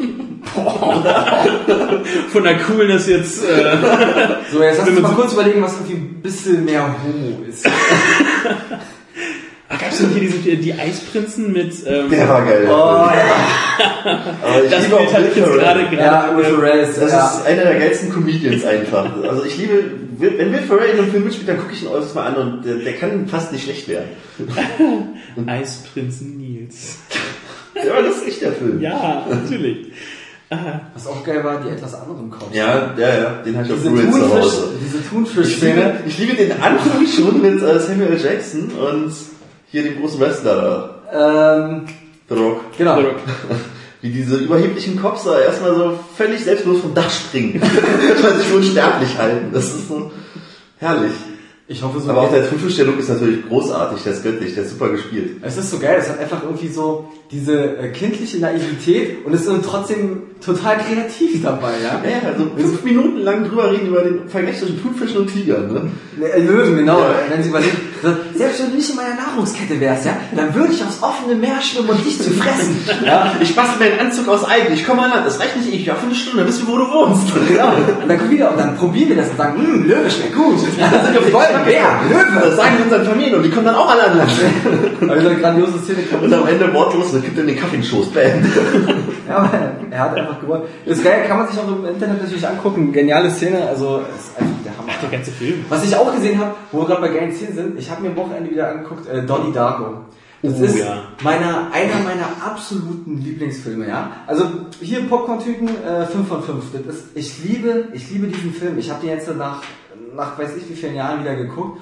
von der Coolness jetzt. Äh, So, jetzt lass Wenn uns man mal so- kurz überlegen, was irgendwie ein bisschen mehr Homo ist. Gab es denn hier diese, die Eisprinzen mit. Ähm, Der war geil. Der Oh, Film. ja. Aber ich das liebe auch Bild hatte ich Will jetzt Ferrell. gerade Ja, Will gerade. Ferrell ist, Das ja. ist einer der geilsten Comedians einfach. Also ich liebe, wenn Will Ferrell in einem Film mitspielt, dann gucke ich ihn äußerst mal an und der, der kann fast nicht schlecht werden. Eisprinzen Nils. Ja, aber das ist echt der Film. Ja, natürlich. Was auch geil war, die etwas anderen Cops. Ja, ja, ja, den habe ich auf Diese Blu-ray zu Thunfisch, Hause. diese Ich Thunfisch-Szene. liebe, ich liebe den Anfang schon mit äh, Samuel Jackson und hier dem großen Wrestler da, Ähm, The Rock. genau. Wie diese überheblichen Cops da erstmal so völlig selbstlos vom Dach springen. Weil sich unsterblich halten. Das ist so herrlich. Ich hoffe so. Aber auch der Thunfisch, der Look ist natürlich großartig, der ist göttlich, der ist super gespielt. Es ist so geil, es hat einfach irgendwie so diese äh, kindliche Naivität und es ist trotzdem total kreativ dabei, ja? Ja, also fünf Minuten lang drüber reden über den Vergleich zwischen Thunfischen und Tigern, ne? Äh, Löwen, genau. Ja. Wenn sie überlegen, so, selbst wenn du nicht in meiner Nahrungskette wärst, ja, dann würde ich aufs offene Meer schwimmen und dich zu fressen. Ja, ich bastel mir einen Anzug aus Algen, ich komme an Land, das reicht nicht, ich auf eine Stunde, dann wissen wir, wo du wohnst. Genau. Und dann kommen wir wieder und dann probieren wir das und sagen, hm, Löwe schmeckt gut. Ja, dann sind wir voll, Bär, Löwe. Das sagen wir unseren Familien und die kommen dann auch alle an Land. Also eine grandiose Szene kann Und am Ende wortlos, dann gibt er den Kaffee in den Schoß, bam. Ja, aber er hat einfach gewonnen. Das ist geil, kann man sich auch im Internet natürlich angucken. Geniale Szene, also ist einfach der Hammer. Der ganze Film. Was ich auch gesehen habe, wo wir gerade bei geilen Szenen sind, ich habe mir am Wochenende wieder angeguckt, äh, Donnie Darko. Das Oh, ist ja. meiner, einer meiner absoluten Lieblingsfilme, ja. Also hier Popcorn-Tüten, äh, fünf von fünf. Das ist, ich liebe, ich liebe diesen Film. Ich habe den jetzt nach, nach weiß ich wie vielen Jahren wieder geguckt.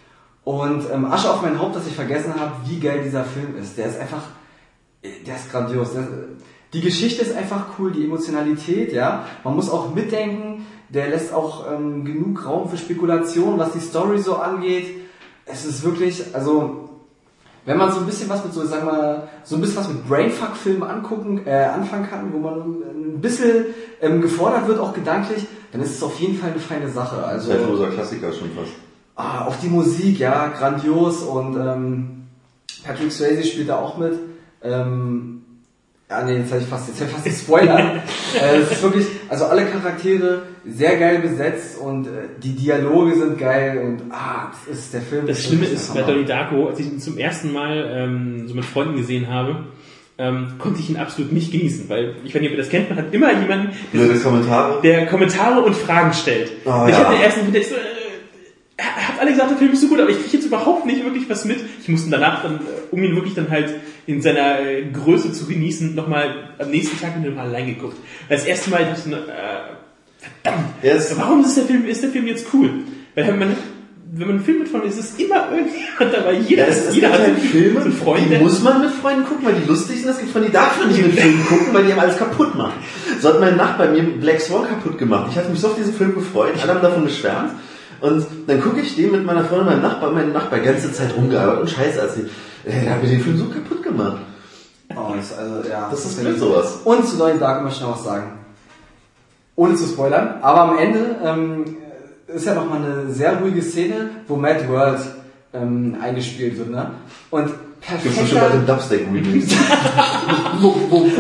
Und ähm, Asche auf mein Haupt, dass ich vergessen habe, wie geil dieser Film ist. Der ist einfach, der ist grandios. Der, die Geschichte ist einfach cool, die Emotionalität, ja. Man muss auch mitdenken. Der lässt auch ähm, genug Raum für Spekulation, was die Story so angeht. Es ist wirklich, also wenn man so ein bisschen was mit so, sagen wir, so ein bisschen was mit Brainfuck-Filmen angucken, äh, anfangen kann, wo man ein bisschen ähm, gefordert wird, auch gedanklich, dann ist es auf jeden Fall eine feine Sache. Also Zeitloser Klassiker schon fast. ah, auch die Musik, ja, grandios und ähm, Patrick Swayze spielt da auch mit. Ähm, ja, nee, jetzt habe ich fast, jetzt hab ich fast den Spoiler. äh, es ist wirklich, also alle Charaktere sehr geil besetzt und äh, die Dialoge sind geil und ah, das ist der Film. Das ist Schlimme wirklich ist, der bei Hammer. Donnie Darko, als ich ihn zum ersten Mal ähm, so mit Freunden gesehen habe, ähm, konnte ich ihn absolut nicht genießen, weil, ich weiß nicht, ob ihr das kennt, man hat immer jemanden, Blöde Kommentare. der Kommentare und Fragen stellt. Oh, und ich ja. habe den ersten, der ist so, äh, er hat alle gesagt, der Film ist so gut, aber ich kriege jetzt überhaupt nicht wirklich was mit. Ich musste danach dann, um ihn wirklich dann halt in seiner äh, Größe zu genießen, nochmal am nächsten Tag mit dem Mal allein geguckt. Das erste Mal dachte ich, äh, verdammt, yes. warum ist der Film, ist der Film jetzt cool? Weil wenn man, wenn man einen Film mit Freunden ist, ist immer irgendjemand dabei. Jeder, ja, es, es jeder gibt hat halt Filme, so Freunde. die muss man mit Freunden gucken, weil die lustig sind. Es gibt von die darf man nicht mit Filmen gucken, weil die haben alles kaputt machen. So hat mein Nachbar mir Black Swan kaputt gemacht. Ich hatte mich so auf diesen Film gefreut, alle haben davon geschwärmt. Und dann gucke ich den mit meiner Freundin, meinem Nachbar, mein Nachbar die ganze Zeit rumgearbeitet und Scheiße erzählt. Er hat mir den Film so kaputt gemacht. Oh, das, also, ja, das ist blöd sowas. Und zu Donnie Darko möchte ich noch was sagen. Ohne zu spoilern. Aber am Ende ähm, ist ja nochmal eine sehr ruhige Szene, wo Mad World ähm, eingespielt wird. Ne? Und perfekter... Gibt's schon bei dem Dubstep-Remix. wo, wo, wo,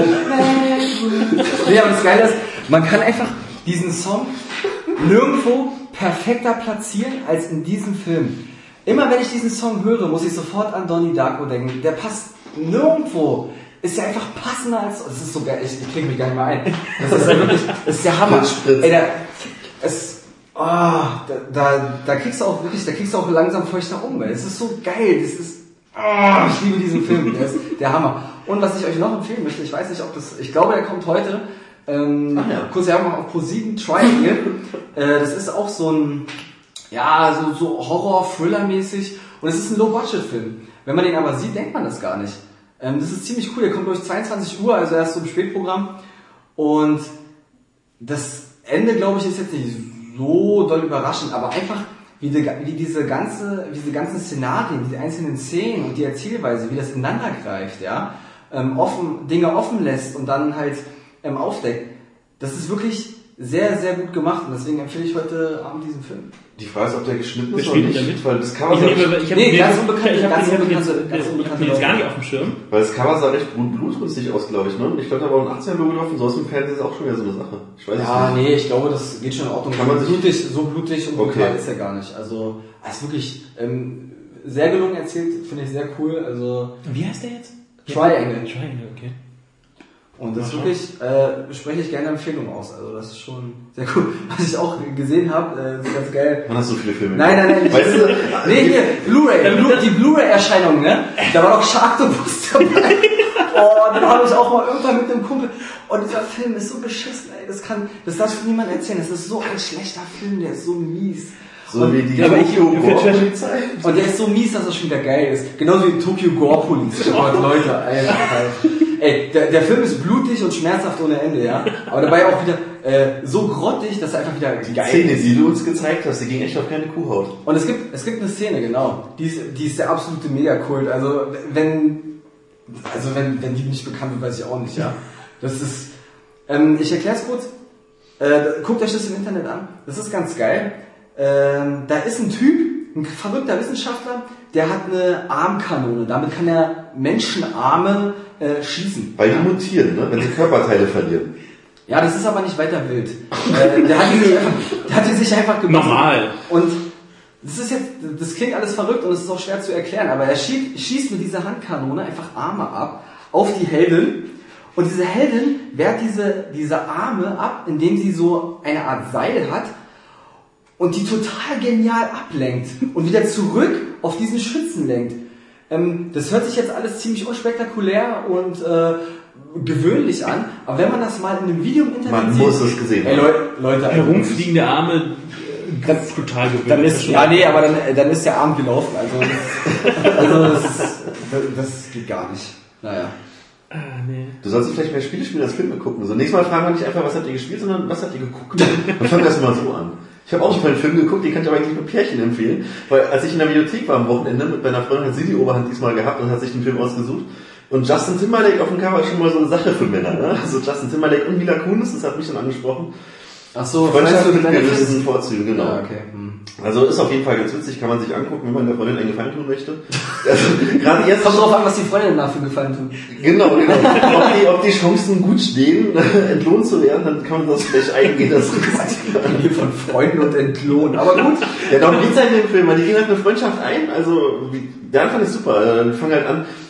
nee, aber das Geile ist, man kann einfach diesen Song nirgendwo perfekter platzieren als in diesem Film. Immer wenn ich diesen Song höre, muss ich sofort an Donnie Darko denken. Der passt nirgendwo. Ist ja einfach passender als... Das ist so geil, ich, ich krieg mich gar nicht mehr ein. Das ist ja wirklich... Das ist der Hammer. Ey, der, es, oh, da, da, da kriegst du auch wirklich... Da kriegst du auch langsam feuchte Augen. Es ist so geil. Das ist... Oh, ich liebe diesen Film. Der ist der Hammer. Und was ich euch noch empfehlen möchte, ich weiß nicht, ob das... Ich glaube, der kommt heute... Ähm, Ach ja. Kurz Werbung auf Pro sieben Triangle. äh, das ist auch so ein... Ja, so, so Horror-Thriller-mäßig. Und es ist ein Low-Budget-Film. Wenn man den aber sieht, denkt man das gar nicht. Ähm, das ist ziemlich cool. Der kommt durch zweiundzwanzig Uhr, also erst so im Spätprogramm. Und das Ende, glaube ich, ist jetzt nicht so doll überraschend, aber einfach, wie, die, wie diese ganze, wie diese ganzen Szenarien, die einzelnen Szenen und die Erzählweise, wie das ineinander greift, ja, ähm, offen, Dinge offen lässt und dann halt ähm, aufdeckt. Das ist wirklich sehr, sehr gut gemacht und deswegen empfehle ich heute Abend diesen Film. Die Frage ist, ob der geschnitten ist Der oder spielt nicht, damit? weil das Cover Ich sah, nehme, ich hab Nee, den- ganz unbekannte- ich hab ganz den- ich hab den unbekannte- jetzt- ganz ich hab unbekannte den jetzt gar Leute. nicht auf dem Schirm. weil das Cover sah recht blut- blutrünstig aus, glaube ich, ne? Und ich glaube, da war ein achtzehn-Logo drauf und so aus dem Fernsehen ist auch schon wieder so eine Sache. Ich weiß es Ja, nicht. nee, ich glaube, das geht schon in Ordnung. Kann man so sich- blutig, so blutig und Okay. brutal ist er gar nicht. Also, er ist wirklich ähm, sehr gelungen erzählt, finde ich sehr cool. Also, Wie heißt der jetzt? Triangle. Triangle, okay. Und das wirklich äh, spreche ich gerne Empfehlung aus. Also das ist schon sehr cool. Was ich auch gesehen habe, äh, ist ganz geil. Man hat so viele Filme. Nein, nein, nein. Ich, Weißt du, nee, hier, Blu-ray. Blu die Blu-ray-Erscheinung, ne? Da war doch Sharktopus dabei. Oh, dann habe ich auch mal irgendwann mit einem Kumpel. Oh, dieser Film ist so beschissen, ey. Das kann, das darf niemand erzählen. Das ist so ein schlechter Film, der ist so mies. so und, wie die ja, aber ich- Tokyo-Polizei. und der ist so mies, dass er schon wieder geil ist. Genauso wie Tokyo Gore Police. Oh Gott, Leute, Alter. Ey, der, der Film ist blutig und schmerzhaft ohne Ende, ja. Aber dabei auch wieder äh, so grottig, dass er einfach wieder Die geil Szene, ist. die du uns gezeigt hast, die ging echt auf keine Kuhhaut. Und es gibt, es gibt eine Szene, genau. Die ist, die ist der absolute Megakult. Also wenn, also wenn, wenn die nicht bekannt wird, weiß ich auch nicht, ja. Das ist, ähm, ich erkläre es kurz. Äh, guckt euch das im Internet an. Das ist ganz geil. Ähm, da ist ein Typ, ein verrückter Wissenschaftler, der hat eine Armkanone. Damit kann er Menschenarme äh, schießen. Weil die mutieren, ne? Wenn sie Körperteile verlieren. Ja, das ist aber nicht weiter wild. äh, der, hat die sich einfach, der hat die sich einfach gemacht. Normal. Und das ist jetzt, das klingt alles verrückt und es ist auch schwer zu erklären, aber er schießt, schießt mit dieser Handkanone einfach Arme ab auf die Heldin. Und diese Heldin wehrt diese, diese Arme ab, indem sie so eine Art Seil hat und die total genial ablenkt und wieder zurück auf diesen Schützen lenkt. Ähm, das hört sich jetzt alles ziemlich unspektakulär und äh, gewöhnlich an, aber wenn man das mal in einem Video im Internet Man sieht... muss es gesehen Ey, haben. Leute, Leute, Herumfliegende Arme, äh, ganz total gewöhnt. dann ist, ja, nee, aber dann, dann ist der Arm gelaufen. Also, das, also das, das, das geht gar nicht. Naja. Ah, nee. Du sollst vielleicht mehr Spiele spielen als Filme gucken. So, nächstes Mal fragen wir nicht einfach, was habt ihr gespielt, sondern was habt ihr geguckt. Und fangen wir das mal so an. Ich habe auch schon mal einen Film geguckt, den kann ich aber eigentlich nur Pärchen empfehlen. Weil als ich in der Videothek war am Wochenende mit meiner Freundin, hat sie die Oberhand diesmal gehabt und hat sich den Film ausgesucht. Und Justin Timberlake auf dem Cover ist schon mal so eine Sache für Männer. Ne? Also Justin Timberlake und Mila Kunis, das hat mich dann angesprochen. Ach so, Freundschaft mit Benefits? gewissen Vorzügen, genau. Ja, okay. Hm. Also ist auf jeden Fall ganz witzig, kann man sich angucken, wenn man der Freundin einen Gefallen tun möchte. Also, gerade jetzt Kommt drauf an, was die Freundin dafür gefallen tut. Genau, genau. Ob die, ob die Chancen gut stehen, entlohnt zu werden, dann kann man das vielleicht eingehen. Das Hier von Freunden und entlohnen. Aber gut. ja, darum geht's halt in dem Film, weil die gehen halt eine Freundschaft ein. Also, wie, der Anfang ist super. Also, die fangen halt an,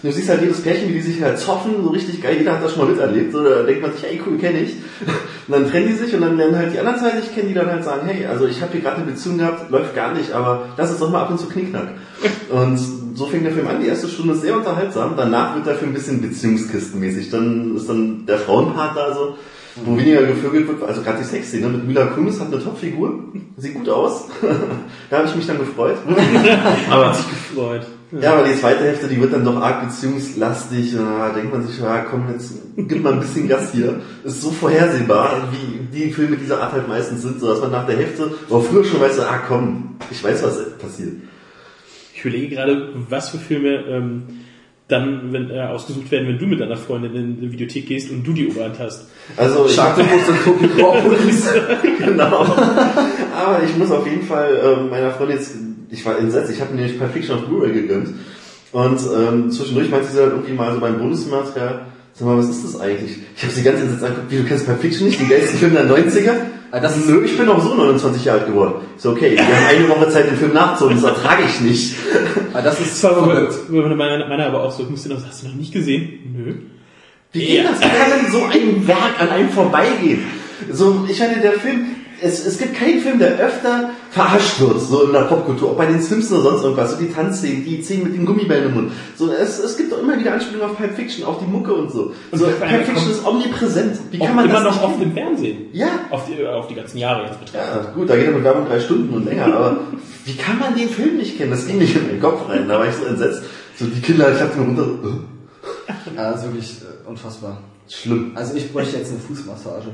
Du siehst halt jedes Pärchen, wie die sich halt zoffen, so richtig geil, jeder hat das schon mal miterlebt, so, da denkt man sich, ey cool, kenne ich. Und dann trennen die sich und dann lernen halt die anderen zwei sich kennen, die dann halt sagen, hey, also ich habe hier gerade eine Beziehung gehabt, läuft gar nicht, aber lass uns doch mal ab und zu Knickknack. Und so fängt der Film an, die erste Stunde ist sehr unterhaltsam, danach wird der Film ein bisschen beziehungskistenmäßig, dann ist dann der Frauenpart da so, wo weniger gevögelt wird, also gerade die Sexszene mit Mila Kunis hat eine Top-Figur, sieht gut aus, da habe ich mich dann gefreut. Aber hat sich gefreut. Ja, aber die zweite Hälfte, die wird dann doch arg beziehungslastig, da denkt man sich, ja komm, jetzt gib mal ein bisschen Gas hier. Ist so vorhersehbar, wie die Filme dieser Art halt meistens sind, so dass man nach der Hälfte, oder früher schon weiß, ah komm, ich weiß, was passiert. Ich überlege gerade, was für Filme ähm, dann wenn, äh, ausgesucht werden, wenn du mit deiner Freundin in die Videothek gehst und du die Oberhand hast. Also ich Sharktopus und Kokopolis. Genau. Aber ich muss auf jeden Fall äh, meiner Freundin jetzt, ich war entsetzt, ich habe mir nämlich Pulp Fiction auf Blu-ray gegönnt und ähm, zwischendurch meinte sie dann irgendwie mal so beim Bonusmaterial, sag mal, was ist das eigentlich? Ich habe sie ganz entsetzt angeguckt, wie, du kennst Pulp Fiction nicht, den geilsten Film der neunziger? Das ist, nö, ich bin auch so neunundzwanzig Jahre alt geworden. So, okay, wir haben eine Woche Zeit, den Film nachzuholen, das ertrage ich nicht. Aber das ist Das war verrückt. meine, meine, meine aber auch so, musst du noch, hast du noch nicht gesehen? Nö. Wie geht das? Wie kann denn so ein Werk an einem vorbeigehen? So, ich meine, der Film, es, es gibt keinen Film, der öfter verarscht wird, so in der Popkultur, auch bei den Simpsons oder sonst irgendwas, so die Tanzszenen, die Szenen mit den Gummibällen im Mund. So, es, es gibt doch immer wieder Anspielungen auf Pulp Fiction, auf die Mucke und so. Und so das Pulp Fiction ist omnipräsent. Wie kann Auch man immer das noch nicht auf kennen? dem Fernsehen. Ja. Auf die, auf die ganzen Jahre jetzt betrachtet. Ja, gut, da geht er mit Werbung drei Stunden und länger, aber wie kann man den Film nicht kennen? Das ging nicht in meinen Kopf rein, da war ich so entsetzt. So, die Kinder, ich hab mir runter, äh, Ja, das ist wirklich äh, unfassbar. schlimm. Also ich bräuchte jetzt eine Fußmassage.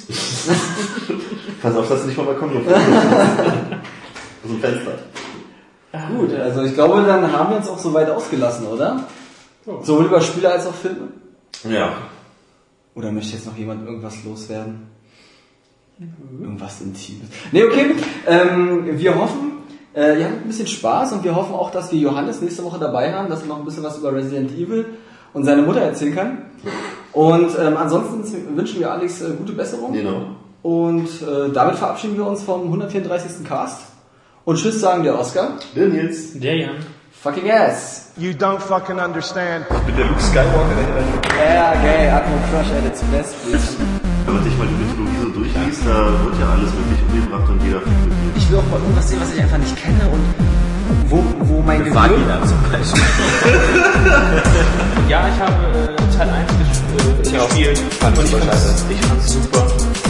Pass auf, dass du nicht vom Balkon rumfährst. Aus dem Fenster. Gut, also ich glaube, dann haben wir uns auch soweit ausgelassen, oder? Oh. Sowohl über Spiele als auch Filme. Ja. Oder möchte jetzt noch jemand irgendwas loswerden? Irgendwas Intimes. Nee, okay. Ähm, wir hoffen, äh, ihr habt ein bisschen Spaß und wir hoffen auch, dass wir Johannes nächste Woche dabei haben, dass er noch ein bisschen was über Resident Evil und seine Mutter erzählen kann. Und ähm, ansonsten wünschen wir Alex äh, gute Besserung. Genau. Und äh, damit verabschieden wir uns vom hundertvierunddreißigsten Cast. Und tschüss sagen der Oscar. Der Nils. Der Jan. Fucking ass. You don't fucking understand. Mit der Luke Skywalker dahinter. Ja, geil. Atmo Crush at its best, bitch. Wenn man sich mal die Mythologie so durchliest, da wird ja alles wirklich umgebracht und jeder fängt mit dir. Ich will auch mal irgendwas sehen, was ich einfach nicht kenne und wo, wo mein Gehirn... zum Beispiel. Ja, ich habe äh, Teil eins ges- äh, gespielt. Fand und ich ich super fand's, scheiße. ich fand's super.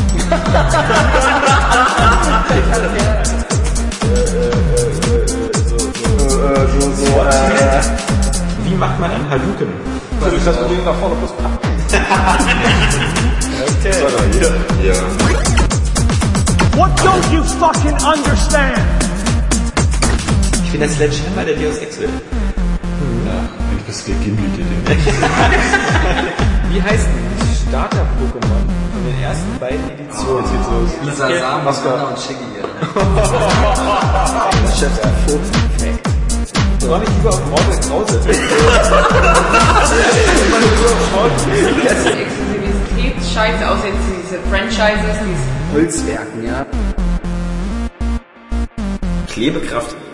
Wie macht man einen Hadouken? So ist das Problem nach vorne plus ab. Okay. Ja. What don't you fucking understand? Ich bin der Sledgehammer der Deus Ex will. Ich bist gegimmelt, Ding. Wie heißt Starter-Pokémon von den ersten beiden Editionen? Jetzt geht's los. Lisa Sam, Oscar. Anna und Shaggy. Chef der Fuchs. Soll ich lieber auf Mortal Krause? Das Exklusivitätsscheiße, außer jetzt diese Franchises, diese Holzwerken, ja. Klebekraft